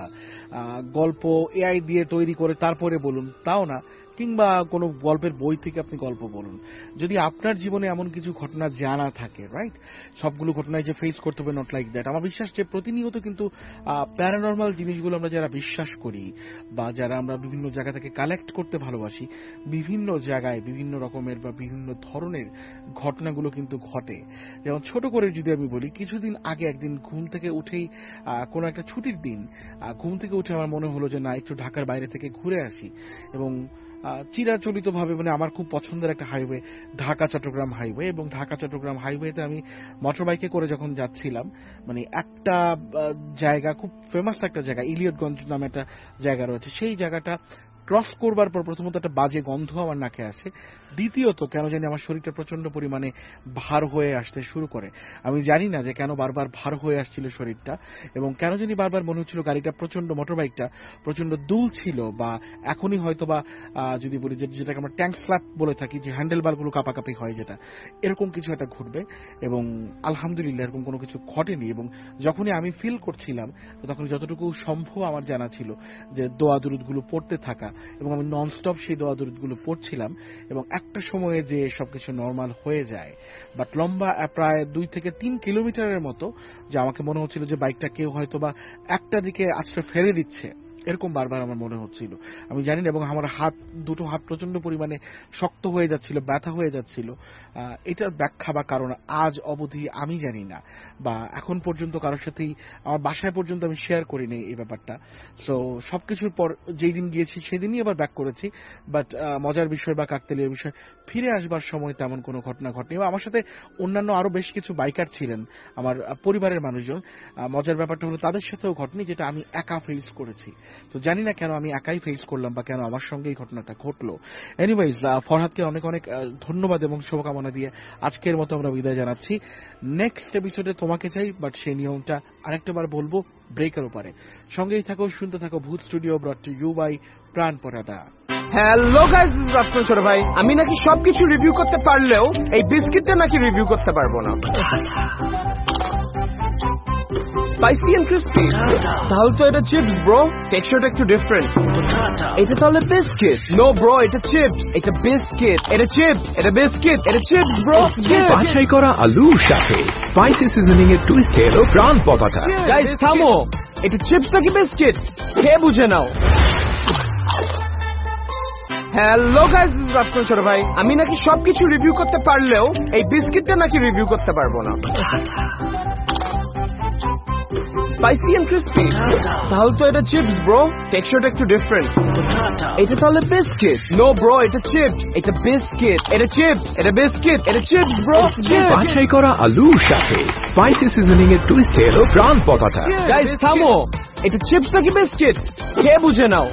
গল্প এআই দিয়ে তৈরি করে তারপরে বলুন, তাও না, কিংবা কোনো গল্পের বই থেকে আপনি গল্প বলুন। যদি আপনার জীবনে এমন কিছু ঘটনা জানা থাকে, রাইট, সবগুলো ঘটনায় যে ফেস করতে হবে, নট লাইক দ্যাট। আমার বিশ্বাস যে প্রতিনিয়ত কিন্তু প্যারানর্মাল জিনিসগুলো আমরা যারা বিশ্বাস করি বা যারা আমরা বিভিন্ন জায়গা থেকে কালেক্ট করতে ভালোবাসি, বিভিন্ন জায়গায় বিভিন্ন রকমের বা বিভিন্ন ধরনের ঘটনাগুলো কিন্তু ঘটে। যেমন ছোট করে যদি আমি বলি, কিছুদিন আগে একদিন ঘুম থেকে উঠেই, কোনো একটা ছুটির দিন, ঘুম থেকে উঠে আমার মনে হলো যে না, একটু ঢাকার বাইরে থেকে ঘুরে আসি। এবং চিরাচরিত ভাবে, মানে আমার খুব পছন্দের একটা হাইওয়ে ঢাকা চট্টগ্রাম হাইওয়ে, এবং ঢাকা চট্টগ্রাম হাইওয়েতে আমি মোটর বাইকে করে যখন যাচ্ছিলাম, মানে একটা জায়গা, খুব ফেমাস একটা জায়গা, ইলিয়টগঞ্জ নামে একটা জায়গা রয়েছে, সেই জায়গাটা ক্রস করবার পর প্রথমত একটা বাজে গন্ধ আমার নাকে আসে, দ্বিতীয়ত কেন জানি আমার শরীরটা প্রচন্ড পরিমাণে ভার হয়ে আসতে শুরু করে। আমি জানি না যে কেন বারবার ভার হয়ে আসছিল শরীরটা, এবং কেন জানি বারবার মনে হচ্ছিল গাড়িটা প্রচন্ড, মোটর বাইকটা প্রচন্ড দুল ছিল, বা এখনই হয়তো বা যদি বলি যেটাকে আমরা ট্যাঙ্ক স্ল্যাপ বলে থাকি, যে হ্যান্ডেল বারগুলো কাঁপাকাঁপি হয়, যেটা এরকম কিছু একটা ঘটবে। এবং আলহামদুলিল্লাহ এরকম কোনো কিছু ঘটেনি। এবং যখনই আমি ফিল করছিলাম, তখন যতটুকু সম্ভব আমার জানা ছিল যে দোয়া দুরুদগুলো পড়তে থাকা, এবং আমি ননস্টপ সেই দোয়া দুরুদগুলো পড়ছিলাম, এবং একটা সময়ে যে সবকিছু নর্মাল হয়ে যায়। বাট লম্বা প্রায় দুই থেকে তিন কিলোমিটারের মতো, যে আমাকে মনে হচ্ছিল যে বাইকটা কেউ হয়তো বা একটা দিকে আছড়ে ফেলে দিচ্ছে, এরকম বারবার আমার মনে হচ্ছিল। আমি জানি না, এবং আমার হাত দুটো হাত প্রচন্ড পরিমাণে শক্ত হয়ে যাচ্ছিল, ব্যথা হয়ে যাচ্ছিল। এটার ব্যাখ্যা বা কারণ আজ অবধি আমি জানি না, বা এখন পর্যন্ত কারোর সাথেই আমার বাসায় পর্যন্ত আমি শেয়ার করিনি এই ব্যাপারটা। সো সবকিছুর পর যেই দিন গিয়েছি সেদিনই আবার ব্যাক করেছি, বাট মজার বিষয় বা কাকতালীয় বিষয়, ফিরে আসবার সময় তেমন কোনো ঘটনা ঘটেনি। এবং আমার সাথে অন্যান্য আরো বেশ কিছু বাইকার ছিলেন, আমার পরিবারের মানুষজন। মজার ব্যাপারটা হলো তাদের সাথেও ঘটেনি, যেটা আমি একা ফেস করেছি। তো জানি না কেন আমি একাই ফেস করলাম, বা কেন আমার সঙ্গে এই ঘটনাটা ঘটলো। এনিওয়েজ, ফরহাদকে অনেক অনেক ধন্যবাদ এবং শুভকামনা দিয়ে আজকের মতো আমরা বিদায় জানাচ্ছি। নেক্সট এপিসোডে তোমাকে চাই, বাট সেই নিয়মটা আরেকটা বার বলবো ব্রেকের উপরে। সঙ্গেই থাকো, শুনতে থাকো Bhoot studio, brought to you by Pran paratha. Hello guys, this is Rafsan ছোট ভাই। আমি নাকি সবকিছু রিভিউ করতে পারলেও এই বিস্কিটটা নাকি রিভিউ করতে পারবো না। স্পাইসি এন্ড ক্রিস্পি, তাহলে তো এটা চিপস ব্রো, টেক্সচারটা একটু ডিফারেন্ট। এটা তাহলে বিস্কিট? নো ব্রো, এটা চিপস, এটা বিস্কিট, এটা চিপস, এটা বিস্কিট, এটা চিপস ব্রো। বাছাই করা আলুর সাথে স্পাইসি সিজনিং এর টুইস্টে এলো প্রাণ পতাটা। গাইস থামো, এটা চিপস নাকি বিস্কিট খেয়ে বুঝে নাও। Hello guys, this is Rafsan ছোট ভাই। আমি নাকি সবকিছু রিভিউ করতে পারলেও এই বিস্কিটটা নাকি রিভিউ করতে পারবো না। স্পাইসি এন্ড ক্রিস্পি তাহলে তো এটা চিপস ব্রো টেক্সচারটা একটু ডিফারেন্ট এটা তাহলে বিস্কিট নো ব্রো এটা চিপস এটা বিস্কিট এটা চিপস এটা বিস্কিট এটা চিপস ব্রো বাছাই করা আলুর সাথে স্পাইসি সিজনিং এর টুইস্টে এলো প্রাণ পটাটা। গাইস থামো এটা চিপস নাকি বিস্কিট কে বুঝে নাও।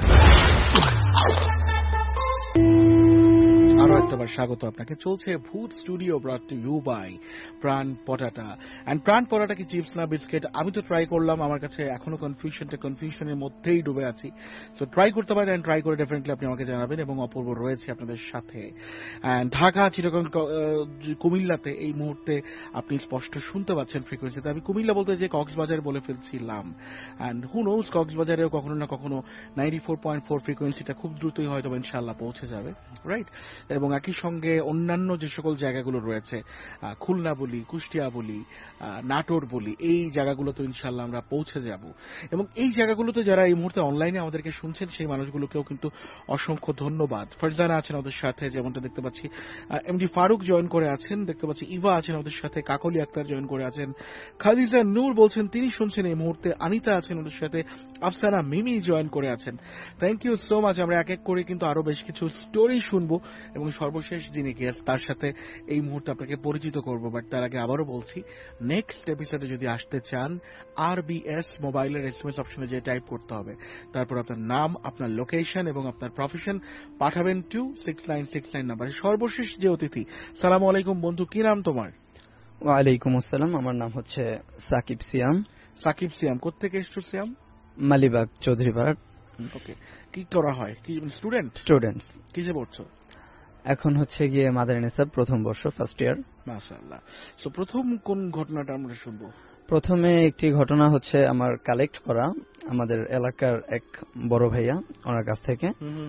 আরো একটাবার স্বাগত আপনাকে। চলছে Bhoot studio brought to you by Pran potato. And প্রাণ পটাটা কি চিপস না বিস্কিট আমি তো ট্রাই করলাম, আমার কাছে এখনো কনফিউশনটা কনফিউশনের মধ্যেই ডুবে আছি। সো ট্রাই করতে পারেন, এন্ড ট্রাই করে ডেফিনেটলি আপনি আমাকে জানাবেন। এবং অপূর্ব রয়েছে আপনাদের সাথে। এন্ড ঢাকা, চিটাগং, কুমিল্লাতে এই মুহূর্তে আপনি স্পষ্ট শুনতে পাচ্ছেন ফ্রিকোয়েন্সিতে। আমি কুমিল্লা বলতে যে কক্সবাজার বলে ফেলছিলাম। এন্ড হু নোজ কক্সবাজারেও কখনো না কখনো নাইনটি ফোর পয়েন্ট ফোর ফ্রিকোয়েন্সিটা খুব দ্রুতই হয়তো ইনশাল্লাহ পৌঁছে যাবে, রাইট। এবং একই সঙ্গে অন্যান্য যে সকল জায়গাগুলো রয়েছে, খুলনা বলি, কুষ্টিয়া বলি, নাটোর বলি, এই জায়গাগুলোতে ইনশাল্লাহ আমরা পৌঁছে যাব। এবং এই জায়গাগুলোতে যারা এই মুহূর্তে অনলাইনে আমাদেরকে শুনছেন সেই মানুষগুলোকেও কিন্তু অসংখ্য ধন্যবাদ। ফারজানা আছেন আমাদের সাথে, যেমনটা দেখতে পাচ্ছি এমডি ফারুক জয়েন করে আছেন, দেখতে পাচ্ছি ইভা আছেন আমাদের সাথে, কাকলি আক্তার জয়েন করে আছেন, খাদিজা নূর বলছেন তিনি শুনছেন এই মুহূর্তে, আনিতা আছেন আমাদের সাথে, আফসানা মিমি জয়েন করে আছেন। Thank you so much. আমরা এক এক করে কিন্তু আরো বেশ কিছু স্টোরি শুনবো এবং সর্বশেষ যিনি গেস্ট তার সাথে এই মুহূর্তে আপনাকে পরিচিত করবো। বাট তার আগে আবারও বলছি, নেক্সট এপিসোডে যদি আসতে চান আর বি এস মোবাইলের এস এম এস অপশনে যে টাইপ করতে হবে, তারপর আপনার নাম, আপনার লোকেশন এবং আপনার প্রফেশন পাঠাবেন two six nine six nine নাম্বারে। সর্বশেষ যে অতিথি, সালাম আলাইকুম বন্ধু, কি নাম তোমার? ওয়ালাইকুম আসসালাম, আমার নাম হচ্ছে সাকিব সিয়াম। সাকিব সিয়াম, কোত্থেকে এসছো সিয়াম? মালিবাগ চৌধুরীপাড়া। ওকে, কি করা হয়? কি স্টুডেন্ট? স্টুডেন্টস। কিসে পড়ছো? এখন হচ্ছে গিয়ে মাদারিনিসাব প্রথম বর্ষ, ফার্স্ট ইয়ার। মাশাআল্লাহ। সো প্রথম কোন ঘটনাটা আমরা শুনবো? প্রথমে একটি ঘটনা হচ্ছে আমার কালেক্ট করা আমাদের এলাকার এক বড় ভাইয়া, ওনার কাছ থেকে।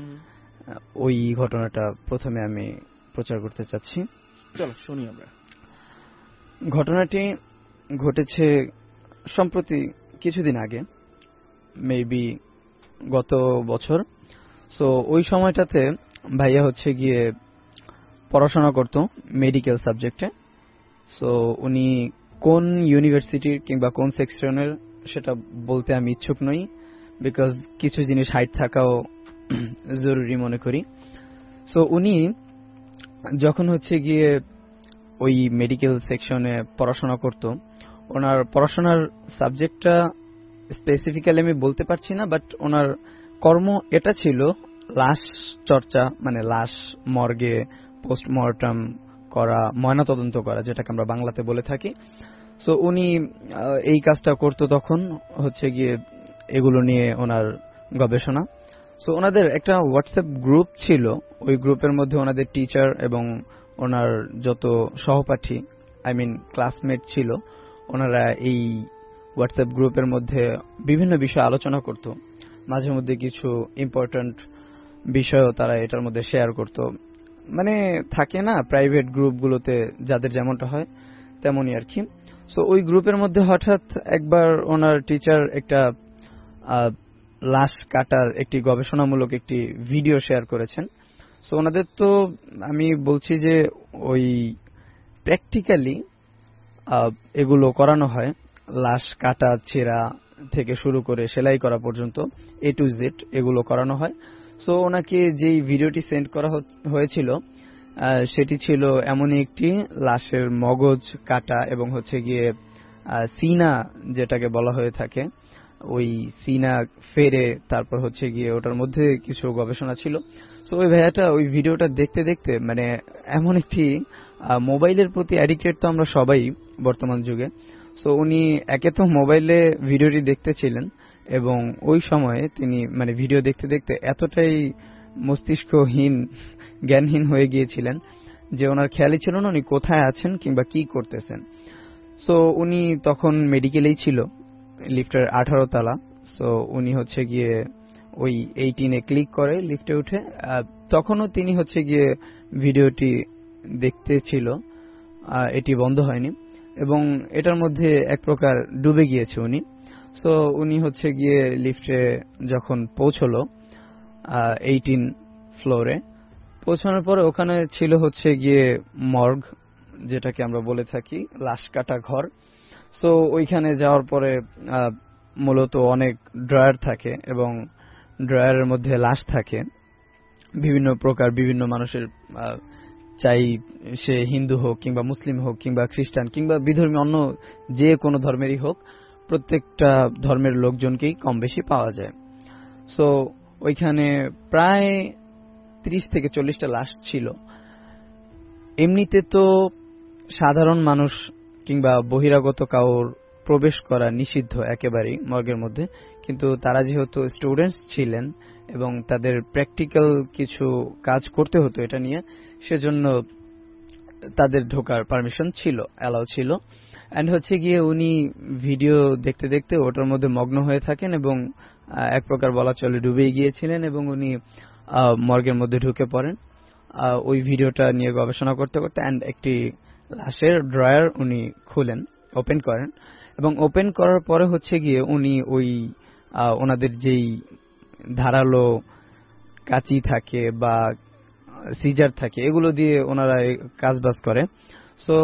ওই ঘটনাটা প্রথমে আমি প্রচার করতে চাচ্ছি। চলো শুনি আমরা। ঘটনাটি ঘটেছে সম্প্রতি কিছুদিন আগে, মেবি গত বছর। সো ওই সময়টাতে ভাইয়া হচ্ছে গিয়ে পড়াশোনা করতো মেডিকেল সাবজেক্টে। সো উনি কোন ইউনিভার্সিটির কিংবা কোন সেকশনের সেটা বলতে আমি ইচ্ছুক নই, বিকজ কিছু জিনিস হাইড থাকাও জরুরি মনে করি। সো উনি যখন হচ্ছে গিয়ে ওই মেডিকেল সেকশনে পড়াশোনা করত, ওনার পড়াশোনার সাবজেক্টটা স্পেসিফিক্যালি আমি বলতে পারছি না, বাট ওনার কর্ম এটা ছিল লাশ চর্চা, মানে লাশ মর্গে পোস্টমর্টম করা, ময়নাতদন্ত করা, যেটাকে আমরা বাংলাতে বলে থাকি। সো উনি এই কাজটা করতো, তখন হচ্ছে গিয়ে এগুলো নিয়ে ওনার গবেষণা। সো ওনাদের একটা হোয়াটসঅ্যাপ গ্রুপ ছিল, ওই গ্রুপের মধ্যে ওনাদের টিচার এবং ওনার যত সহপাঠী, আই মিন ক্লাসমেট ছিল, ওনারা এই হোয়াটসঅ্যাপ গ্রুপের মধ্যে বিভিন্ন বিষয় আলোচনা করত। মাঝে মধ্যে কিছু ইম্পর্ট্যান্ট বিষয়ও তারা এটার মধ্যে শেয়ার করত। মানে থাকে না প্রাইভেট গ্রুপগুলোতে যাদের যেমনটা হয় তেমনই আর কি। সো ওই গ্রুপের মধ্যে হঠাৎ একবার ওনার টিচার একটা লাশ কাটার একটি গবেষণামূলক একটি ভিডিও শেয়ার করেছেন। সো ওনাদের তো আমি বলছি যে ওই প্র্যাকটিক্যালি এগুলো করানো হয়, লাশ কাটা ছেঁড়া থেকে শুরু করে সেলাই করা পর্যন্ত এ টু জেড এগুলো করানো হয়। সো ওনাকে যেই ভিডিওটি সেন্ড করা হয়েছিল সেটি ছিল এমনই একটি লাশের মগজ কাটা এবং হচ্ছে গিয়ে সিনা যেটাকে বলা হয়ে থাকে, ওই সিনা ফেরে তারপর হচ্ছে গিয়ে ওটার মধ্যে কিছু গবেষণা ছিল। সো ওই ভাইয়াটা ওই ভিডিওটা দেখতে দেখতে মানে এমন একটি মোবাইলের প্রতি অ্যাডিক্টেড তো আমরা সবাই বর্তমান যুগে। সো উনি একে তো মোবাইলে ভিডিওটি দেখতেছিলেন এবং ওই সময়ে তিনি মানে ভিডিও দেখতে দেখতে এতটাই মস্তিষ্কহীন জ্ঞানহীন হয়ে গিয়েছিলেন যে ওনার খেয়ালই ছিল না উনি কোথায় আছেন কিংবা কি করতেছেন। সো উনি তখন মেডিকেলেই ছিল, লিফটের আঠারো তলা। সো উনি হচ্ছে গিয়ে ওই এইটিনে ক্লিক করে লিফটে উঠে, তখনও তিনি হচ্ছে গিয়ে ভিডিওটি দেখতে ছিল, এটি বন্ধ হয়নি এবং এটার মধ্যে এক প্রকার ডুবে গিয়েছে উনি। সো উনি হচ্ছে গিয়ে লিফটে যখন পৌঁছলো এইটিন ফ্লোরে, পৌঁছানোর পরে ওখানে ছিল হচ্ছে গিয়ে মর্গ, যেটাকে আমরা বলে থাকি লাশ কাটা ঘর। সো ওইখানে যাওয়ার পরে মূলত অনেক ড্রয়ার থাকে এবং ড্রয়ারের মধ্যে লাশ থাকে বিভিন্ন প্রকার, বিভিন্ন মানুষের, চাই সে হিন্দু হোক কিংবা মুসলিম হোক কিংবা খ্রিস্টান কিংবা বিধর্মী অন্য যে কোনো ধর্মেরই হোক, প্রত্যেকটা ধর্মের লোকজনকেই কম বেশি পাওয়া যায়। সো ওইখানে প্রায় ত্রিশ থেকে চল্লিশটা লাশ ছিল। এমনিতে তো সাধারণ মানুষ কিংবা বহিরাগত কাউর প্রবেশ করা নিষিদ্ধ একেবারেই মর্গের মধ্যে, কিন্তু তারা যেহেতু স্টুডেন্টস ছিলেন এবং তাদের প্র্যাকটিক্যাল কিছু কাজ করতে হতো এটা নিয়ে, সেজন্য তাদের ঢোকার পারমিশন ছিল, অ্যালাউ ছিল। অ্যান্ড হচ্ছে গিয়ে উনি ভিডিও দেখতে দেখতে ওটার মধ্যে মগ্ন হয়ে থাকেন এবং এক প্রকার বলা চলে ডুবেই গিয়েছিলেন এবং উনি মর্গের মধ্যে ঢুকে পড়েন ওই ভিডিওটা নিয়ে গবেষণা করতে করতে। অ্যান্ড একটি লাশের ড্রয়ার উনি খুলেন, ওপেন করেন এবং ওপেন করার পরে হচ্ছে গিয়ে উনি ওই ওনাদের যেই ধারালো কাঁচি থাকে বা সিজার থাকে এগুলো দিয়ে ওনারা কাজবাজ করে। সো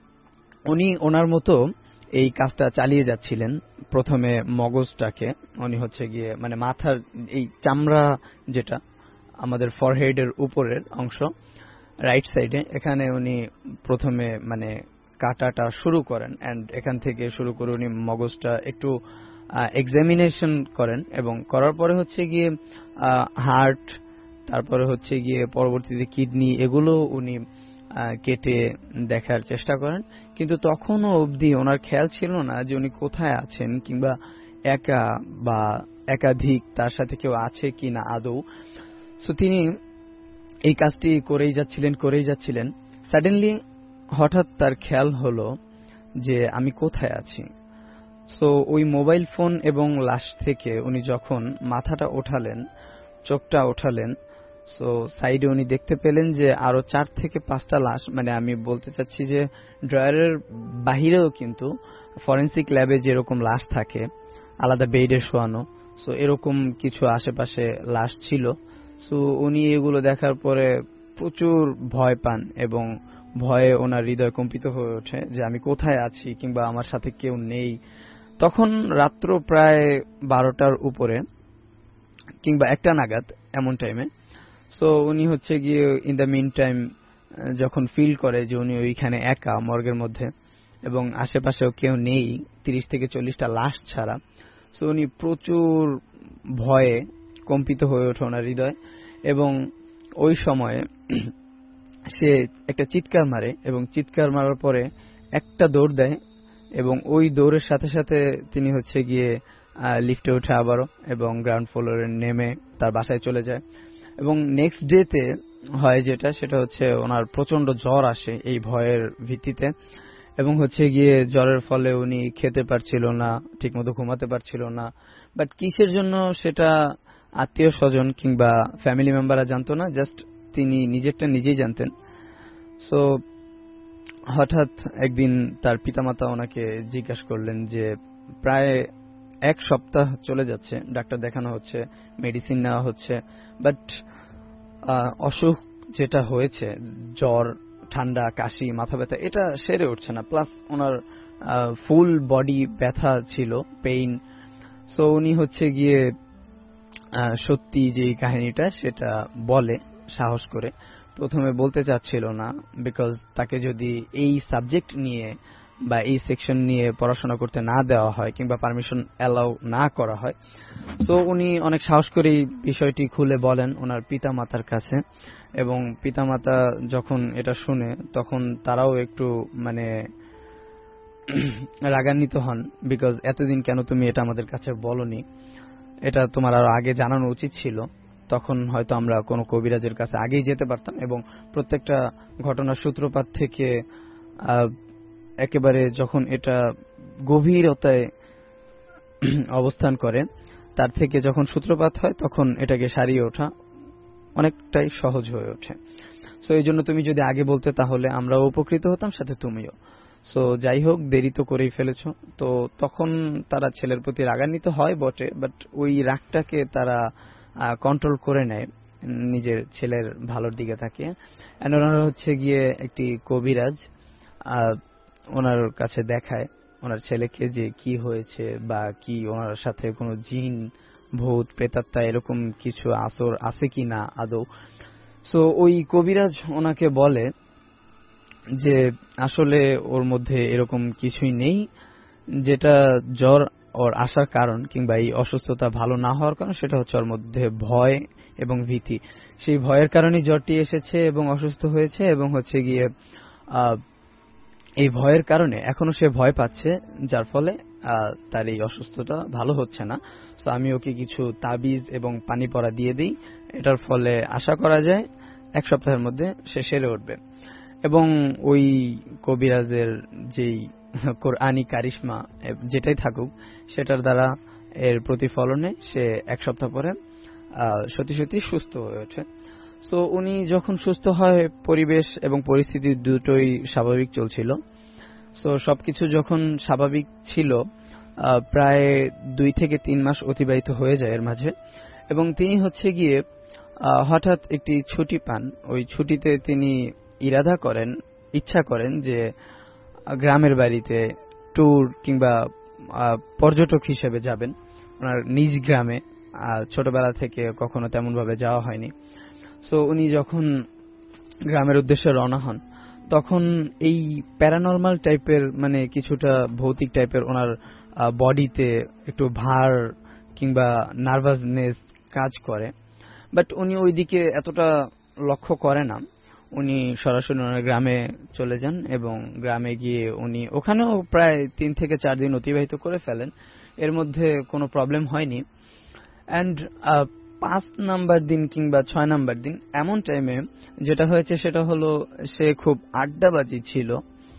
উনি ওনার মতো এই কাজটা চালিয়ে যাচ্ছিলেন। প্রথমে মগজটাকে উনি হচ্ছে গিয়ে মানে মাথার এই চামড়া যেটা আমাদের ফরহেডের উপরের অংশ রাইট সাইডে, এখানে উনি প্রথমে মানে কাটাটা শুরু করেন। অ্যান্ড এখান থেকে শুরু করে উনি মগজটা একটু এক্সামিনেশন করেন এবং করার পরে হচ্ছে গিয়ে হার্ট, তারপরে হচ্ছে গিয়ে পরবর্তীতে কিডনি, এগুলো উনি কেটে দেখার চেষ্টা করেন। কিন্তু তখনও অবধি ওনার খেয়াল ছিল না যে উনি কোথায় আছেন কিংবা একা বা একাধিক তার সাথে কেউ আছে কি না আদৌ। সো তিনি এই কাজটি করেই যাচ্ছিলেন করেই যাচ্ছিলেন সাডেনলি হঠাৎ তার খেয়াল হলো যে আমি কোথায় আছি। সো ওই মোবাইল ফোন এবং লাশ থেকে উনি যখন মাথাটা ওঠালেন, চোখটা ওঠালেন, সো সাইডে উনি দেখতে পেলেন যে আরো চার থেকে পাঁচটা লাশ, মানে আমি বলতে চাচ্ছি যে ড্রয়ারের বাহিরেও কিন্তু ফরেন্সিক ল্যাবে যেরকম লাশ থাকে আলাদা বেডে শোয়ানো, সো এরকম কিছু আশেপাশে লাশ ছিল। সো উনি এগুলো দেখার পরে প্রচুর ভয় পান এবং ভয়ে ওনার হৃদয় কম্পিত হয়ে ওঠে যে আমি কোথায় আছি কিংবা আমার সাথে কেউ নেই। তখন রাত্র প্রায় বারোটার উপরে কিংবা একটা নাগাদ এমন টাইমে। সো উনি হচ্ছে গিয়ে ইন দ্য মিন টাইম যখন ফিল করে যে উনি ওইখানে একা মর্গের মধ্যে এবং আশেপাশেও কেউ নেই তিরিশ থেকে চল্লিশটা লাশ ছাড়া, সো উনি প্রচুর ভয়ে কম্পিত হয়ে ওঠে ওনার হৃদয় এবং ওই সময়ে সে একটা চিৎকার মারে এবং চিৎকার মারার পরে একটা দৌড় দেয় এবং ওই দৌড়ের সাথে সাথে তিনি হচ্ছে গিয়ে লিফটে উঠে আবারও এবং গ্রাউন্ড ফ্লোরে নেমে তার বাসায় চলে যায়। এবং নেক্সট ডেতে হয় যেটা, সেটা হচ্ছে ওনার প্রচন্ড জ্বর আসে এই ভয়ের ভিত্তিতে এবং হচ্ছে গিয়ে জ্বরের ফলে উনি খেতে পারছিল না, ঠিকমতো ঘুমাতে পারছিল না। বাট কিসের জন্য সেটা আত্মীয় স্বজন কিংবা ফ্যামিলি মেম্বাররা জানতো না, জাস্ট তিনি নিজেরটা নিজেই জানতেন। সো হঠাৎ একদিন তার পিতামাতা ওনাকে জিজ্ঞাসা করলেন যে প্রায় এক সপ্তাহ চলে যাচ্ছে, ডাক্তার দেখানো হচ্ছে, মেডিসিন নেওয়া হচ্ছে, বাট অসুখ যেটা হয়েছে জ্বর, ঠান্ডা, কাশি, মাথা ব্যথা, এটা সেরে উঠছে না, প্লাস ওনার ফুল বডি ব্যথা ছিল, পেইন। সো উনি হচ্ছে গিয়ে সত্যি যে কাহিনীটা সেটা বলে সাহস করে। প্রথমে বলতে চাচ্ছিল না, বিকজ তাকে যদি এই সাবজেক্ট নিয়ে বা এই সেকশন নিয়ে পড়াশোনা করতে না দেওয়া হয় কিংবা পারমিশন অ্যালাউ না করা হয়। সো উনি অনেক সাহস করে বিষয়টি খুলে বলেন ওনার পিতা মাতার কাছে এবং পিতামাতা যখন এটা শুনে তখন তারাও একটু মানে রাগান্বিত হন, বিকজ এতদিন কেন তুমি এটা আমাদের কাছে বলনি, এটা তোমার আরো আগে জানানো উচিত ছিল, তখন হয়তো আমরা কোনো কবিরাজের কাছে আগেই যেতে পারতাম। এবং প্রত্যেকটা ঘটনার সূত্রপাত থেকে একেবারে যখন এটা গভীরতায় অবস্থান করে তার থেকে যখন সূত্রপাত হয় তখন এটাকে সারিয়ে ওঠা অনেকটাই সহজ হয়ে ওঠে। সো এই জন্য তুমি যদি আগে বলতে তাহলে আমরাও উপকৃত হতাম, সাথে তুমিও। সো যাই হোক, দেরি তো করেই ফেলেছো। তো তখন তারা ছেলের প্রতি রাগান্বিত হয় বটে, বাট ওই রাগটাকে তারা কন্ট্রোল করে নেয় নিজের ছেলের ভালোর দিকে তাকিয়ে। এন্ড ওনারা হচ্ছে গিয়ে একটি কবিরাজ ওনার কাছে দেখায় ওনার ছেলেকে যে কি হয়েছে বা কি ওনার সাথে কোনো জিন ভূত প্রেতাত্মা এরকম কিছু আসর আছে কি না আদৌ। সো ওই কবিরাজ ওনাকে বলে যে আসলে ওর মধ্যে এরকম কিছুই নেই, যেটা জ্বর ওর আসার কারণ কিংবা এই অসুস্থতা ভালো না হওয়ার কারণ সেটা হচ্ছে ওর মধ্যে ভয় এবং ভীতি। সেই ভয়ের কারণেই জ্বরটি এসেছে এবং অসুস্থ হয়েছে, এবং হচ্ছে গিয়ে এই ভয়ের কারণে এখনো সে ভয় পাচ্ছে, যার ফলে তার এই অসুস্থতা ভালো হচ্ছে না। তো আমি ওকে কিছু তাবিজ এবং পানি পড়া দিয়ে দিই, এটার ফলে আশা করা যায় এক সপ্তাহের মধ্যে সে সেরে উঠবে। এবং ওই কবিরাজের যেই কোরআনি কারিশমা যেটাই থাকুক সেটার দ্বারা এর প্রতিফলনে সে এক সপ্তাহ পরে সত্যি সত্যি সুস্থ হয়ে ওঠে। তো উনি যখন সুস্থ হয় পরিবেশ এবং পরিস্থিতি দুটোই স্বাভাবিক চলছিল। তো সবকিছু যখন স্বাভাবিক ছিল প্রায় দুই থেকে তিন মাস অতিবাহিত হয়ে যায় এর মাঝে, এবং তিনি হচ্ছে গিয়ে হঠাৎ একটি ছুটি পান। ওই ছুটিতে তিনি ইরাদা করেন, ইচ্ছা করেন যে গ্রামের বাড়িতে ট্যুর কিংবা পর্যটক হিসেবে যাবেন ওনার নিজ গ্রামে। ছোটবেলা থেকে কখনো তেমন ভাবে যাওয়া হয়নি। সো উনি যখন গ্রামের উদ্দেশ্যে রওনা হন তখন এই প্যারানরমাল টাইপের মানে কিছুটা ভৌতিক টাইপের ওনার বডিতে একটু ভার কিংবা নার্ভাসনেস কাজ করে, বাট উনি ওইদিকে এতটা লক্ষ্য করে না। উনি সরাসরি ওনার গ্রামে চলে যান এবং গ্রামে গিয়ে উনি ওখানেও প্রায় তিন থেকে চার দিন অতিবাহিত করে ফেলেন। এর মধ্যে কোনো প্রবলেম হয়নি। অ্যান্ড পাঁচ নাম্বার দিন কিংবা ছয় নাম্বার দিন এমন টাইমে যেটা হয়েছে সেটা হলো সে খুব আড্ডাবাজি ছিল।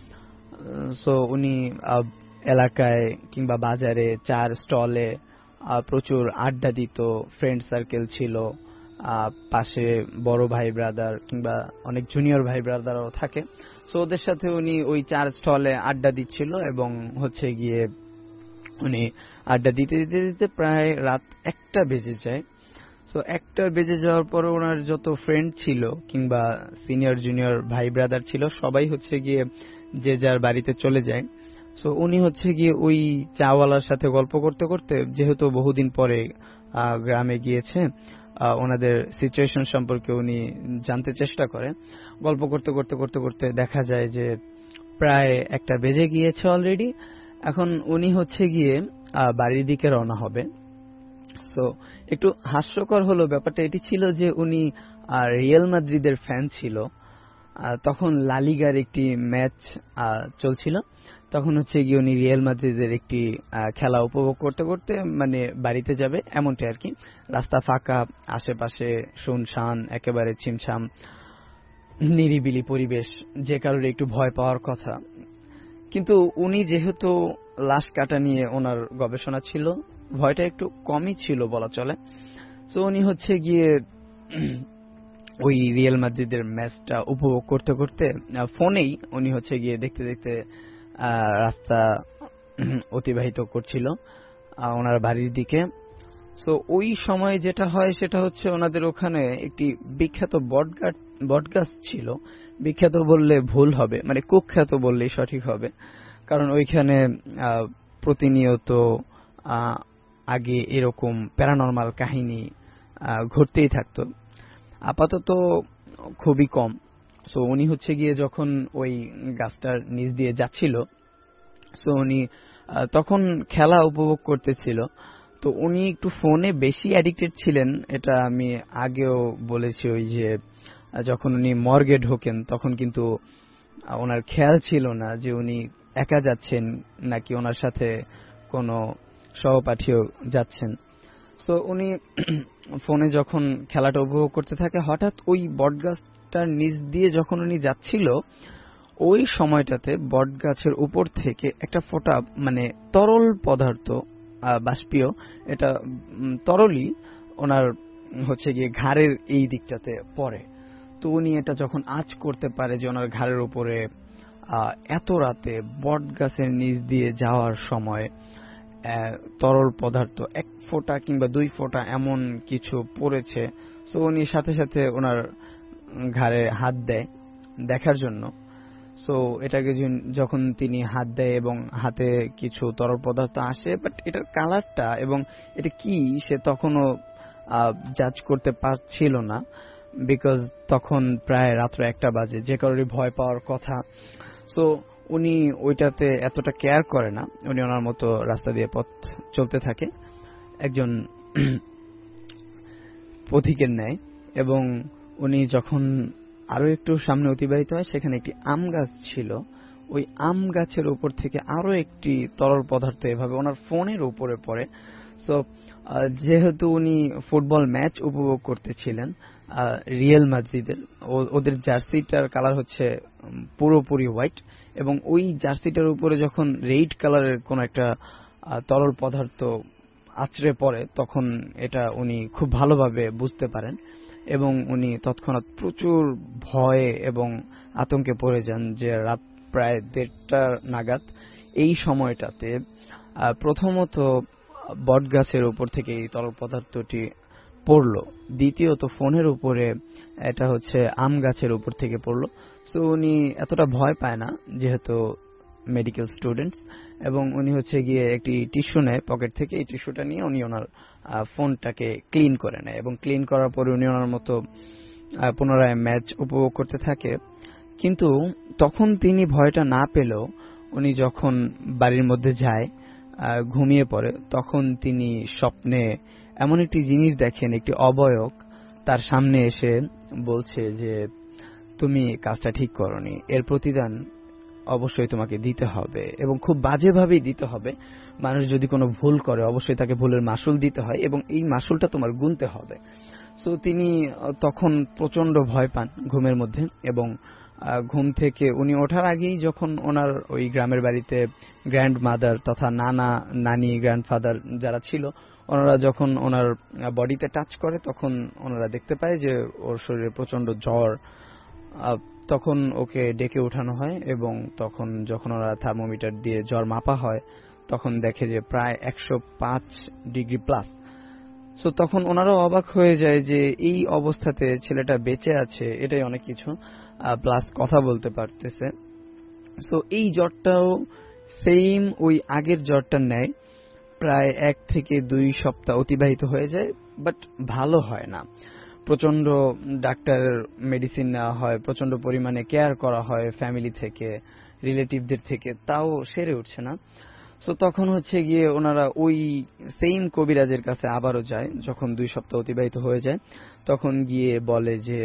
সো উনি এলাকায় কিংবা বাজারে চার স্টলে প্রচুর আড্ডা দিত, ফ্রেন্ড সার্কেল ছিল, পাশে বড় ভাই ব্রাদার কিংবা অনেক জুনিয়র ভাই ব্রাদারও থাকে। সো ওদের সাথে উনি ওই চার স্টলে আড্ডা দিচ্ছিল এবং হচ্ছে গিয়ে উনি আড্ডা দিতে দিতে দিতে প্রায় রাত একটা বেজে যায়। সো একটা বেজে যাওয়ার পরে ওনার যত ফ্রেন্ড ছিল কিংবা সিনিয়র জুনিয়র ভাই ব্রাদার ছিল সবাই হচ্ছে গিয়ে যে যার বাড়িতে চলে যায়। সো উনি হচ্ছে গিয়ে ওই চাওয়ালার সাথে গল্প করতে করতে, যেহেতু বহুদিন পরে গ্রামে গিয়েছে, ওনাদের সিচুয়েশন সম্পর্কে উনি জানতে চেষ্টা করে। গল্প করতে করতে করতে করতে দেখা যায় যে প্রায় একটা বেজে গিয়েছে অলরেডি। এখন উনি হচ্ছে গিয়ে বাড়ির দিকে রওনা হবে। সো একটু হাস্যকর হলো ব্যাপারটা এটি ছিল যে উনি রিয়াল মাদ্রিদের ফ্যান ছিল। তখন লালিগার একটি ম্যাচ চলছিল, তখন হচ্ছে গিয়ে উনি রিয়াল মাদ্রিদের একটি খেলা উপভোগ করতে করতে মানে বাড়িতে যাবে এমনটা আর কি। রাস্তা ফাঁকা, আশেপাশে শুনশান, একেবারে ছিমছাম নিরিবিলি পরিবেশ, যে কারোর একটু ভয় পাওয়ার কথা। কিন্তু উনি যেহেতু লাশ কাটা নিয়ে ওনার গবেষণা ছিল, ভয়টা একটু কমই ছিল বলা চলে। তো উনি হচ্ছে গিয়ে ওই রিয়াল মাদ্রিদের ম্যাচটা উপভোগ করতে করতে ফোনেই উনি হচ্ছে গিয়ে দেখতে দেখতে রাস্তা অতিবাহিত করছিল ওনার বাড়ির দিকে। সো ওই সময় যেটা হয় সেটা হচ্ছে ওনাদের ওখানে একটি বিখ্যাত বটগাছ বটগাছ ছিল। বিখ্যাত বললে ভুল হবে, মানে কুখ্যাত বললেই সঠিক হবে, কারণ ওইখানে প্রতিনিয়ত আগে এরকম প্যারানরমাল কাহিনী ঘটতেই থাকতো, আপাতত খুবই কম। সো উনি হচ্ছে গিয়ে যখন ওই গাছটার নিচ দিয়ে যাচ্ছিল, সো উনি তখন খেলা উপভোগ করতেছিল। তো উনি একটু ফোনে বেশি অ্যাডিক্টেড ছিলেন, এটা আমি আগেও বলেছি। ওই যে যখন উনি মর্গে ঢোকেন তখন কিন্তু ওনার খেয়াল ছিল না যে উনি একা যাচ্ছেন নাকি ওনার সাথে কোনো সহপাঠীও যাচ্ছেন। সো উনি ফোনে যখন খেলাটা উপভোগ করতে থাকে, হঠাৎ ওই বটগাছটার নিচ দিয়ে যখন উনি যাচ্ছিল ওই সময়টাতে বটগাছের উপর থেকে একটা ফোঁটা মানে তরল পদার্থ, বাষ্পীয়, এটা তরলই ওনার হচ্ছে গিয়ে ঘাড়ের এই দিকটাতে পড়ে। তো উনি এটা যখন আঁচ করতে পারে যে ওনার ঘাড়ের উপরে এত রাতে বট গাছের নিচ দিয়ে যাওয়ার সময় তরল পদার্থ এক ফোঁটা কিংবা দুই ফোঁটা এমন কিছু পড়েছে। সো উনি সাথে সাথে ওনার ঘাড়ে হাত দেয় দেখার জন্য। সো এটাকে যখন- যখন তিনি হাত দেয় এবং হাতে কিছু তরল পদার্থ আসে, বাট এটার কালারটা এবং এটা কি সে তখনও জাজ করতে পারছিল না, বিকজ তখন প্রায় রাত্র একটা বাজে, যে কারণে ভয় পাওয়ার কথা। সো উনি ওইটাতে এতটা কেয়ার করে না, উনি ওনার মতো রাস্তা দিয়ে পথ চলতে থাকে একজন পথিকের ন্যায়। এবং উনি যখন আরো একটু সামনে অতিবাহিত হয়, সেখানে একটি আম গাছ ছিল। ওই আম গাছের উপর থেকে আরো একটি তরল পদার্থ এভাবে ওনার ফোনের উপরে পড়ে। সো যেহেতু উনি ফুটবল ম্যাচ উপভোগ করতেছিলেন রিয়েল মাদ্রিদের, ও- ওদের জার্সিটার কালার হচ্ছে উম, পুরোপুরি হোয়াইট, এবং ওই জার্সিটার উপরে যখন রেড কালারের কোন একটা আহ, তরল পদার্থ আছড়ে পড়ে, তখন এটা উনি খুব ভালোভাবে বুঝতে পারেন এবং উনি তৎক্ষণাৎ প্রচুর ভয়ে এবং আতঙ্কে পড়ে যান যে রাত প্রায় দেড়টা নাগাদ এই সময়টাতে আহ, প্রথমত বট গাছের উপর থেকে এই তরল পদার্থটি পড়লো, দ্বিতীয়ত ফোনের উপরে এটা হচ্ছে আম গাছের উপর থেকে পড়লো। সো উনি এতটা ভয় পায় না যেহেতু মেডিকেল স্টুডেন্টস, এবং উনি হচ্ছে গিয়ে একটি টিস্যু নেয় পকেট থেকে, এই টিস্যুটা নিয়ে উনি ওনার আহ, ফোনটাকে ক্লিন করে নেয় এবং ক্লিন করার পরে উনি ওনার মতো আহ, পুনরায় ম্যাচ উপভোগ করতে থাকে। কিন্তু তখন তিনি ভয়টা না পেলেও উনি যখন বাড়ির মধ্যে যায় আহ, ঘুমিয়ে পড়ে, তখন তিনি স্বপ্নে এমন একটি জিনিস দেখেন, একটি অবয়ব তার সামনে এসে বলছে যে তুমি কাজটা ঠিক করনি, এর প্রতিদান অবশ্যই তোমাকে দিতে হবে এবং খুব বাজেভাবেই দিতে হবে। মানুষ যদি কোনো ভুল করে অবশ্যই তাকে ভুলের মাসুল দিতে হয় এবং এই মাসুলটা তোমার গুনতে হবে। সো তিনি আহ, তখন প্রচন্ড ভয় পান ঘুমের মধ্যে, এবং আহ, ঘুম থেকে উনি ওঠার আগেই যখন ওনার ওই গ্রামের বাড়িতে গ্র্যান্ড মাদার তথা নানা নানি গ্র্যান্ডফাদার যারা ছিল, ওনারা যখন ওনার বডিতে টাচ করে, তখন ওনারা দেখতে পায় যে ওর শরীরে প্রচন্ড জ্বর। আহ, তখন ওকে ডেকে উঠানো হয় এবং তখন যখন ওরা থার্মোমিটার দিয়ে জ্বর মাপা হয়, তখন দেখে যে প্রায় একশো পাঁচ ডিগ্রি প্লাস। সো তখন ওনারাও অবাক হয়ে যায় যে এই অবস্থাতে ছেলেটা বেঁচে আছে, এটাই অনেক কিছু, প্লাস কথা বলতে পারতেছে। সো এই জ্বরটাও সেম ওই আগের জ্বরটার ন্যায় প্রায় এক থেকে দুই সপ্তাহ অতিবাহিত হয়ে যায়, বাট ভালো হয় না। প্রচন্ড ডাক্তারের মেডিসিন নেওয়া হয়, প্রচন্ড পরিমাণে কেয়ার করা হয় ফ্যামিলি থেকে, রিলেটিভদের থেকে, তাও সেরে উঠছে না। সো তখন হচ্ছে গিয়ে ওনারা ওই সেম কবিরাজের কাছে আবারও যায়। যখন দুই সপ্তাহ অতিবাহিত হয়ে যায়, তখন গিয়ে বলে যে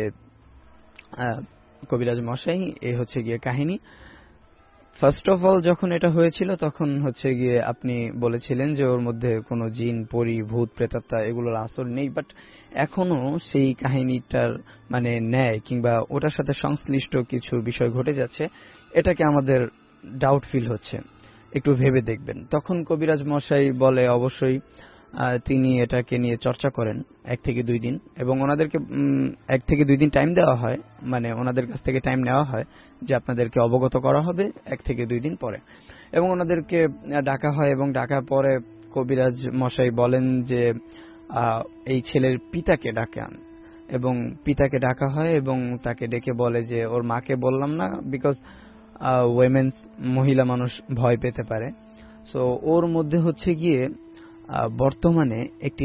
আহ, কবিরাজ মশাই, এই হচ্ছে গিয়ে কাহিনী। ফার্স্ট অফ অল যখন এটা হয়েছিল, তখন হচ্ছে গিয়ে আপনি বলেছিলেন যে ওর মধ্যে কোনো জিন, পরি, ভূত, প্রেতাত্মা এগুলোর আসর নেই, বাট এখনো সেই কাহিনীটার মানে ন্যায় কিংবা ওটার সাথে সংশ্লিষ্ট কিছু বিষয় ঘটে যাচ্ছে, এটাকে আমাদের ডাউট ফিল হচ্ছে, একটু ভেবে দেখবেন। তখন কবিরাজ মশাই বলে অবশ্যই আহ, তিনি এটাকে নিয়ে চর্চা করেন এক থেকে দুই দিন, এবং ওনাদেরকে উম, এক থেকে দুই দিন টাইম দেওয়া হয়, মানে ওনাদের কাছ থেকে টাইম নেওয়া হয় যে আপনাদেরকে অবগত করা হবে এক থেকে দুই দিন পরে, এবং ওনাদেরকে আহ, ডাকা হয়। এবং ডাকার পরে কবিরাজ মশাই বলেন যে আহ, এই ছেলের পিতাকে ডাকান, এবং পিতাকে ডাকা হয় এবং তাকে ডেকে বলে যে ওর মাকে বললাম না, বিকজ ওয়েমেন্স মহিলা মানুষ ভয় পেতে পারে। সো ওর মধ্যে হচ্ছে গিয়ে আহ, বর্তমানে একটি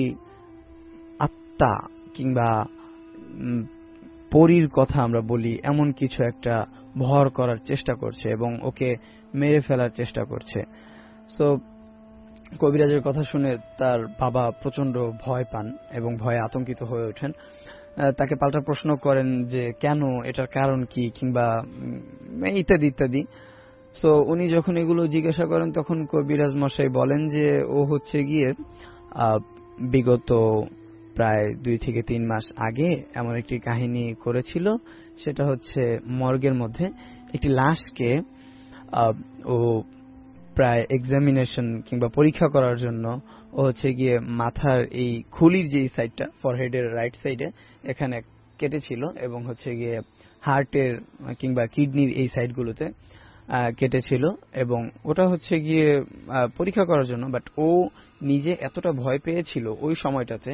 আত্মা কিংবা উম, পরীর কথা আমরা বলি এমন কিছু একটা ভর করার চেষ্টা করছে এবং ওকে মেরে ফেলার চেষ্টা করছে। সো কবিরাজের কথা শুনে তার বাবা প্রচন্ড ভয় পান এবং ভয়ে আতঙ্কিত হয়ে ওঠেন। আহ, তাকে পাল্টা প্রশ্ন করেন যে কেন, এটার কারণ কি, কিংবা উম, ইত্যাদি ইত্যাদি। সো উনি যখন এগুলো জিজ্ঞাসা করেন, তখন কবিরাজ মশাই বলেন যে ও হচ্ছে গিয়ে আহ, বিগত প্রায় দুই থেকে তিন মাস আগে এমন একটি কাহিনী করেছিল। সেটা হচ্ছে মর্গের মধ্যে একটি লাশকে আহ, ও প্রায় এক্সামিনেশন কিংবা পরীক্ষা করার জন্য ও হচ্ছে গিয়ে মাথার এই খুলির যে সাইডটা, ফরহেডের রাইট সাইডে এখানে কেটেছিল, এবং হচ্ছে গিয়ে হার্টের কিংবা কিডনির এই সাইডগুলোতে আহ, কেটেছিল, এবং ওটা হচ্ছে গিয়ে আহ, পরীক্ষা করার জন্য। বাট ও নিজে এতটা ভয় পেয়েছিল ওই সময়টাতে,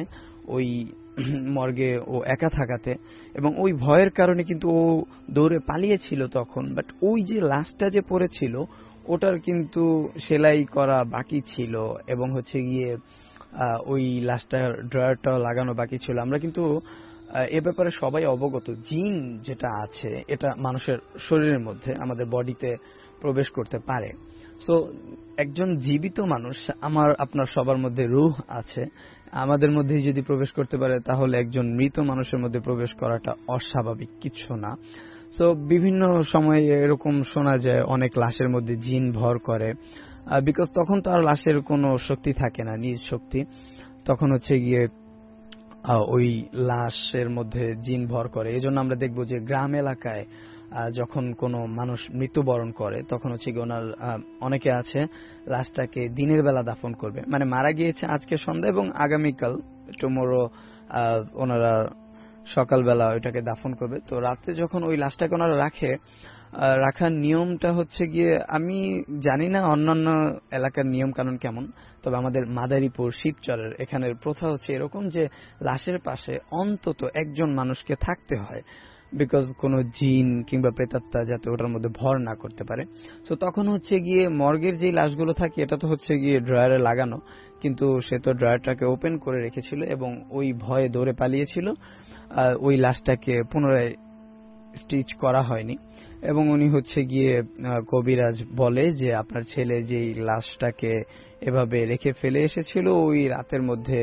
ওই মর্গে ও একা থাকাতে, এবং ওই ভয়ের কারণে কিন্তু ও দৌড়ে পালিয়েছিল তখন। বাট ওই যে লাশটা যে পড়েছিল ওটার কিন্তু সেলাই করা বাকি ছিল, এবং হচ্ছে গিয়ে ওই লাশটার ড্রয়ারটাও লাগানো বাকি ছিল। আমরা কিন্তু এ ব্যাপারে সবাই অবগত, জিন যেটা আছে এটা মানুষের শরীরের মধ্যে আমাদের বডিতে প্রবেশ করতে পারে। সো একজন জীবিত মানুষ, আমার আপনার সবার মধ্যে রূহ আছে, আমাদের মধ্যে যদি প্রবেশ করতে পারে তাহলে একজন মৃত মানুষের মধ্যে প্রবেশ করাটা অস্বাভাবিক কিছু না। সো বিভিন্ন সময়ে এরকম শোনা যায় অনেক লাশের মধ্যে জিন ভর করে, বিকজ তখন তো আর লাশের কোনো শক্তি থাকে না, নিজ শক্তি, তখন হচ্ছে গিয়ে ওই লাশের মধ্যে জিন ভর করে। এই জন্য আমরা দেখবো যে গ্রাম এলাকায় যখন কোনো মানুষ মৃত্যুবরণ করে তখন হচ্ছে গিয়ে ওনার অনেকে আছে লাশটাকে দিনের বেলা দাফন করবে, মানে মারা গিয়েছে আজকে সন্ধ্যা এবং আগামীকাল টুমোরো ওনারা সকালবেলা ওইটাকে দাফন করবে। তো রাতে যখন ওই লাশটাকে ওনারা রাখে, রাখার নিয়মটা হচ্ছে গিয়ে আমি জানি না অন্যান্য এলাকার নিয়ম কানুন কেমন, তবে আমাদের মাদারীপুর শিবচরের এখানের প্রথা হচ্ছে এরকম যে লাশের পাশে অন্তত একজন মানুষকে থাকতে হয়, বিকজ কোনো জিন কিংবা প্রেতাত্মা যাতে ওটার মধ্যে ভর না করতে পারে। সো তখন হচ্ছে গিয়ে মর্গের যে লাশগুলো থাকে এটা তো হচ্ছে গিয়ে ড্রয়ারে লাগানো, কিন্তু সে তো ড্রয়ারটাকে ওপেন করে রেখেছিল এবং ওই ভয়ে দৌড়ে পালিয়েছিল, ওই লাশটাকে পুনরায় স্টিচ করা হয়নি। এবং উনি হচ্ছে গিয়ে কবিরাজ বলে যে আপনার ছেলে যেই লাশটাকে এভাবে রেখে ফেলে এসেছিল ওই রাতের মধ্যে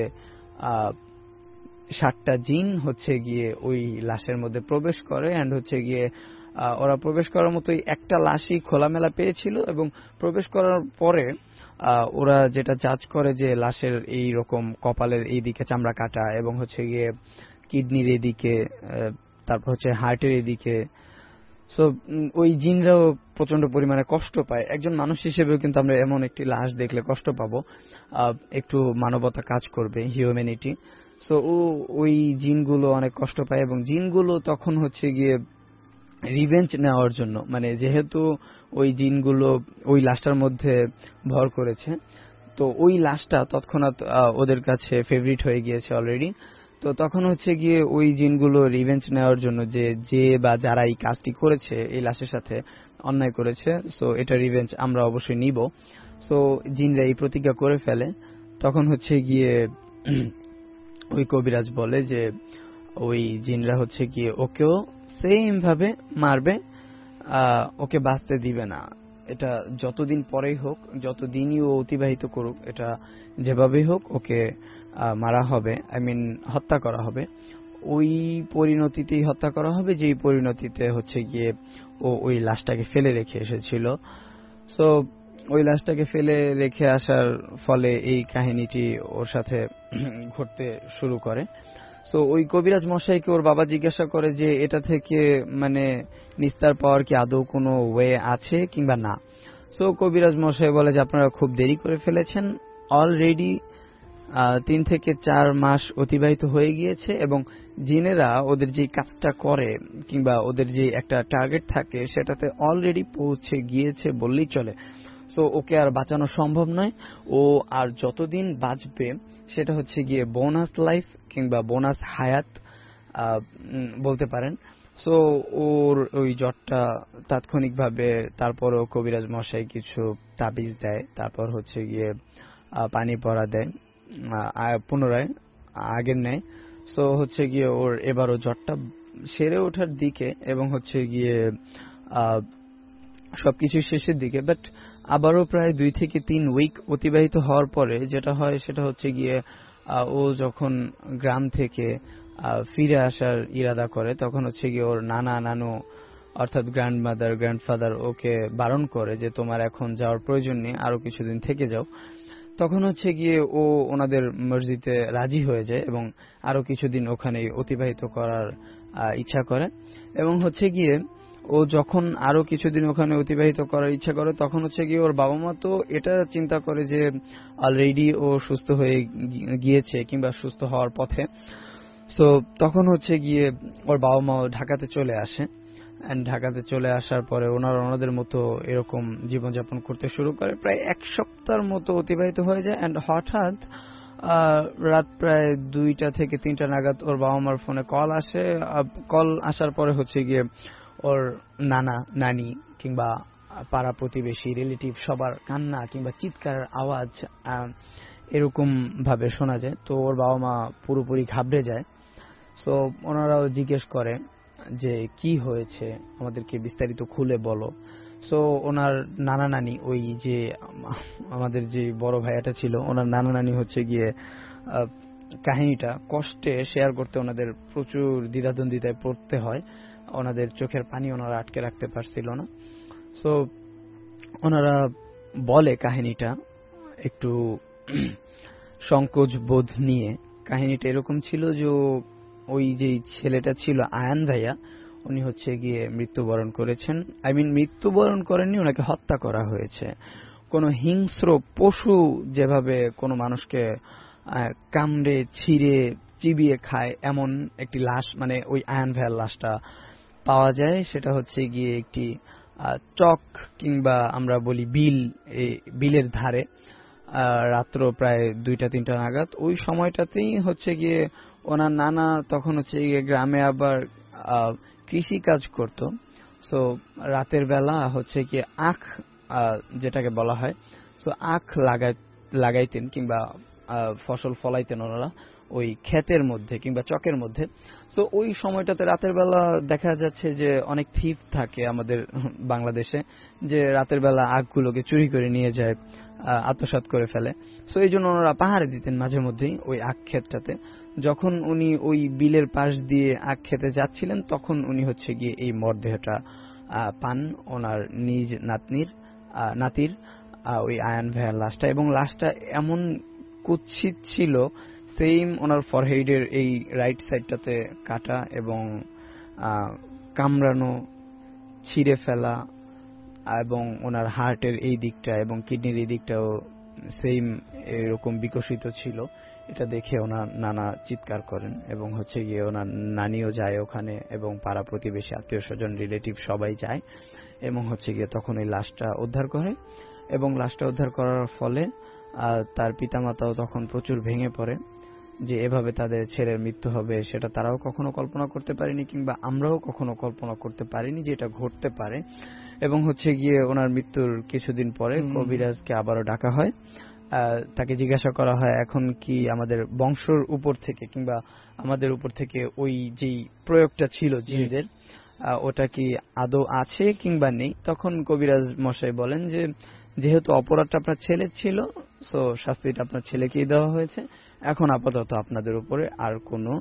সাতটা জিন হচ্ছে গিয়ে ওই লাশের মধ্যে প্রবেশ করে, এন্ড হচ্ছে গিয়ে ওরা প্রবেশ করার মতোই একটা লাশই খোলামেলা পেয়েছিল, এবং প্রবেশ করার পরে ওরা যেটা জাজ করে যে লাশের এই রকম কপালের এই দিকে চামড়া কাটা, এবং হচ্ছে গিয়ে কিডনির এদিকে, তারপর হচ্ছে হার্টের এদিকে। সো ওই জিনরাও প্রচন্ড পরিমাণে কষ্ট পায়। একজন মানুষ হিসেবেও কিন্তু আমরা এমন একটি লাশ দেখলে কষ্ট পাবো, একটু মানবতা কাজ করবে, হিউম্যানিটি। সো ও ওই জিনগুলো অনেক কষ্ট পায়, এবং জিনগুলো তখন হচ্ছে গিয়ে রিভেঞ্জ নেওয়ার জন্য, মানে যেহেতু ওই জিনগুলো ওই লাশটার মধ্যে ভর করেছে, তো ওই লাশটা তৎক্ষণাৎ ওদের কাছে ফেভারিট হয়ে গিয়েছে অলরেডি। তো তখন হচ্ছে গিয়ে ওই জিনগুলো রিভেঞ্জ নেওয়ার জন্য যে যে বা যারা এই কাজটি করেছে এই লাশের সাথে অন্যায় করেছে, সো এটা রিভেঞ্জ আমরা অবশ্যই নিব। সো জিনরা এই প্রতিজ্ঞা করে ফেলে। তখন হচ্ছে গিয়ে ওই কবিরাজ বলে যে ওই জিনরা হচ্ছে গিয়ে ওকেও সেম ভাবে মারবে, ওকে বাঁচতে দিবে না। এটা যতদিন পরেই হোক, যতদিনই ও অতিবাহিত করুক, এটা যেভাবেই হোক ওকে মারা হবে, আই মিন হত্যা করা হবে। ওই পরিণতিতেই হত্যা করা হবে যেই পরিণতিতে হচ্ছে গিয়ে ও ওই লাশটাকে ফেলে রেখে এসেছিল। সো ওই লাশটাকে ফেলে রেখে আসার ফলে এই কাহিনীটি ওর সাথে ঘটতে শুরু করে। সো ওই কবিরাজ মশাইকে ওর বাবা জিজ্ঞাসা করে যে এটা থেকে মানে নিস্তার পাওয়ার কি আদৌ কোনো ওয়ে আছে কিংবা না। সো কবিরাজ মশাই বলে যে আপনারা খুব দেরি করে ফেলেছেন, অলরেডি তিন থেকে চার মাস অতিবাহিত হয়ে গিয়েছে, এবং জিনেরা ওদের যে কাজটা করে কিংবা ওদের যে একটা টার্গেট থাকে সেটাতে অলরেডি পৌঁছে গিয়েছে বললেই চলে। সো ওকে আর বাঁচানো সম্ভব নয়, ও আর যতদিন বাঁচবে সেটা হচ্ছে গিয়ে বোনাস লাইফ কিংবা বোনাস হায়াত বলতে পারেন। সো ওর ওই জ্বরটা তাৎক্ষণিকভাবে, তারপরও কবিরাজ মশাই কিছু তাবিজ দেয়, তারপর হচ্ছে গিয়ে পানি পড়া দেয় পুনরায় আগের নেয়। সো হচ্ছে গিয়ে ওর এবারও জ্বরটা সেরে ওঠার দিকে, এবং হচ্ছে গিয়ে সবকিছু শেষের দিকে। বাট আবারও প্রায় দুই থেকে তিন উইক অতিবাহিত হওয়ার পরে যেটা হয় সেটা হচ্ছে গিয়ে ও যখন গ্রাম থেকে ফিরে আসার ইরাদা করে তখন হচ্ছে গিয়ে ওর নানা নানু অর্থাৎ গ্র্যান্ডমাদার গ্র্যান্ডফাদার ওকে বারণ করে যে তোমার এখন যাওয়ার প্রয়োজন নেই, আরো কিছুদিন থেকে যাও। তখন হচ্ছে গিয়ে ও ওনাদের মসজিদে রাজি হয়ে যায় এবং আরো কিছুদিন ওখানে অতিবাহিত করার ইচ্ছা করে। এবং হচ্ছে গিয়ে ও যখন আরো কিছুদিন ওখানে অতিবাহিত করার ইচ্ছা করে তখন হচ্ছে গিয়ে ওর বাবা মা তো এটা চিন্তা করে যে অলরেডি ও সুস্থ হয়ে গিয়েছে কিংবা সুস্থ হওয়ার পথে। সো তখন হচ্ছে গিয়ে ওর বাবা মা ঢাকাতে চলে আসে, এন্ড ঢাকাতে চলে আসার পরে ওনারা ওনাদের মতো এরকম জীবনযাপন করতে শুরু করে। প্রায় এক সপ্তাহের মতো অতিবাহিত হয়ে যায়, এন্ড হঠাৎ আহ, রাত প্রায় দুইটা থেকে তিনটা নাগাদ ওর বাবা মার ফোনে কল আসে। কল আসার পরে হচ্ছে গিয়ে ওর নানা নানি কিংবা পাড়া প্রতিবেশী রিলেটিভ সবার কান্না কিংবা চিৎকারের আওয়াজ আহ, এরকম ভাবে শোনা যায়। তো ওর বাবা মা পুরোপুরি ঘাবড়ে যায়। সো ওনারাও জিজ্ঞেস করে যে কি হয়েছে, আমাদেরকে বিস্তারিত খুলে বলো। সো ওনার নানা নানি, ওই যে আমাদের যে বড় ভাইয়াটা ছিল, ওনার নানা নানি হচ্ছে গিয়ে আহ, কাহিনীটা কষ্টে শেয়ার করতে ওনাদের প্রচুর দ্বিধাদ্বন্দ্বিতায় পড়তে হয়। ওনাদের চোখের পানি ওনারা আটকে রাখতে পারছিল না। সো ওনারা বলে কাহিনীটা একটু সংকোচ বোধ নিয়ে। কাহিনীটা এরকম ছিল যে ওই যে ছেলেটা ছিল আয়ান ভাইয়া, উনি হচ্ছে গিয়ে মৃত্যুবরণ করেছেন। আই মিন মৃত্যুবরণ করেননি, ওনাকে হত্যা করা হয়েছে। কোনো হিংস্র পশু যেভাবে কোনো মানুষকে কামড়ে ছিঁড়ে চিবিয়ে খায়, এমন একটি লাশ, মানে ওই আয়ান ভাইয়ার লাশটা পাওয়া যায়। সেটা হচ্ছে গিয়ে একটি চক কিংবা আমরা বলি বিল, বিলের ধারে রাত্র প্রায় দুইটা তিনটা নাগাদ। ওই সময়টাতেই হচ্ছে গিয়ে ওনার নানা তখন হচ্ছে গিয়ে গ্রামে আবার কৃষি কাজ করত। সো রাতের বেলা হচ্ছে গিয়ে আখ যেটাকে বলা হয়, সো আখ লাগাই লাগাইতেন কিংবা ফসল ফলাইতেন ওনারা ওই ক্ষেতের মধ্যে কিংবা চকের মধ্যে। তো ওই সময়টাতে রাতের বেলা দেখা যাচ্ছে যে অনেক থিপ থাকে আমাদের বাংলাদেশে, যে রাতের বেলা আখগুলোকে চুরি করে নিয়ে যায়, আত্মসাৎ করে ফেলে। সো এই জন্য ওনারা পাহাড়ে দিতেন মাঝে মধ্যেই ওই আখ ক্ষেতটাতে। যখন উনি ওই বিলের পাশ দিয়ে আখ খেতে যাচ্ছিলেন, তখন উনি হচ্ছে গিয়ে এই মরদেহটা পান, ওনার নিজ নাতনির নাতির ওই আয়ান ভাইয়ার লাশটা। এবং লাশটা এমন কুৎসিত ছিল, সেম ওনার ফরহেডের এই রাইট সাইডটাতে কাটা এবং কামড়ানো, ছিঁড়ে ফেলা, এবং ওনার হার্টের এই দিকটা এবং কিডনির এই দিকটাও সেম এরকম বিকশিত ছিল। এটা দেখে ওনার নানা চিৎকার করেন এবং হচ্ছে গিয়ে ওনার নানিও যায় ওখানে, এবং পাড়া প্রতিবেশী আত্মীয় স্বজন রিলেটিভ সবাই যায়, এবং হচ্ছে গিয়ে তখন ওই লাশটা উদ্ধার করে। এবং লাশটা উদ্ধার করার ফলে তার পিতামাতাও তখন প্রচুর ভেঙে পড়ে যে এভাবে তাদের ছেলের মৃত্যু হবে, সেটা তারাও কখনো কল্পনা করতে পারেনি কিংবা আমরাও কখনো কল্পনা করতে পারিনি যে এটা ঘটতে পারে। এবং হচ্ছে গিয়ে ওনার মৃত্যুর কিছুদিন পরে কবিরাজকে আবারও ডাকা হয়। তাকে জিজ্ঞাসা করা হয় এখন কি আমাদের বংশর উপর থেকে কিংবা আমাদের উপর থেকে ওই যেই প্রয়োগটা ছিল জিনদের, ওটা কি আদৌ আছে কিংবা নেই। তখন কবিরাজ মশাই বলেন যে যেহেতু অপরাধটা আপনার ছেলের ছিল, সো শাস্তিটা আপনার ছেলেকেই দেওয়া হয়েছে, এখন আপাতত আপনাদের উপরে আর কোনো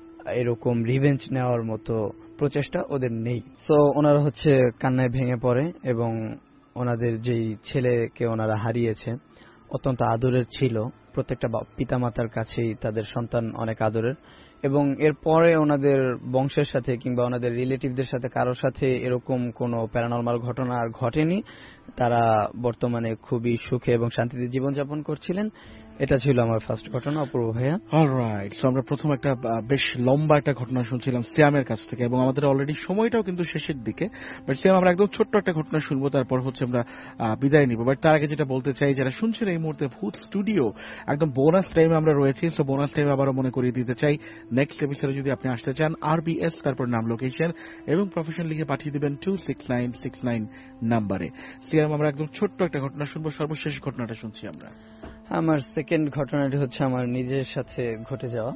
এরকম রিভেঞ্জ নেওয়ার মতো প্রচেষ্টা ওদের নেই। সো ওনারা হচ্ছে কান্নায় ভেঙে পড়ে এবং ওনাদের যেই ছেলেকে ওনারা হারিয়েছে অত্যন্ত আদরের ছিল। প্রত্যেকটা পিতামাতার কাছেই তাদের সন্তান অনেক আদরের, এবং এরপরে ওনাদের বংশের সাথে কিংবা ওনাদের রিলেটিভদের সাথে কারোর সাথে এরকম কোনো প্যারানরমাল ঘটনা আর ঘটেনি। তারা বর্তমানে খুবই সুখে এবং শান্তিতে জীবনযাপন করছিলেন। এটা ছিল আমার ফার্স্ট ঘটনা। অপূর্ব ভাইয়া। অলরাইট, সো আমরা প্রথম একটা বেশ লম্বা একটা ঘটনা শুনছিলাম সিয়ামের কাছ থেকে, এবং আমাদের অলরেডি সময়টাও কিন্তু শেষের দিকে। বাট সিয়াম, আমরা একদম ছোট্ট একটা ঘটনা শুনবো, তারপর হচ্ছে আমরা বিদায় নিব। বাট তার আগে যেটা বলতে চাই, যারা শুনছেন এই মুহূর্তে ভূত স্টুডিও একদম বোনাস টাইমে আমরা রয়েছি। সো বোনাস টাইমে আবারও মনে করিয়ে দিতে চাই, নেক্সট এপিসোডে যদি আপনি আসতে চান, আরবিএস তারপর নাম, লোকেশন এবং প্রফেশন লিখে পাঠিয়ে দিবেন two six nine six nine নাম্বারে। সিয়াম, আমরা একদম ছোট্ট একটা ঘটনা শুনবো, সর্বশেষ ঘটনাটা শুনছি আমরা। আমার সেকেন্ড ঘটনাটি হচ্ছে আমার নিজের সাথে ঘটে যাওয়া।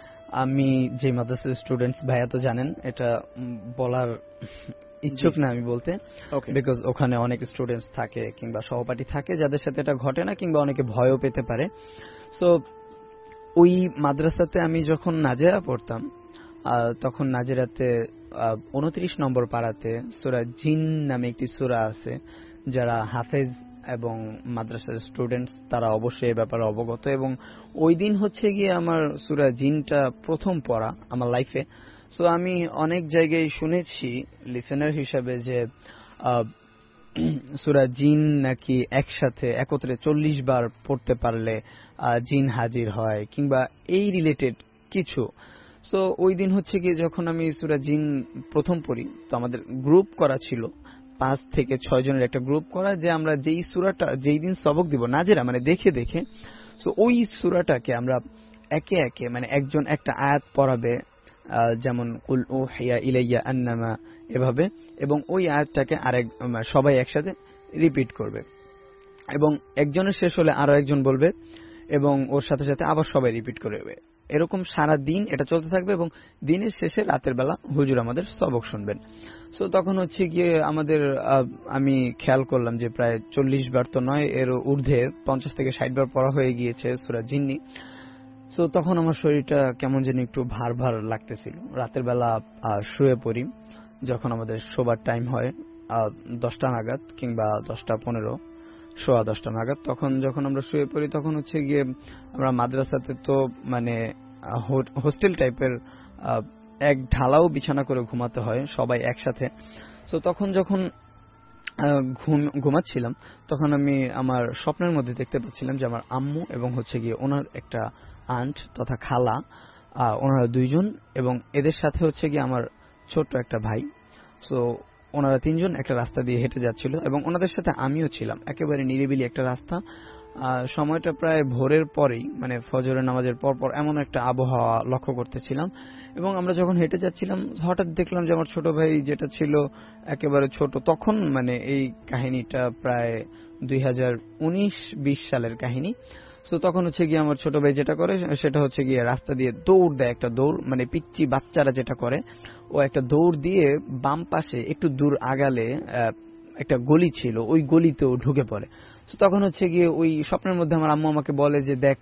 আমি যে মাদ্রাসার স্টুডেন্টস, ভাইয়া তো জানেন, এটা বলার ইচ্ছুক না আমি বলতে, বিকজ ওখানে অনেক স্টুডেন্টস থাকে কিংবা সহপাঠী থাকে যাদের সাথে এটা ঘটে না কিংবা অনেকে ভয়ও পেতে পারে। সো ওই মাদ্রাসাতে আমি যখন নাজেরা পড়তাম, তখন নাজেরাতে উনত্রিশ নম্বর পাড়াতে সূরা জিন নামে একটি সূরা আছে। যারা হাফেজ এবং মাদ্রাসার স্টুডেন্টস তারা অবশ্যই এই ব্যাপারে অবগত, এবং ওই দিন হচ্ছে গিয়ে আমার সূরা জিনটা প্রথম পড়া আমার লাইফে। সো আমি অনেক জায়গায় শুনেছি লিসেনার হিসাবে যে সূরা জিন নাকি একসাথে একত্রে চল্লিশ বার পড়তে পারলে জিন হাজির হয় কিংবা এই রিলেটেড কিছু। সো ওই দিন হচ্ছে গিয়ে যখন আমি সূরা জিন প্রথম পড়ি, তো আমাদের গ্রুপ করা ছিল, পাঁচ থেকে ছয় জনের একটা গ্রুপ করা, যে আমরা যেই সূরাটা যেই দিন সবক দিব নাজেরা মানে দেখে দেখে, সো ওই সূরাটাকে আমরা একে একে মানে একজন একটা আয়াত পড়াবে, যেমন কুল উহিয়া ইলাইয়া আন্নামা এভাবে, এবং ওই আয়াতটাকে আরেক সবাই একসাথে রিপিট করবে, এবং একজনের শেষ হলে আরো একজন বলবে এবং ওর সাথে সাথে আবার সবাই রিপিট করবে। এরকম সারা দিন এটা চলতে থাকবে এবং দিনের শেষে রাতের বেলা হুজুর আমাদের সবক শুনবেন। সো তখন হচ্ছে গিয়ে আমাদের আমি খেয়াল করলাম যে প্রায় চল্লিশ বার তো নয়, এর ঊর্ধ্বে পঞ্চাশ থেকে ষাট বার পড়া হয়ে গিয়েছে সূরা জিন্নি। সো তখন আমার শরীরটা কেমন যেন একটু ভার ভার লাগতেছিল। রাতের বেলা শুয়ে পড়ি যখন আমাদের শোবার টাইম হয় দশটা নাগাদ কিংবা দশটা পনেরো সোয়া দশটা নাগাদ, তখন যখন আমরা শুয়ে পড়ি তখন হচ্ছে গিয়ে আমরা মাদ্রাসাতে তো মানে হোস্টেল টাইপের এক ঢালাও বিছানা করে ঘুমাতে হয় সবাই একসাথে। সো তখন যখন ঘুমাচ্ছিলাম তখন আমি আমার স্বপ্নের মধ্যে দেখতে পাচ্ছিলাম যে আমার আম্মু এবং হচ্ছে গিয়ে ওনার একটা আন্ট তথা খালা, ওনারা দুইজন, এবং এদের সাথে হচ্ছে গিয়ে আমার ছোট্ট একটা ভাই। সো ওনারা তিনজন একটা রাস্তা দিয়ে হেঁটে যাচ্ছিল এবং ওনাদের সাথে আমিও ছিলাম। একেবারে নিরিবিলি একটা রাস্তা, সময়টা প্রায় ভোরের পরেই, মানে ফজরের নামাজের পর পর এমন একটা আবহাওয়া লক্ষ্য করতেছিলাম। এবং আমরা যখন হেঁটে যাচ্ছিলাম হঠাৎ দেখলাম যে আমার ছোট ভাই যেটা ছিল একেবারে ছোট তখন, মানে এই কাহিনীটা প্রায় দুই হাজার উনিশ বিশ সালের কাহিনী। সো তখন হচ্ছে গিয়ে আমার ছোট ভাই যেটা করে সেটা হচ্ছে গিয়ে রাস্তা দিয়ে দৌড় দেয়, একটা দৌড়, মানে পিচ্চি বাচ্চারা যেটা করে, ও একটা দৌড় দিয়ে বাম পাশে একটু দূর আগালে একটা গলি ছিল, ওই গলিতেও ঢুকে পড়ে। সো তখন হচ্ছে গিয়ে ওই স্বপ্নের মধ্যে আমার আম্মু আমাকে বলে যে দেখ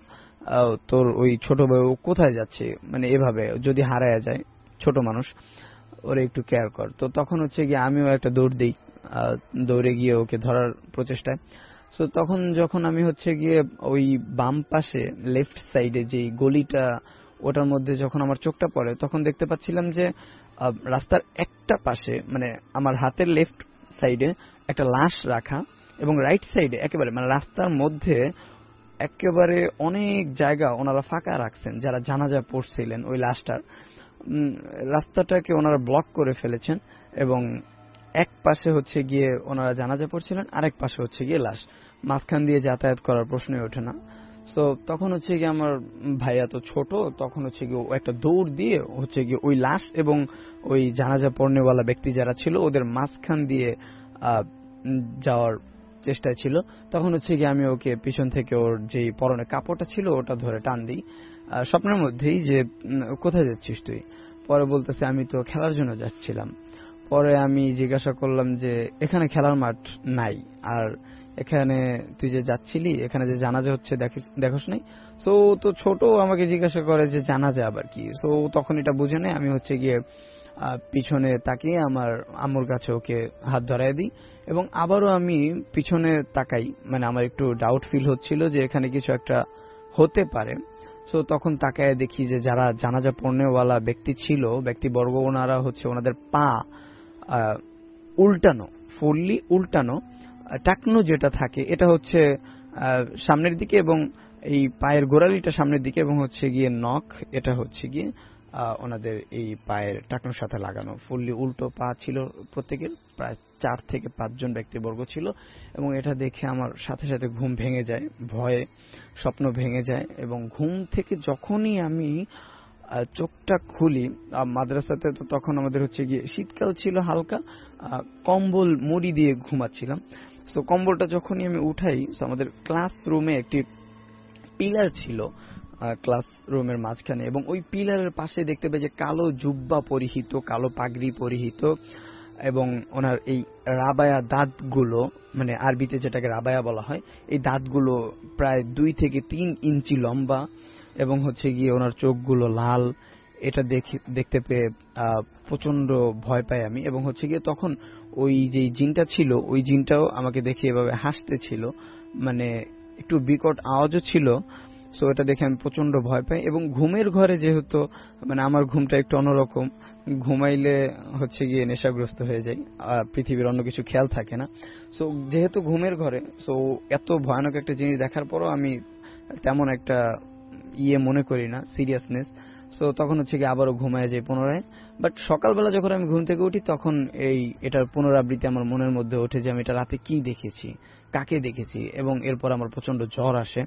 তোর ওই ছোট ভাই ও কোথায় যাচ্ছে, মানে এভাবে যদি হারায় যায় ছোট মানুষ ওরে একটু কেয়ার কর। তো তখন হচ্ছে গিয়ে আমিও একটা দৌড় দিই, দৌড়ে গিয়ে ওকে ধরার প্রচেষ্টায়। সো তখন যখন আমি হচ্ছে গিয়ে ওই বাম পাশে লেফট সাইডে যে গলিটা, ওটার মধ্যে যখন আমার চোখটা পড়ে তখন দেখতে পাচ্ছিলাম যে রাস্তার একটা পাশে, মানে আমার হাতের লেফট সাইডে একটা লাশ রাখা, এবং রাইট সাইডে একেবারে মানে রাস্তার মধ্যে একেবারে অনেক জায়গা ওনারা ফাঁকা রাখছেন, যারা জানাজা পড়ছিলেন ওই লাশটার রাস্তাটাকে ওনারা ব্লক করে ফেলেছেন, এবং এক পাশে হচ্ছে গিয়ে ওনারা জানাজা পড়ছিলেন, আরেক পাশে হচ্ছে গিয়ে লাশ, মাঝখান দিয়ে যাতায়াত করার প্রশ্নই ওঠে না। সো তখন হচ্ছে গিয়ে আমার ভাইয়া তো ছোট, তখন হচ্ছে গিয়ে একটা দৌড় দিয়ে হচ্ছে গিয়ে ওই লাশ এবং ওই জানাজা পড়নেওয়ালা ব্যক্তি যারা ছিল ওদের মাঝখান দিয়ে যাওয়ার চেষ্টায় ছিল। তখন হচ্ছে গিয়ে আমি ওকে পিছন থেকে ওর যে পরনে কাপড়টা ছিল ওটা ধরে টান দিই স্বপ্নের মধ্যেই, যে কোথায় যাচ্ছিস তুই? পরে বলতেছে আমি তো খেলার জন্য যাচ্ছিলাম। পরে আমি জিজ্ঞাসা করলাম যে এখানে খেলার মাঠ নাই, আর এখানে তুই যে যাচ্ছিলি এখানে যে জানাজা হচ্ছে দেখোস নাই? সো তো ছোট আমাকে জিজ্ঞাসা করে যে জানাজা আবার কি? সো তখন এটা বুঝে নেই, আমি হচ্ছে গিয়ে পিছনে তাকিয়ে আমার আম্মুর কাছে ওকে হাত ধরায় দিই, এবং আবারও আমি পিছনে তাকাই, মানে আমার একটু ডাউট ফিল হচ্ছিল যে এখানে কিছু একটা হতে পারে। সো তখন তাকায় দেখি যে যারা জানাজা পড়নেওয়ালা ব্যক্তি ছিল, ব্যক্তিবর্গ, ওনারা হচ্ছে ওনাদের পা উল্টানো, ফুললি উল্টানো, টাকনো যেটা থাকে এটা হচ্ছে সামনের দিকে, এবং এই পায়ের গোড়ালিটা সামনের দিকে, এবং হচ্ছে গিয়ে নখ এটা হচ্ছে গিয়ে ওনাদের এই পায়ের টাকনোর সাথে লাগানো, ফুললি উল্টো পা ছিল প্রত্যেকের, প্রায় চার থেকে পাঁচজন ব্যক্তিবর্গ ছিল। এবং এটা দেখে আমার সাথে সাথে ঘুম ভেঙে যায়, ভয়ে স্বপ্ন ভেঙে যায়, এবং ঘুম থেকে যখনই আমি চোখটা খুলি, মাদ্রাসাতে তো তখন আমাদের হচ্ছে গিয়ে শীতকাল ছিল, হালকা কম্বল মুড়ি দিয়ে ঘুমাচ্ছিলাম। সো কম্বলটা যখনই আমি উঠাই, আমাদের ক্লাসরুমে একটি পিলার ছিল ক্লাসরুমের মাঝখানে, এবং ওই পিলারের পাশে দেখতে পাই যে কালো জুব্বা পরিহিত, কালো পাগড়ি পরিহিত, এবং ওনার এই রাবায়া দাঁতগুলো, মানে আরবিতে যেটাকে রাবায়া বলা হয়, এই দাঁতগুলো প্রায় দুই থেকে তিন ইঞ্চি লম্বা, এবং হচ্ছে গিয়ে ওনার চোখগুলো লাল। এটা দেখে দেখতে পেয়ে প্রচন্ড ভয় পাই আমি, এবং হচ্ছে গিয়ে তখন ওই যে জিনটা ছিল ওই জিনটাও আমাকে দেখে এভাবে হাসতেছিল, মানে একটু বিকট আওয়াজও ছিল। সো এটা দেখে আমি প্রচন্ড ভয় পাই, এবং ঘুমের ঘরে যেহেতু মানে আমার ঘুমটা একটু অন্যরকম, ঘুমাইলে হচ্ছে গিয়ে নেশাগ্রস্ত হয়ে যাই, আর পৃথিবীর অন্য কিছু খেয়াল থাকে না। সো যেহেতু ঘুমের ঘরে, সো এত ভয়ানক একটা জিনিস দেখার পরও আমি তেমন একটা ইয়ে মনে করি না, সিরিয়াসনেস। সো তখন হচ্ছে গিয়ে আবারও ঘুমায় যাই পুনরায়। বাট সকালবেলা যখন আমি ঘুম থেকে উঠি তখন এই এটার পুনরাবৃত্তি আমার মনের মধ্যে ওঠে যে আমি এটা রাতে কি দেখেছি, কাকে দেখেছি, এবং এরপর আমার প্রচন্ড জ্বর আসে,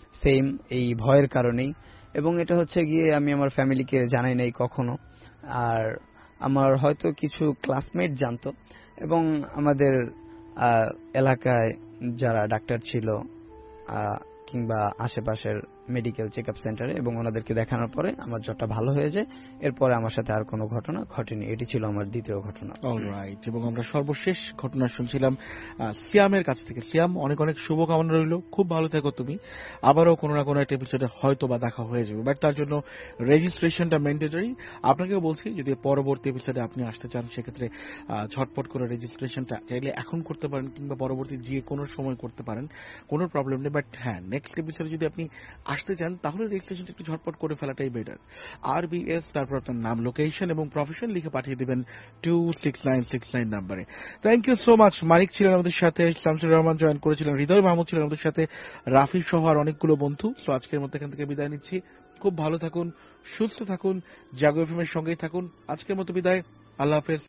সেম এই ভয়ের কারণেই, এবং এটা হচ্ছে গিয়ে আমি আমার ফ্যামিলিকে জানাই নাই কখনো। আর আমার হয়তো কিছু ক্লাসমেট জানতো, এবং আমাদের আহ, এলাকায় যারা ডাক্তার ছিল আহ, কিংবা আশেপাশের মেডিকেল চেক আপ সেন্টারে, এবং ওনাদেরকে দেখানোর পরে আমার জ্বরটা ভালো হয়ে যায়। এরপরে আমার সাথে আর কোনো ঘটনা ঘটেনি। এটি ছিল আমার দ্বিতীয় ঘটনা। অলরাইট, এবং আমরা সর্বশেষ ঘটনা শুনছিলাম আহ, সিয়ামের কাছ থেকে। সিয়াম, অনেক অনেক শুভকামনা রইল, খুব ভালো থেকো তুমি। আবারও কোনো না কোনো একটা এপিসোডে হয়তো বা দেখা হয়ে যাবে, বাট তার জন্য রেজিস্ট্রেশনটা ম্যান্ডেটরি। আপনাকেও বলছি, যদি পরবর্তী এপিসোডে আপনি আসতে চান সেক্ষেত্রে আহ, ঝটপট করে রেজিস্ট্রেশনটা চাইলে এখন করতে পারেন, কিংবা পরবর্তী যে কোনো সময় করতে পারেন, কোনো প্রবলেম নেই। বাট হ্যাঁ, নেক্সট এপিসোডে যদি আপনি আসতে চান তাহলে রেজিস্ট্রেশনটা একটু ঝটপট করে ফেলাটাই বেটার। আর বি এস, তারপর আপনার নাম, লোকেশন এবং প্রফেশন লিখে পাঠিয়ে দেবেন two six nine six nine নাম্বারে। Thank you so much. Manik ছিলেন আমাদের সাথে, শামসুর রহমান জয়েন করেছিলেন, হৃদয় মাহমুদ ছিলেন আমাদের সাথে, রাফি সহ আর অনেকগুলো বন্ধু। তো আজকের মতো এখান থেকে বিদায় নিচ্ছি। খুব ভালো থাকুন, সুস্থ থাকুন, জাগো এফএম এর সঙ্গেই থাকুন। আজকের মতো বিদায়, আল্লাহ হাফেজ।